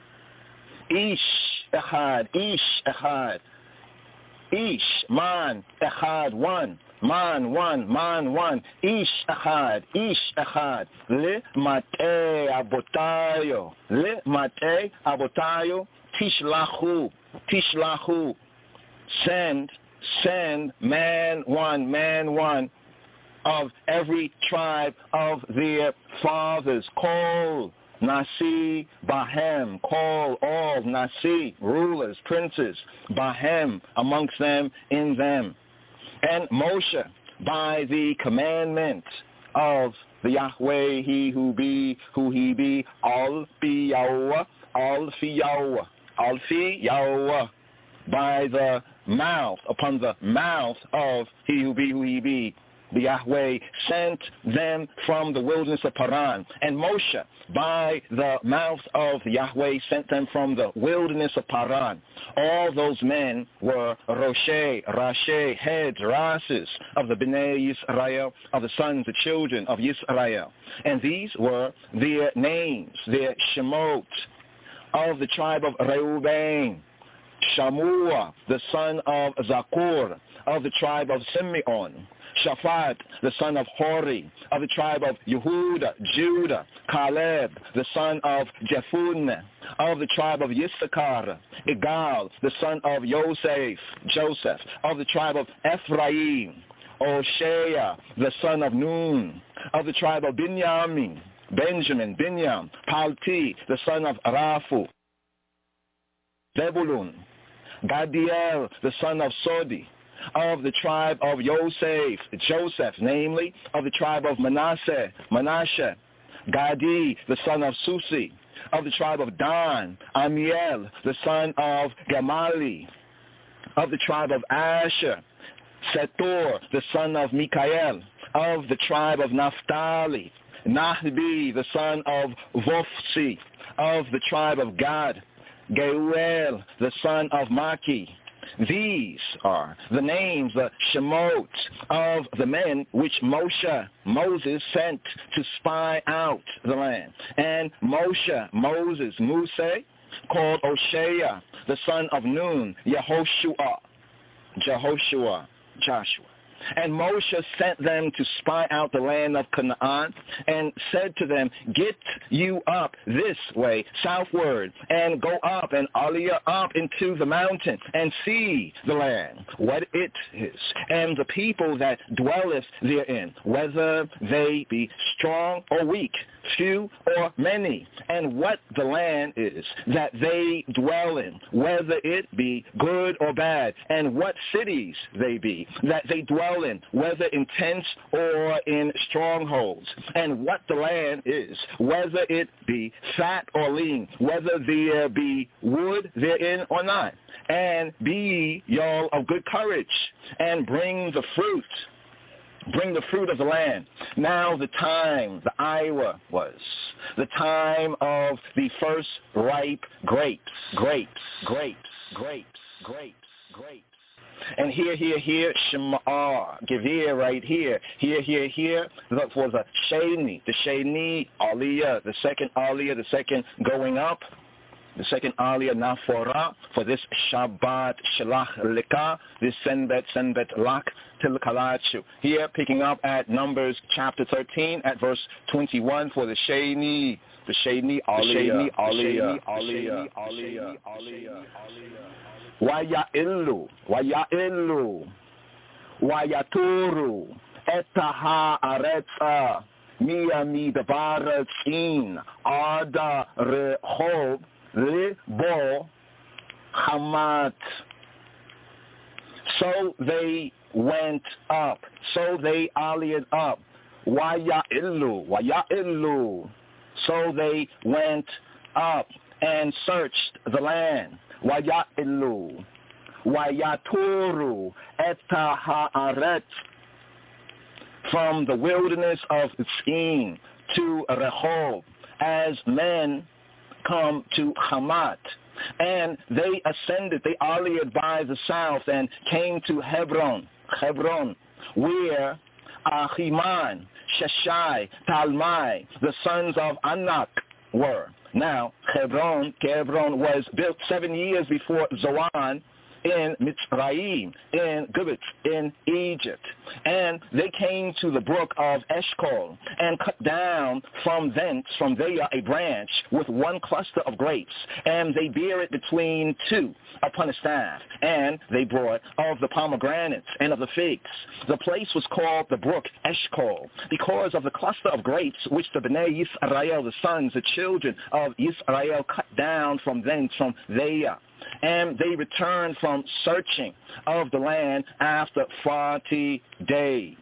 Ish echad, ish echad, ish, man, echad, one. Man one, man one, ish echad, ish echad, le matei abotayo, le matei abotayo, tishlahu, tishlahu, send, send, man one, man one, of every tribe of their fathers, call Nasi Bahem, call all Nasi, rulers, princes, Bahem, amongst them, in them. And Moshe, by the commandment of the Yahweh, He who be, who He be, Al Fi Yahweh, Al Fi Yahweh, Al Fi Yahweh, by the mouth, upon the mouth of He who be, who He be, the Yahweh sent them from the wilderness of Paran. And Moshe, by the mouth of Yahweh, sent them from the wilderness of Paran. All those men were Roshei, Rashi, heads, Rases of the Bnei Yisrael, of the sons, the children of Yisrael. And these were their names, their Shemot, of the tribe of Reuben, Shamua, the son of Zakur, of the tribe of Simeon, Shaphat, the son of Hori, of the tribe of Yehuda, Judah, Caleb, the son of Jephunneh, of the tribe of Yissachar, Igal, the son of Yosef, Joseph, of the tribe of Ephraim, Oshea, the son of Nun, of the tribe of Binyamin, Benjamin, Binyam, Palti, the son of Raphu, Zebulun, Gadiel, the son of Sodi, of the tribe of Yosef, Joseph, namely, of the tribe of Manasseh, Manasseh, Gadi, the son of Susi, of the tribe of Dan, Amiel, the son of Gamali, of the tribe of Asher, Setor, the son of Mikael, of the tribe of Naphtali, Nahbi, the son of Vophsi, of the tribe of Gad, Geuel, the son of Maki. These are the names, the Shemot, of the men which Moshe, Moses, sent to spy out the land. And Moshe, Moses, Muse, called Oshea, the son of Nun, Yehoshua, Jehoshua, Joshua. And Moshe sent them to spy out the land of Canaan and said to them, get you up this way, southward, and go up and aliyah up into the mountain and see the land, what it is, and the people that dwelleth therein, whether they be strong or weak, few or many, and what the land is that they dwell in, whether it be good or bad, and what cities they be that they dwell in, whether in tents or in strongholds, and what the land is, whether it be fat or lean, whether there be wood therein or not. And be ye y'all of good courage, and bring the fruit, bring the fruit of the land. Now the time, the Iowa was, the time of the first ripe grapes, grapes, grapes, grapes, grapes, grapes. And here, here, here, Shema, give ear right here. Here, here, here, that was a Sheni, the Sheni, Aliyah, the second Aliyah, the second going up, the second Aliyah Nafora, for this Shabbat Shalach Leka, this Senbet Senbet Lak Tilkalachu. Here, picking up at Numbers chapter thirteen, at verse twenty-one, for the Sheni, the Sheni Aliyah, Aliyah, Aliyah, Aliyah, Aliyah, Waya'illu, Waya'illu, Wayaturu, Etaha Aretza, Miyami Dabaratzin, Ada Rehob, Libo, Hamat. So they went up, so they allied up, Waya'illu, Waya'illu. So they went up and searched the land. Waya'illu, Wayaturu, Eta Haaret, from the wilderness of Tzin to Rehob, as men come to Hamat. And they ascended, they allied by the south and came to Hebron, Hebron, where Ahiman, Sheshai, Talmai, the sons of Anak were. Now, Hebron, Hebron was built seven years before Zoan in Mitzrayim, in Gibbet, in Egypt. And they came to the brook of Eshcol and cut down from thence, from there, a branch with one cluster of grapes. And they bear it between two upon a staff. And they brought of the pomegranates and of the figs. The place was called the brook Eshcol because of the cluster of grapes which the Bnei Yisrael, the sons, the children of Israel, cut down from thence, from there. And they returned from searching of the land after forty days.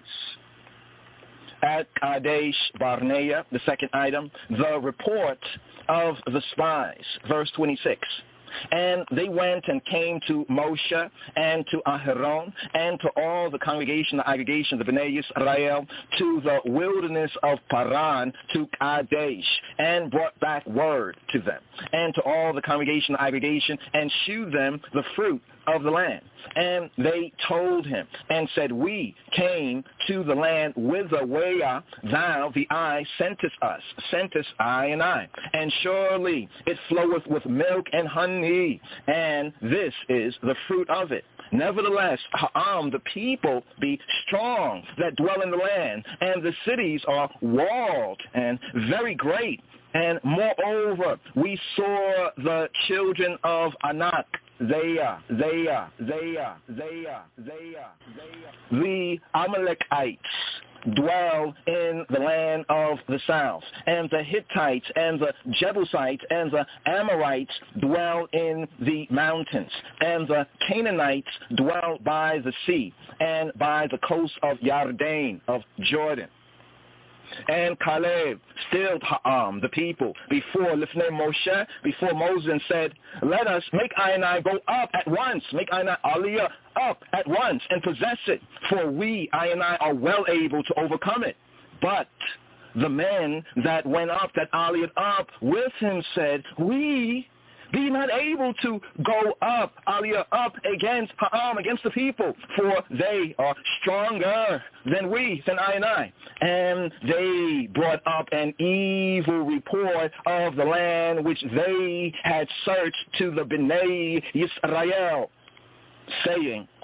At Kadesh Barnea, the second item, the report of the spies, verse twenty-six. And they went and came to Moshe and to Aharon and to all the congregation, the aggregation of the Bnei Yisrael, to the wilderness of Paran, to Kadesh, and brought back word to them, and to all the congregation, the aggregation, and shewed them the fruit of the land. And they told him and said, we came to the land whither where thou, the eye, sentest us, sentest I and I. And surely it floweth with milk and honey, and this is the fruit of it. Nevertheless, Ha'am, the people, be strong that dwell in the land, and the cities are walled and very great. And moreover, we saw the children of Anak, they are, they are, they are, they are, they are, they are. The Amalekites dwell in the land of the south, and the Hittites and the Jebusites and the Amorites dwell in the mountains, and the Canaanites dwell by the sea and by the coast of Yarden, of Jordan. And Caleb stilled Ha'am, the people, before Lifnei Moshe, before Moses, and said, let us make I and I go up at once, make I and I aliyah up at once and possess it, for we, I and I, are well able to overcome it. But the men that went up, that aliyah up with him, said, we be not able to go up, aliyah up against Ha'am, against the people, for they are stronger than we, than I and I. And they brought up an evil report of the land which they had searched to the Bnei Yisrael, saying,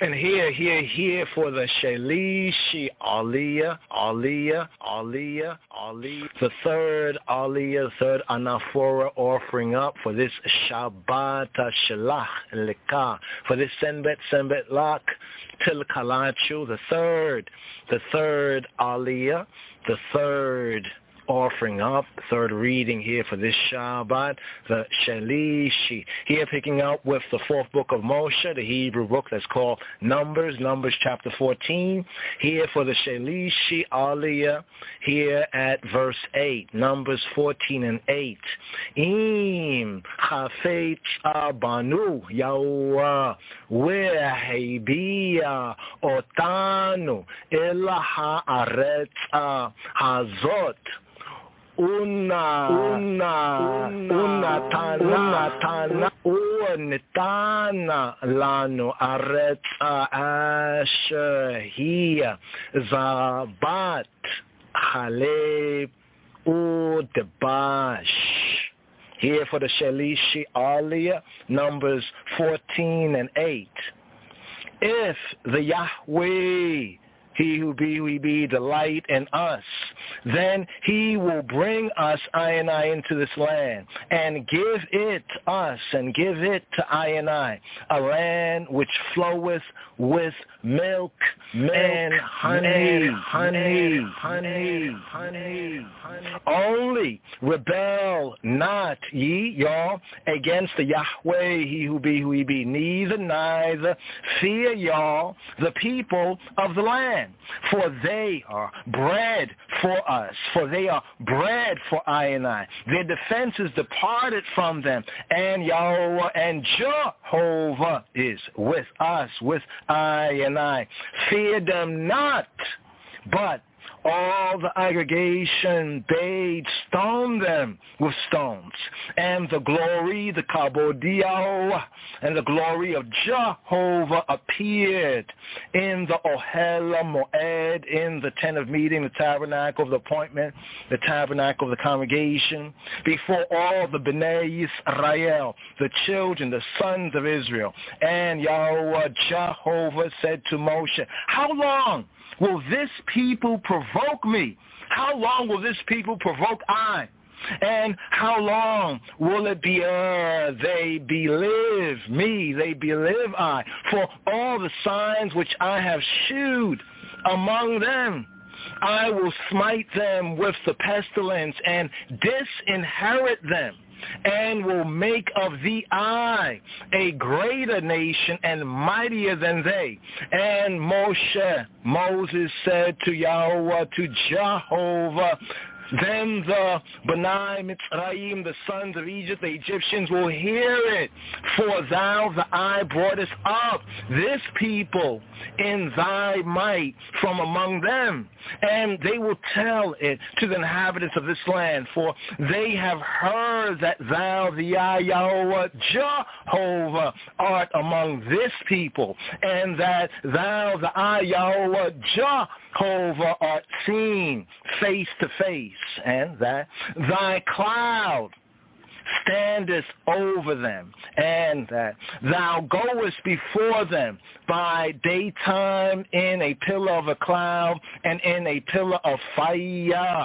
And here, here, here for the Shalishi Aliyah, Aliyah, Aliyah, Aliyah. The third Aliyah, third Anaphora offering up for this Shabbat Shalach Lekah, for this Senbet Senbet Lak Til Kalachu, the third, the third Aliyah, the third offering up, third reading here for this Shabbat, the Shalishi. Here picking up with the fourth book of Moshe, the Hebrew book that's called Numbers, Numbers chapter fourteen. Here for the Shalishi Aliyah, here at verse eight, Numbers fourteen and eight. Im Chafetz Banu Yahuwah Ve'hebiya Otanu Ela Haaretz Hazot Una, una, una tana, tana, unetana lanu aretza asher hiya zabat haleb udebash. Here for the Shalishi Aliyah, Numbers fourteen and eight. If the Yahweh, he who be, we be, delight in us, then he will bring us, I and I, into this land, and give it us, and give it to I and I, a land which floweth with milk, milk and honey, and honey, honey, honey, honey. Only rebel not ye, y'all, against the Yahweh, he who be, who he be, neither, neither fear y'all the people of the land. For they are bread for us, for they are bread for I and I. Their defense is departed from them, and Yahweh and Jehovah is with us, with I and I. Fear them not, but all the aggregation bade stone them with stones, and the glory, the kabodiah, and the glory of Jehovah appeared in the Ohel Moed, in the tent of meeting, the tabernacle of the appointment, the tabernacle of the congregation, before all the Bnei Yisrael, the children, the sons of Israel. And Yahweh Jehovah said to Moshe, how long will this people provoke me? How long will this people provoke I? And how long will it be ere they believe me, they believe I, for all the signs which I have shewed among them? I will smite them with the pestilence and disinherit them, and will make of thee I a greater nation and mightier than they. And Moshe, Moses said to Yahweh, to Jehovah, then the B'nai Mitzrayim, the sons of Egypt, the Egyptians, will hear it. For thou, the eye, broughtest up this people in thy might from among them. And they will tell it to the inhabitants of this land. For they have heard that thou, the Yahweh, Jehovah, art among this people. And that thou, the Yahweh, Jehovah, art seen face to face. And that thy cloud standest over them, and that thou goest before them by daytime in a pillar of a cloud and in a pillar of fire,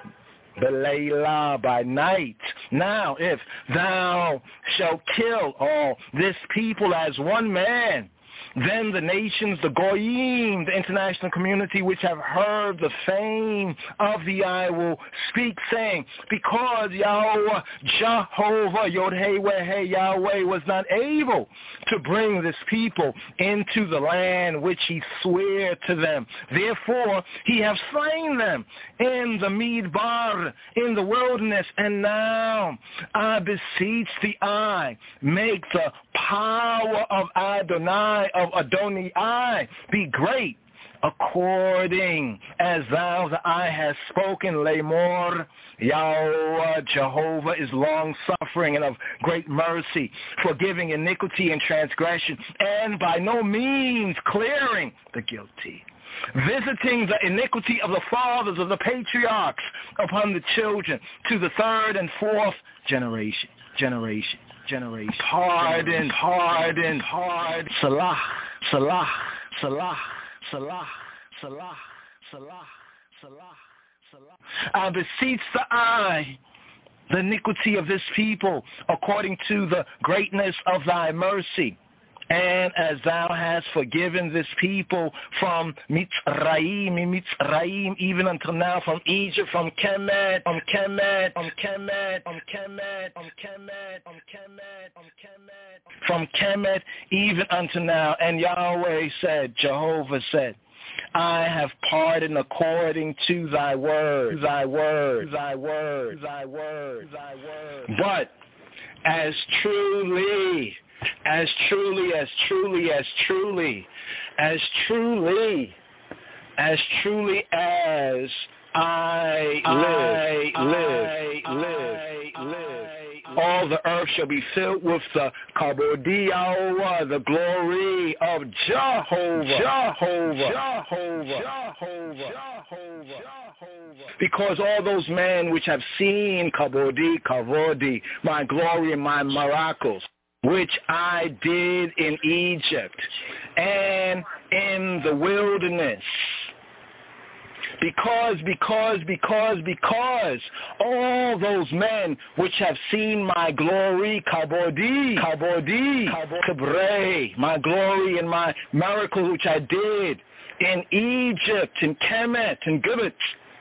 Belayla, by night. Now if thou shalt kill all this people as one man, then the nations, the Goyim, the international community which have heard the fame of the eye will speak, saying, because Yahweh, Jehovah, Yod-Heh-Weh-Hey, Yahweh, was not able to bring this people into the land which he sware to them. Therefore, he hath slain them in the Midbar, in the wilderness. And now I beseech thee, I make the power of Adonai, of Adonai, be great, according as thou the eye hast spoken. Lamor, Yahweh Jehovah is long-suffering and of great mercy, forgiving iniquity and transgression, and by no means clearing the guilty, visiting the iniquity of the fathers of the patriarchs upon the children to the third and fourth generation, generation, generation. Pardon, pardon, pardon, Salah, Salah, Salah, Salah, Salah, Salah, Salah, Salah. I beseech the eye, the iniquity of this people, according to the greatness of thy mercy. And as thou hast forgiven this people from Mitzrayim, Mitzrayim, even until now, from Egypt, from Kemet, from Kemet, from Kemet, from Kemet, from Kemet, from Kemet, from Kemet, from Kemet, even unto now. And Yahweh said, Jehovah said, I have pardoned according to thy word, thy word, thy word, thy word, thy word. But as truly, as truly, as truly, as truly, as truly, as truly as I live, I live, I live, I live, all the earth shall be filled with the kabodiyah, the glory of Jehovah, Jehovah, Jehovah, Jehovah, Jehovah. Because all those men which have seen kabodi, kavodi, my glory and my miracles, which I did in Egypt and in the wilderness. Because, because, because, because all those men which have seen my glory, kabodi, kabodi, kabre, my glory and my miracles which I did in Egypt, in Kemet, in Gibbet,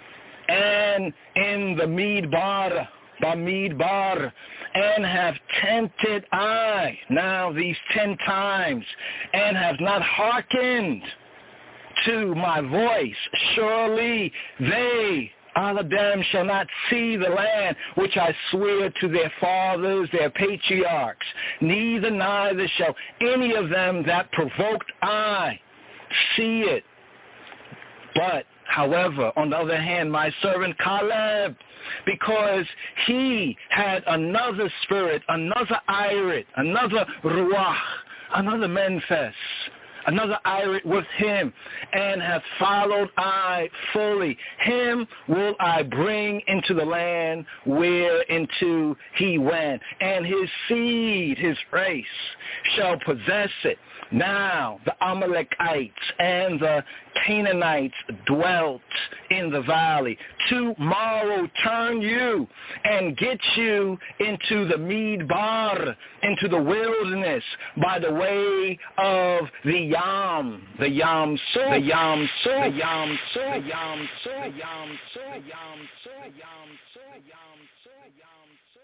and in the Midbar, Bamidbar, and have tempted I now these ten times, and have not hearkened to my voice. Surely they, all of them, shall not see the land which I swear to their fathers, their patriarchs, neither neither shall any of them that provoked I see it. But, however, on the other hand, my servant Caleb, because he had another spirit, another irit, another ruach, another menfes, another irit with him, and hath followed I fully. Him will I bring into the land whereinto he went, and his seed, his race, shall possess it. Now the Amalekites and the Canaanites dwelt in the valley. Tomorrow turn you and get you into the Midbar, into the wilderness, by the way of the Yam, the Yam Suf, the Yam Suf, the Yam Suf, the Yam Suf, the Yam Suf, the Yam Suf, the Yam Suf, the Yam Suf, the Yam Suf.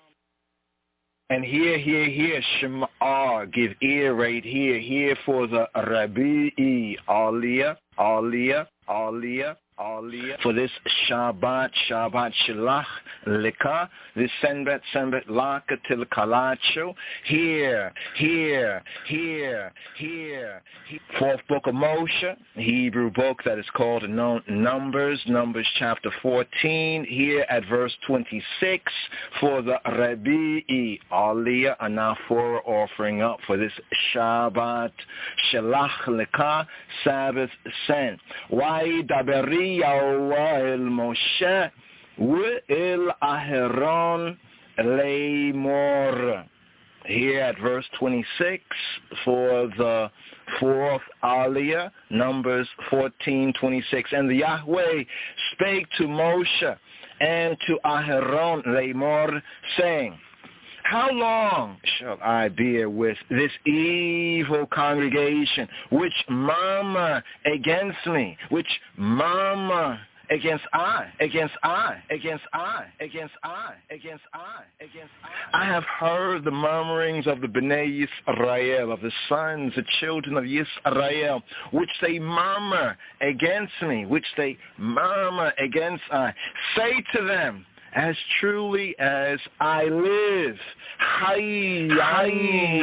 And here, here, here, Shema, give ear right here, here for the Rabi'i, Aliyah, Aliyah, Aliyah, Aliyah, for this Shabbat, Shabbat Shalach, Lika, this Senbet, Senbet Laka Til Kalacho, here, here, here, here, fourth book of Moshe, Hebrew book that is called Numbers, Numbers chapter fourteen, here at verse twenty-six, for the Rabi'i, Aliyah, a Nafora offering up for this Shabbat, Shalach Lika, Sabbath sent. Why daberi Yahweh el Moshe ve'el Aharon leimor. Here at verse twenty-six for the fourth Aliyah, Numbers fourteen twenty-six. And the Yahweh spake to Moshe and to Aharon leimor, saying, how long shall I bear with this evil congregation, which murmur against me, which murmur against I, against I, against I, against I, against I, against I? I have heard the murmurings of the Bnei Yisrael, of the sons, the children of Yisrael, which they murmur against me, which they murmur against I. Say to them, as truly as I live, Hai, Hai,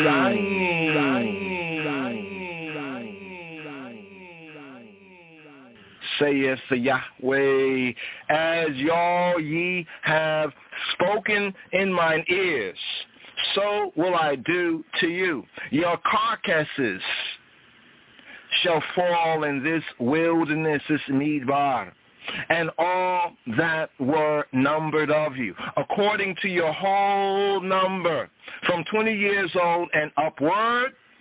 saith the Yahweh, as y'all ye have spoken in mine ears, so will I do to you. Your carcasses shall fall in this wilderness, this Midbar, and all that were numbered of you, according to your whole number, from twenty years old and upward,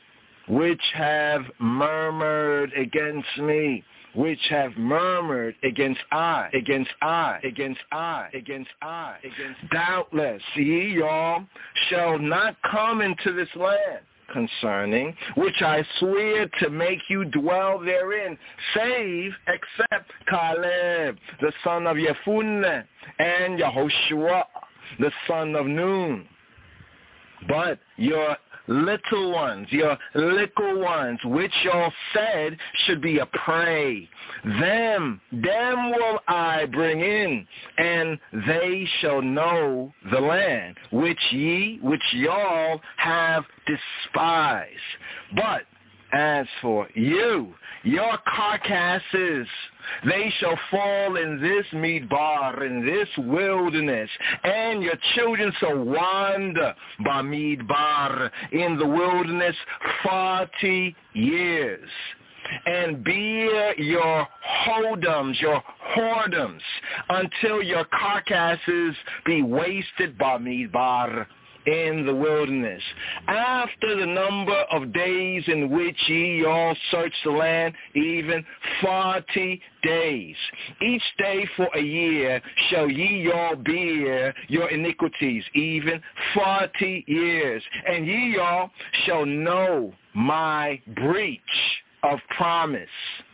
which have murmured against me, which have murmured against I, against I, against I, against I, against doubtless ye y'all shall not come into this land, concerning which I swear to make you dwell therein, save except Caleb, the son of Yefunne, and Yehoshua, the son of Nun. But your little ones, your little ones, which y'all said should be a prey, them, them will I bring in, and they shall know the land, which ye, which y'all have despised. But as for you, your carcasses, they shall fall in this Midbar, in this wilderness, and your children shall wander by Midbar, in the wilderness, forty years. And bear your hodoms, your whoredoms, until your carcasses be wasted by Midbar, in the wilderness. After the number of days in which ye all search the land, even forty days. Each day for a year shall ye all bear your iniquities, even forty years. And ye all shall know my breach of promise.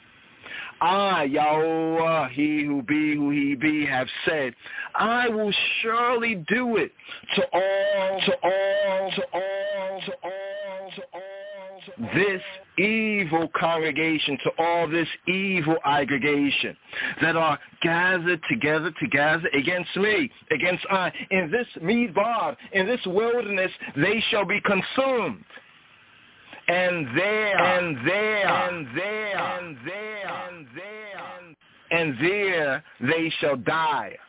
I, Yahweh, he who be who he be, have said, I will surely do it to all, to all, to all, to all, to all, to all, this evil congregation, to all this evil aggregation that are gathered together to gather against me, against I. In this Midbar, in this wilderness, they shall be consumed. And there, and there, and there, and there, and there, and there they shall die.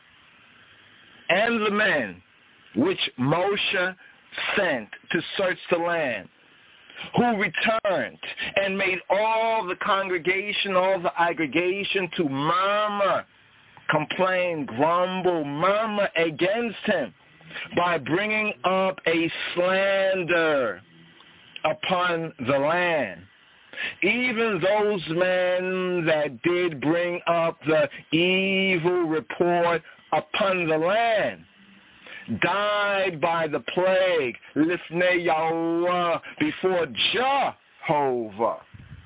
And the men which Moshe sent to search the land, who returned and made all the congregation, all the aggregation to murmur, complain, grumble, murmur against him by bringing up a slander upon the land. Even those men that did bring up the evil report upon the land died by the plague, Lifnei Yahweh, before Jehovah.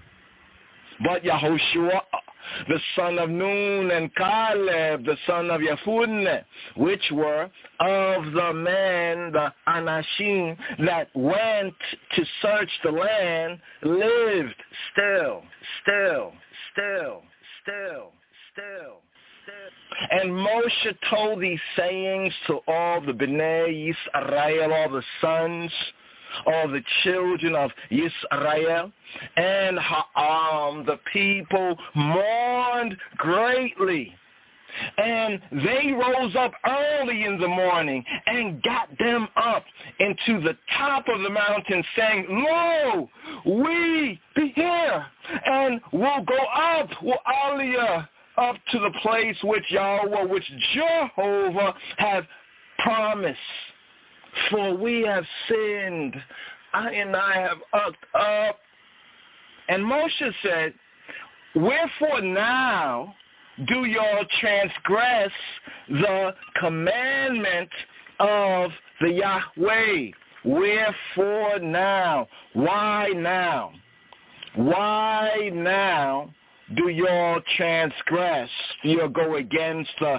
But Yehoshua, the son of Nun, and Caleb, the son of Yefunne, which were of the men, the Anashim, that went to search the land, lived still, still, still, still, still, still. And Moshe told these sayings to all the Bnei Yisrael, all the sons, all the children of Yisrael, and Ha'am, the people, mourned greatly. And they rose up early in the morning and got them up into the top of the mountain, saying, Lo, we be here, and we'll go up, we'll aliyah, up to the place which Yahweh, which Jehovah have promised. For we have sinned, I and I have upped up. And Moshe said, wherefore now do y'all transgress the commandment of the Yahweh? Wherefore now? Why now? Why now do y'all transgress? You'll go against the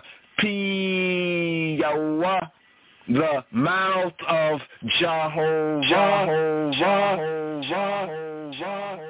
P Yahweh, the mouth of Jehovah, Jehovah, Jehovah, Jehovah.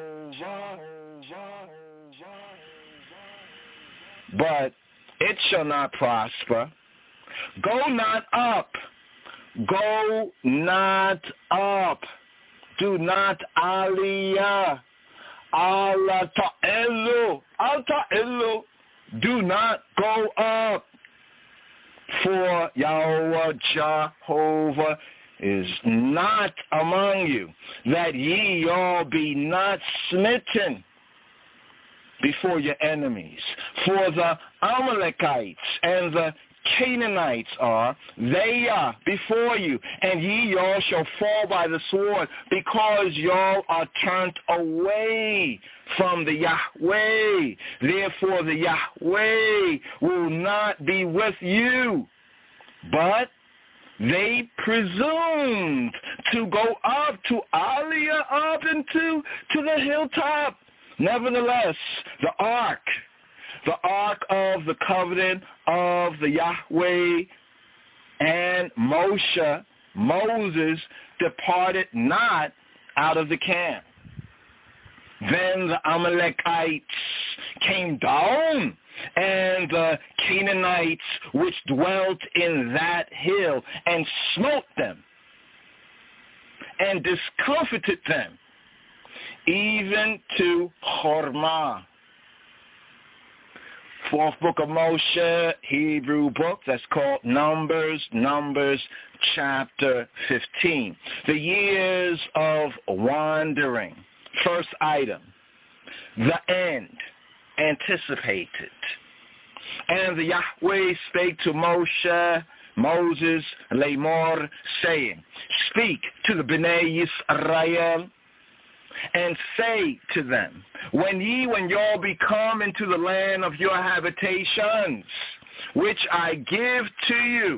But it shall not prosper. Go not up. Go not up. Do not aliyah. Al ta'elu. Al ta'elu. Do not go up. For Yahweh Jehovah is not among you, that ye all be not smitten. before your enemies. For the Amalekites and the Canaanites are, they are before you, and ye y'all shall fall by the sword, because y'all are turned away from the Yahweh. Therefore the Yahweh will not be with you. But they presumed to go up to Aliyah, up into to the hilltop. Nevertheless, the ark, the ark of the covenant of the Yahweh and Moshe, Moses, departed not out of the camp. Then the Amalekites came down, and the Canaanites which dwelt in that hill, and smote them, and discomfited them, even to Hormah. Fourth book of Moshe, Hebrew book, that's called Numbers, Numbers chapter fifteen. The years of wandering. First item, the end, anticipated. And the Yahweh spake to Moshe, Moses, Lamor, saying, speak to the Bnei Yisrael, and say to them, when ye, when y'all be come into the land of your habitations, which I give to you,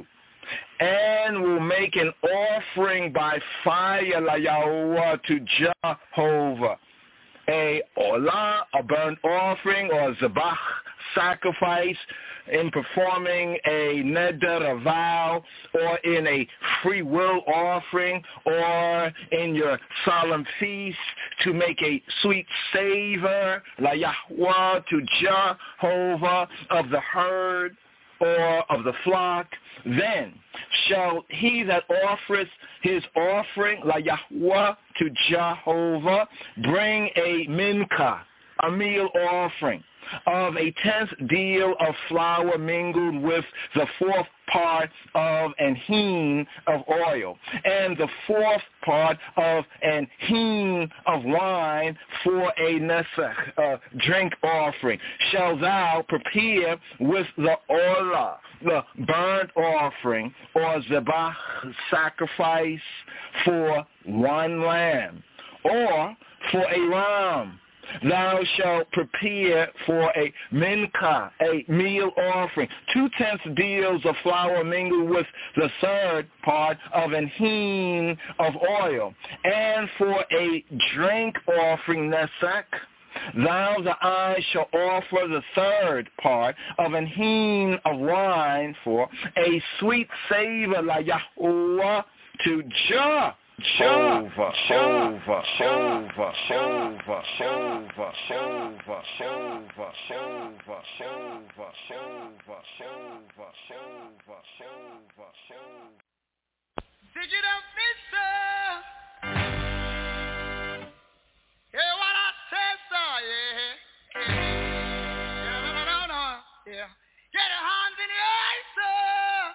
and will make an offering by fire la Yahuwah to Jehovah, a olah, a burnt offering, or a zabach, sacrifice, in performing a neder, a vow, or in a free will offering, or in your solemn feast, to make a sweet savor, la Yahweh, to Jehovah, of the herd, or of the flock, then shall he that offereth his offering, la Yahweh, to Jehovah, bring a mincha, a meal offering, of a tenth deal of flour mingled with the fourth part of an hin of oil, and the fourth part of an hin of wine for a nesach, uh, drink offering, shall thou prepare with the olah, the burnt offering, or zabach, sacrifice, for one lamb, or for a ram. Thou shalt prepare for a mincha, a meal offering, two-tenths deals of flour mingled with the third part of an hin of oil, and for a drink offering, nesek, thou the eye shall offer the third part of an hin of wine for a sweet savor, la Yahuwah, to Jah. Jehovah, Jehovah, Jehovah, Jehovah, Jehovah, Jehovah, Jehovah, Jehovah, Jehovah, Jehovah, Jehovah, Jehovah, Jehovah, Jehovah. Did you know this, sir? Hear what I said, sir? Yeah, yeah, no, no, no, no, yeah. Get your hands in the air, sir.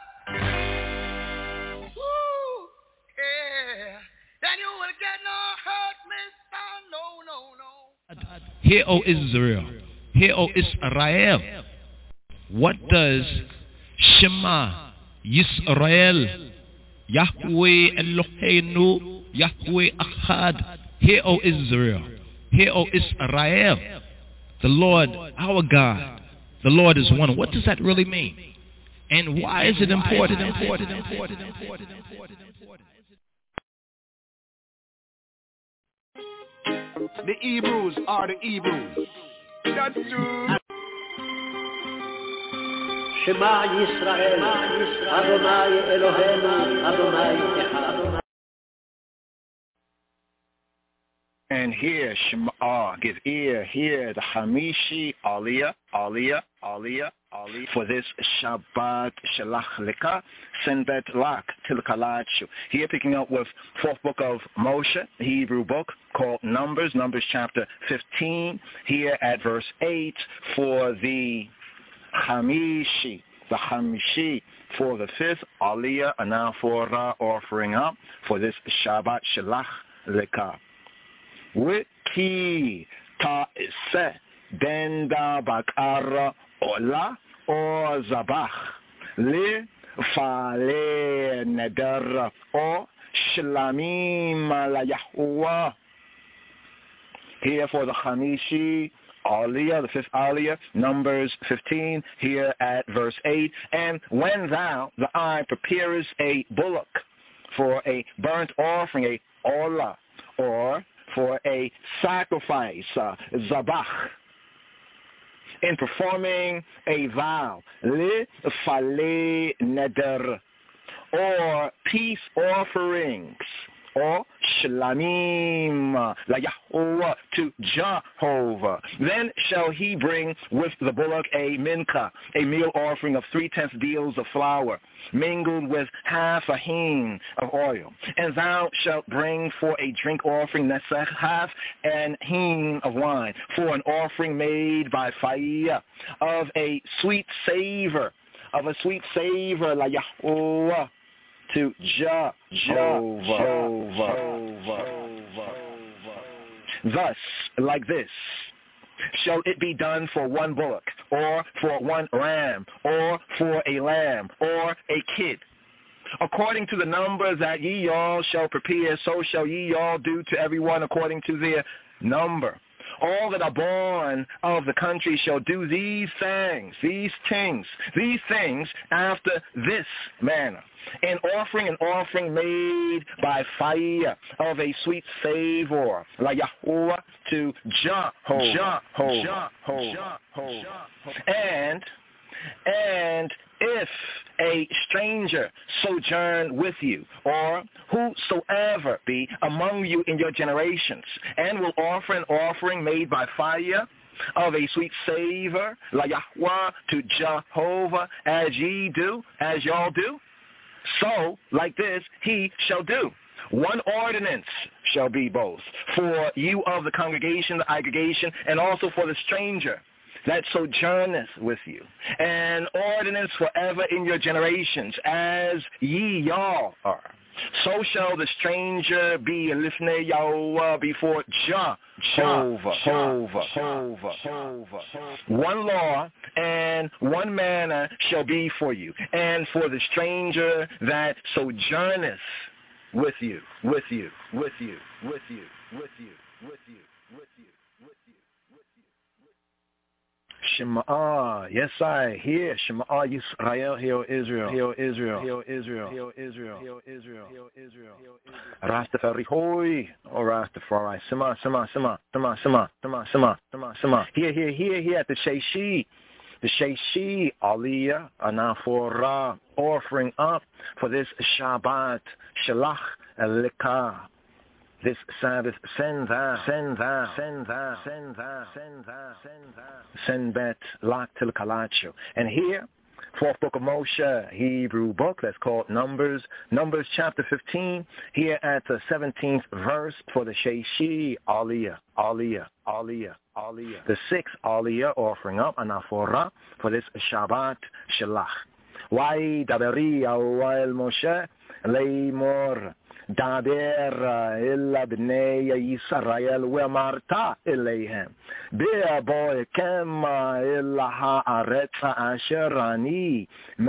Then you will get no hurt, mister. No, no, no. Hear, O Israel. Hear, O Israel. What does Shema Yisrael, Yahweh Eloheinu, Yahweh Achad. Hear, O Israel. Hear, O Israel. The Lord, our God, the Lord is one. What does that really mean? And why is it important? Important, important, important, important. The Hebrews are the Hebrews. That's true. Shema Yisrael, Adonai Eloheinu, Adonai Echad. And here, Shema, give ear, hear the Hamishi, Aliyah, Aliyah, Aliyah, Aliyah, for this Shabbat Shalach Leka, Senbet Lak, Tilkalachu. Here picking up with fourth book of Moshe, the Hebrew book, called Numbers, Numbers chapter fifteen, here at verse eight, for the Hamishi, the Hamishi, for the fifth, Aliyah, and now for uh, offering up, for this Shabbat Shalach Leka. Wiki ta ise denda bakar ola or zabach le fale neder or shlamim la Yahuwah. Here for the Chamishi Aliyah, the fifth Aliyah, Numbers fifteen, here at verse eight. And when thou, the eye, preparest a bullock for a burnt offering, a olah, or for a sacrifice, uh, zabach, in performing a vow, li fale neder, or peace offerings, or shlamim la Yahuwah, to Jehovah. Then shall he bring with the bullock a mincha, a meal offering of three-tenths deals of flour, mingled with half a hin of oil. And thou shalt bring for a drink offering nesech, half an hin of wine, for an offering made by fire, of a sweet savor, of a sweet savor la Yahuwah, to Jehovah. Thus, like this, shall it be done for one bullock, or for one ram, or for a lamb, or a kid. According to the number that ye all shall prepare, so shall ye all do to everyone according to their number. All that are born of the country shall do these things, these things, these things after this manner. An offering, an offering made by fire of a sweet savor, la Yahuwah, to Jehovah. Jehovah. And, and if a stranger sojourn with you, or whosoever be among you in your generations, and will offer an offering made by fire of a sweet savor, la Yahuwah, to Jehovah, as ye do, as y'all do, so, like this, he shall do. One ordinance shall be both for you of the congregation, the aggregation, and also for the stranger that sojourneth with you. An ordinance forever in your generations, as ye y'all are. So shall the stranger be lifnei Yahuwah before Jah, Jehovah, Jehovah, Jehovah, Jehovah. One law and one manner shall be for you, and for the stranger that sojourneth with you, with you, with you, with you, with you, with you, with you. Shema, yes I hear Shema Yisrael, hear Israel, hear Israel, hear Israel, hear Israel, hear Israel, hear Israel. Rastafari hoi, or Rastafari, Shema, Shema, Shema, Shema, Shema, Shema, Shema, Shema, Shema. Here, here, here, here at the Sheishi, the Sheishi Aliyah Anaphora, offering up for this Shabbat Shalach Elikah. This Sabbath, send thou, send thou, send thou, send thou, send thou, send thou, send bet lak til kalacho. And here, fourth book of Moshe, Hebrew book, that's called Numbers, Numbers chapter fifteen, here at the seventeenth verse for the Sheishi Aliyah, Aliyah, Aliyah, Aliyah. The sixth Aliyah offering up Anaphora for this Shabbat Shalach. Why daberi awal Moshe leimor. Daber illa bnei Yisrael ve'amarta eleihem be'aboikem illa ha'aretz asher ani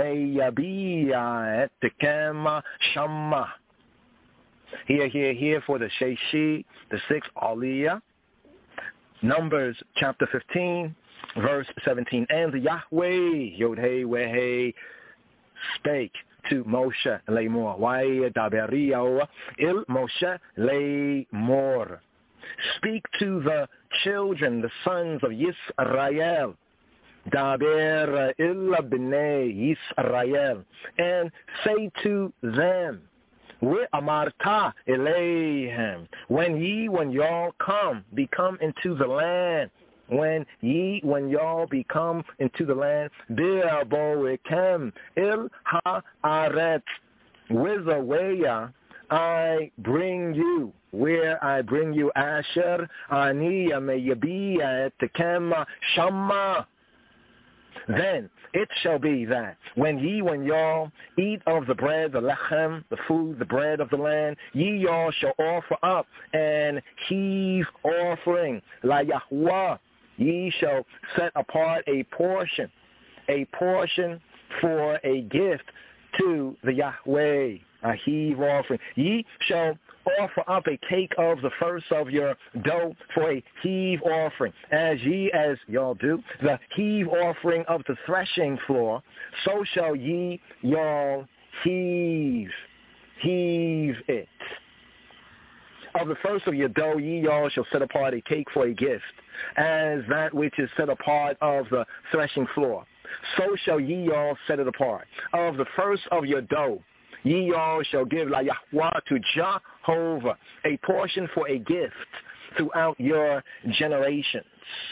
meyabiya etkem shamma. Here, here, here for the Sheishi, the sixth Aliyah, Numbers chapter fifteen, verse seventeen. And the Yahweh, Yod-Heh, Weh-Heh, spake to Moshe Lemor. Why daberiyahu il Moshe Lemor. Speak to the children, the sons of Yisrael. Daber il bnei Yisrael. And say to them, Amarta eleihem. When ye, when y'all come, become into the land. When ye, when y'all become into the land, be'aboikem il ha'aretz, whither I bring you, where I bring you, asher ani meyabiya etkem shamma. Then it shall be that when ye, when y'all eat of the bread, the lechem, the food, the bread of the land, ye y'all shall offer up and heave offering la Yahuwah ye shall set apart a portion, a portion for a gift to the Yahweh, a heave offering. Ye shall offer up a cake of the first of your dough for a heave offering, as ye, as y'all do, the heave offering of the threshing floor, so shall ye y'all heave, heave it. Of the first of your dough, ye y'all shall set apart a cake for a gift, as that which is set apart of the threshing floor. So shall ye y'all set it apart. Of the first of your dough, ye y'all shall give la Yahweh to Jehovah a portion for a gift throughout your generations.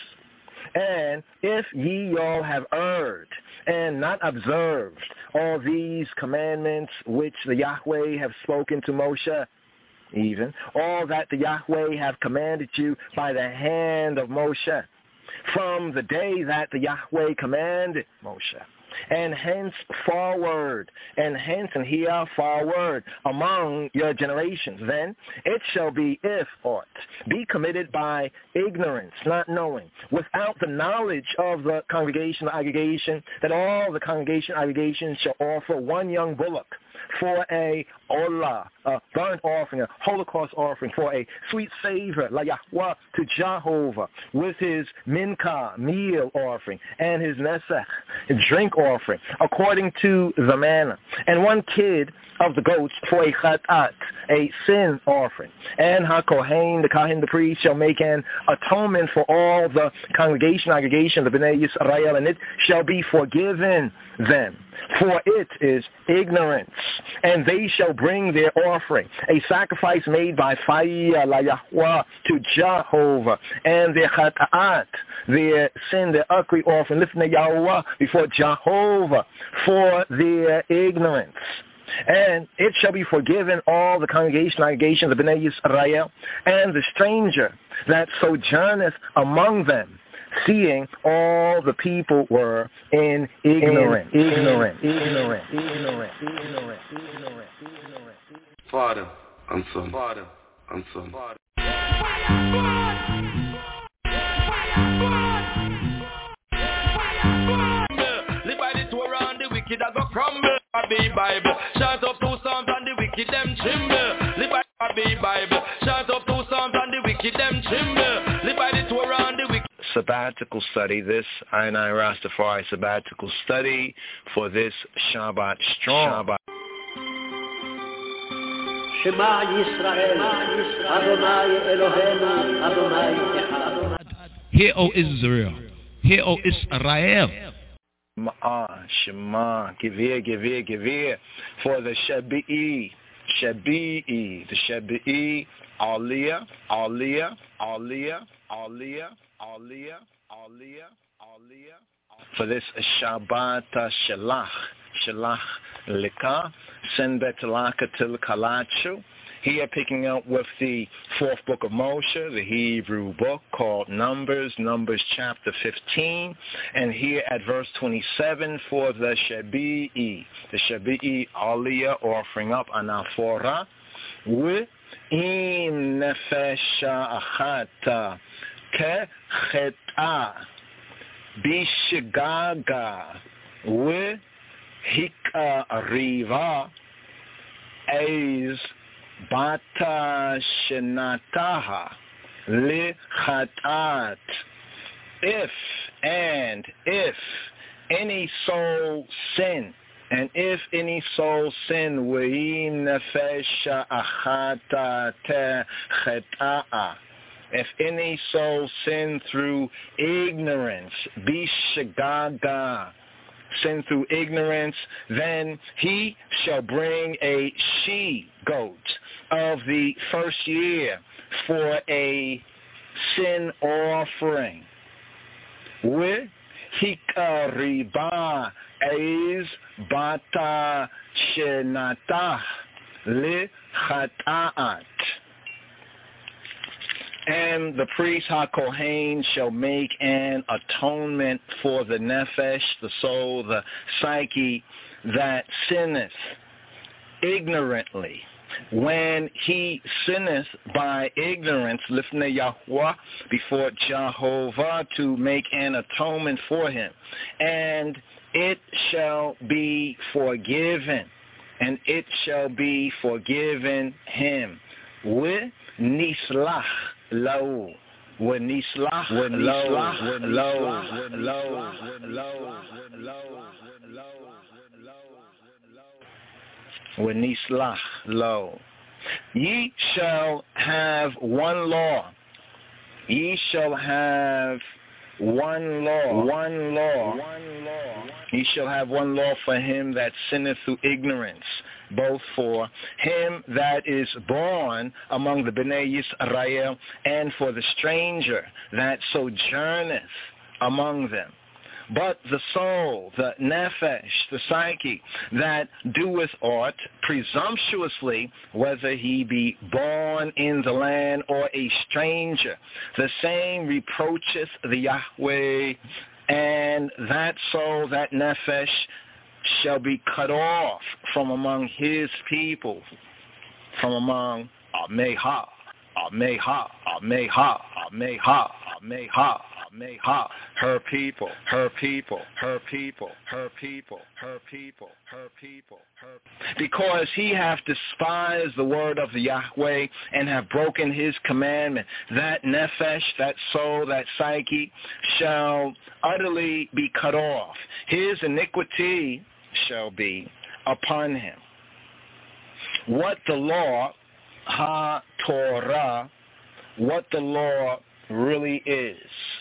And if ye y'all have erred and not observed all these commandments which the Yahweh have spoken to Moshe, even all that the Yahweh have commanded you by the hand of Moshe, from the day that the Yahweh commanded Moshe, and hence forward, and hence and here forward among your generations, then it shall be, if aught be committed by ignorance, not knowing, without the knowledge of the congregation or aggregation, that all the congregation aggregations shall offer one young bullock for a olah, a burnt offering, a holocaust offering, for a sweet savor, la Yahweh, to Jehovah, with his minka, meal offering, and his nesach, drink offering, according to the manner, and one kid of the goats for a chatat, a sin offering. And ha-kohen, the kohen, the priest, shall make an atonement for all the congregation, aggregation, the Bnei Yisrael, and it shall be forgiven them. For it is ignorance, and they shall bring their offering, a sacrifice made by fire, la Yahweh, to Jehovah, and their chatat, their sin, their ugly offering, lifnei Yahweh, before Jehovah, for their ignorance. And it shall be forgiven all the congregation, congregation, the Bnei Yisrael, and the stranger that sojourneth among them, seeing all the people were in ignorant, ignorant, ignorant, ignorant, ignorant, ignorant, ignorant, ignorant. Father and Son, Father and Son. Live by the Torah and the wicked are go crumble. I be Bible. Shout up two psalms and the wicked them tremble. Live by the Bible. Shout up two psalms and the wicked them tremble. Live by the Torah and the wicked. Sabbatical study, this I N I Rastafari sabbatical study for this Shabbat Strong. Shabbat. Shema Yisrael, Adonai Eloheinu, Adonai Echad. Hear, O Israel. Hear, O Israel. Ma'ah, Shema, give ear, give ear, give ear. For the Shabi'i, Shabi'i, the Shabi'i, Aliyah, Aliyah, Aliyah, Aliyah, Aliyah, Aliyah, Aliyah. For this Shabbat Shalach, Shalach Lika, send Betalaka Til Kalachu. Here picking up with the fourth book of Moshe, the Hebrew book called Numbers, Numbers chapter fifteen, and here at verse twenty-seven for the Shabi'i, the Shabi'i Aliyah offering up anaphora, with im nefesha achata kecheta bishigaga with hika riva is bata shenataha li chatat. If and if any soul sin, and if any soul sin, we nefesha achata techeta'a. If any soul sin through ignorance, bishagaga, sin through ignorance, then he shall bring a she-goat of the first year for a sin offering. With hikariba is bata shenatah li chata'at. And the priest HaKohen shall make an atonement for the nefesh, the soul, the psyche, that sinneth ignorantly when he sinneth by ignorance, lifnei Yahweh, before Jehovah, to make an atonement for him. And it shall be forgiven, and it shall be forgiven him. With nislach lau. With nislach lau. With lau. With lau. With lau. With nislach lau. Ye shall have one law. Ye shall have one law. One law. One law. Ye shall have one law for him that sinneth through ignorance, both for him that is born among the Bnei Yisrael, and for the stranger that sojourneth among them. But the soul, the nefesh, the psyche, that doeth aught presumptuously, whether he be born in the land or a stranger, the same reproacheth the Yahweh, and that soul, that nefesh, shall be cut off from among his people, from among Ameha, Ameha, Ameha, Ameha, Ameha, Ameha, her people, her people, her people, her people, her people, her people, her people. Because he hath despised the word of the Yahweh and have broken his commandment, that nefesh, that soul, that psyche, shall utterly be cut off. His iniquity shall be upon him. What the law, ha-Torah, what the law really is.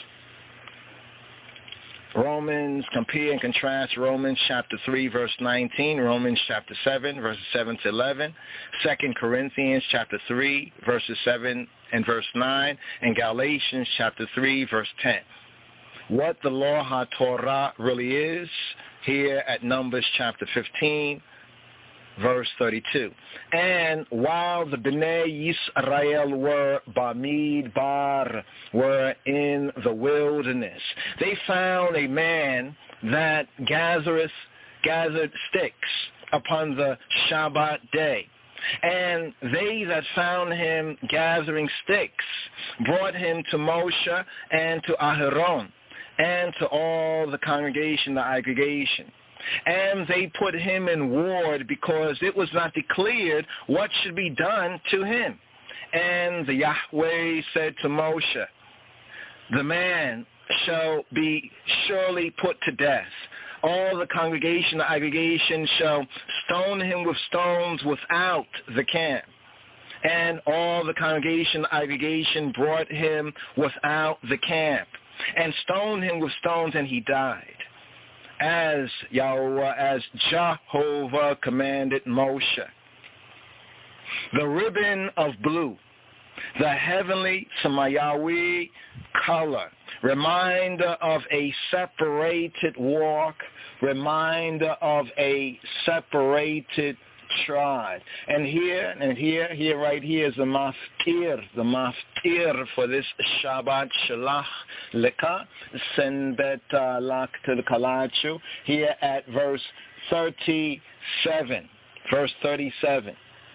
Romans, compare and contrast Romans chapter three, verse nineteen, Romans chapter seven, verses seven to eleven, Second Corinthians chapter three, verses seven and verse nine, and Galatians chapter three, verse ten. What the law ha-Torah really is, here at Numbers chapter fifteen, verse thirty-two. And while the Bnei Yisrael were Bamidbar, were in the wilderness, they found a man that gathereth, gathered sticks upon the Shabbat day. And they that found him gathering sticks brought him to Moshe and to Aharon and to all the congregation, the aggregation. And they put him in ward because it was not declared what should be done to him. And the Yahweh said to Moshe, the man shall be surely put to death. All the congregation, the aggregation shall stone him with stones without the camp. And all the congregation, the aggregation brought him without the camp and stoned him with stones, and he died. As Yahweh, as Jehovah commanded Moshe. The ribbon of blue, the heavenly Samayawi color, reminder of a separated walk, reminder of a separated tribe. And here, and here, here, right here is the maftir, the maftir for this Shabbat Shalach Leka, Senbet Lak to Kalachu, here at verse thirty-seven. Verse thirty-seven.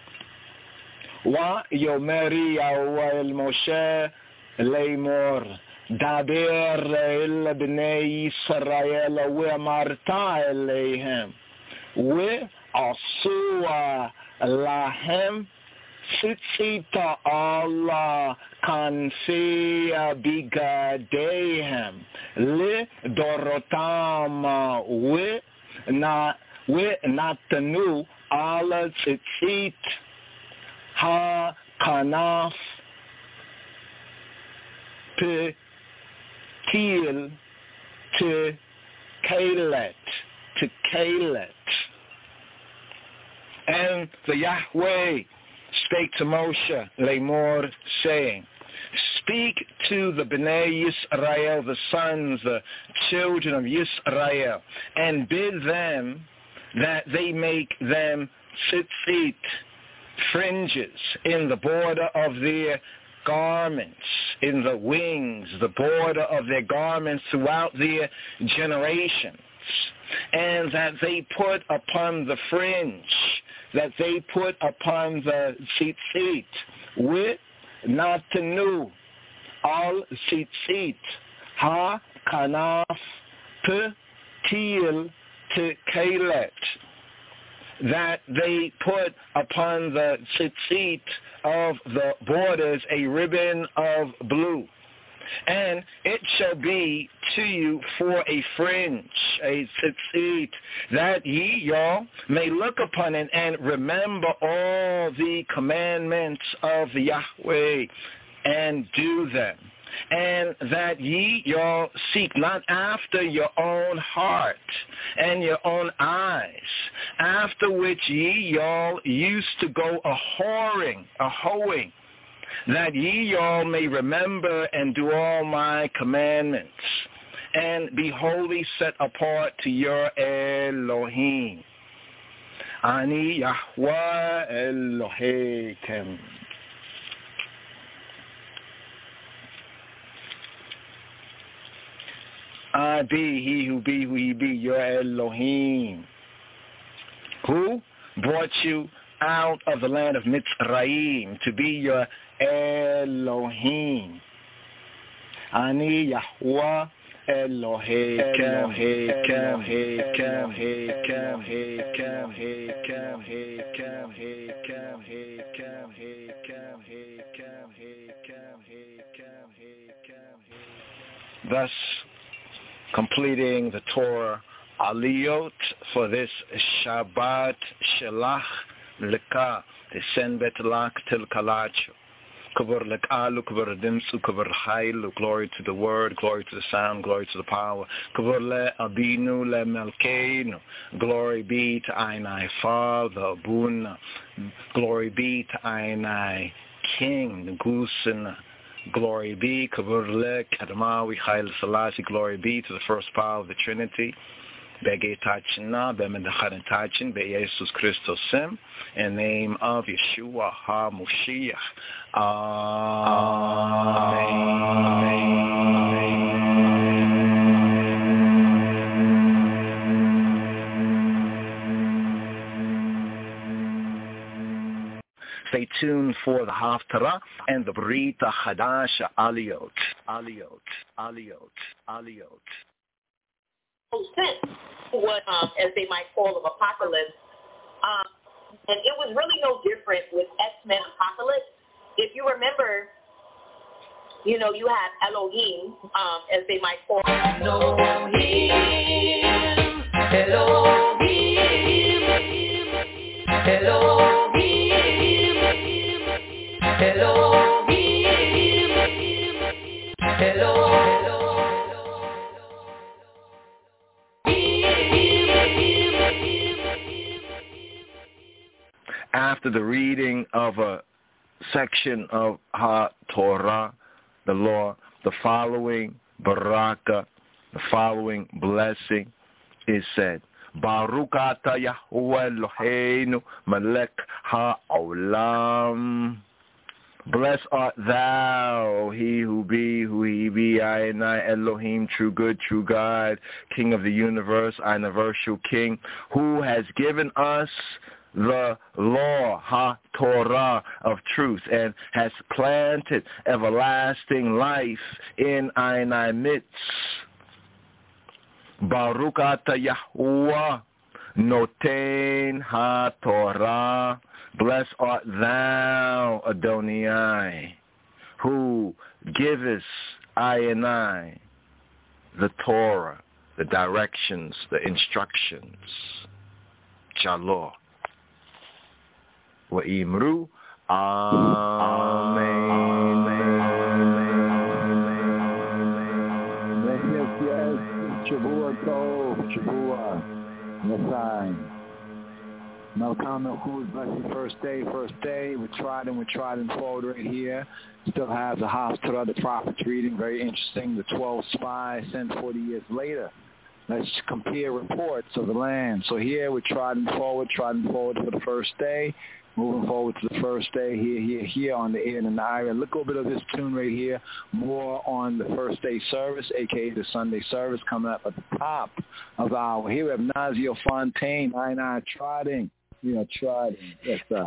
Wa Yomeri Yahweh el Moshe Leimor, Daber el Bnei Yisrael ve'amarta eleihem, we Asua lahem tzitzita Allah kanfia bigadehem le dorotam we na we natanu ala tzitzit ha kanaf pe til to kalet to kalet. And the Yahweh spake to Moshe, Lemor, saying, speak to the Bnei Yisrael, the sons, the children of Yisrael, and bid them that they make them tzitzit, fringes, in the border of their garments, in the wings, the border of their garments throughout their generation. and that they put upon the fringe, that they put upon the tzitzit, with natanu, al tzitzit, ha kanaf, p til tekalet, that they put upon the tzitzit of the borders a ribbon of blue. And it shall be to you for a fringe, a tzitzit, that ye, y'all, may look upon it and remember all the commandments of Yahweh and do them. And that ye, y'all, seek not after your own heart and your own eyes, after which ye, y'all, used to go a-whoring, a-hoeing, that ye, y'all, may remember and do all my commandments, and be wholly set apart to your Elohim. Ani Yahweh Elohim. I be, he who be, who he be, your Elohim, who brought you out of the land of Mitzrayim to be your Elohim. Ani Yahweh Elohim, Elohim, Elohim, Elohim, thus completing the Torah Aliyot for this Shabbat Shelach Leka, the Sen Betlak Til Kalachu. Kavur Lekalu, Kavur Dimsu, Kavur Hailu, glory to the word, glory to the sound, glory to the power. Kavur Le Abinu Le Melkeinu, glory be to Ainai Father, Buna, glory be to Ainai King, Gusana. Glory be, Kavur Le Kadamawi Haile Selassie, glory be to the first power of the Trinity. Bege Tachina, Bemedachan Tachin, Be Jesus Christos Sim, in the name of Yeshua HaMoshiach. Amen. Stay tuned for the Haftarah and the Brita Chadasha Aliyot, Aliyot, Aliyot, Aliyot. Sense, what um, as they might call of apocalypse, um, and it was really no different with X-Men Apocalypse. If you remember, you know, you have Elohim, um, as they might call Elohim, Elohim, Elohim, Elohim, Elohim. After the reading of a section of HaTorah, the law, the following baraka, the following blessing is said. Baruch ata Yahweh Eloheinu melech ha'olam. Blessed art thou, he who be, who he be, I and I, Elohim, true good, true God, King of the universe, universal King, who has given us the law, ha-Torah, of truth, and has planted everlasting life in our midst. Baruch ata Yahuwah, noten ha-Torah. Blessed art thou, Adonai, who givest I and I the Torah, the directions, the instructions. Shalom. Wa'imru, Amen. Yes, yes, Shavua Tov, Shavua, Nasai. Malcolm Melchuz, blessed first day, first day. We tried and we tried and forward right here. Still have the Haftarah, the prophets reading, very interesting. The twelve spies sent forty years later. Let's compare reports of the land. So here we tried and forward, tried and forward for the first day. Moving forward to the first day here, here, here on the air in the area. Look a little bit of this tune right here. More on the first day service, a k a the Sunday service, coming up at the top of our. Here we have Nazio Fontaine, I and I Trotting. You know, Trotting. Yes, sir.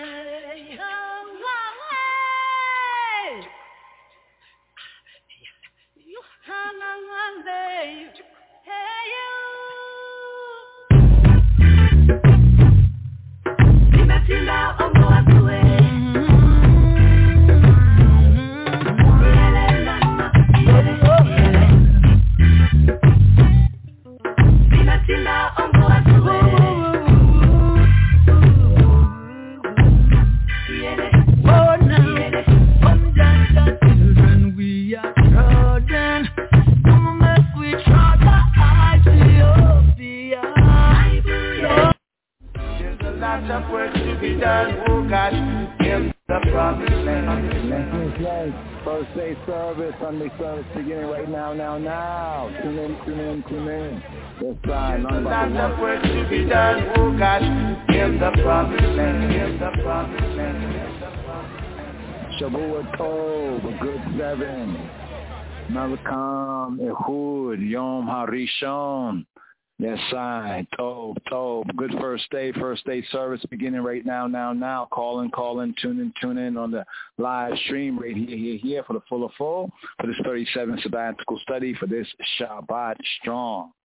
Of work to be done, oh gosh, in the promised land. First day service, Sunday service beginning right now, now, now. Tune in, tune in, tune in. This time, lots of work to be done, oh gosh, in the promised land, in the promised land. Shavua Tov, a good seven. Malakam, Ehud, Yom HaRishon. Yes, I. Tov, Tov. Good first day, first day service beginning right now, now, now. Call in, call in, tune in, tune in on the live stream right here, here, here for the full of full, for this thirty-seven sabbatical study for this Shabbat Strong.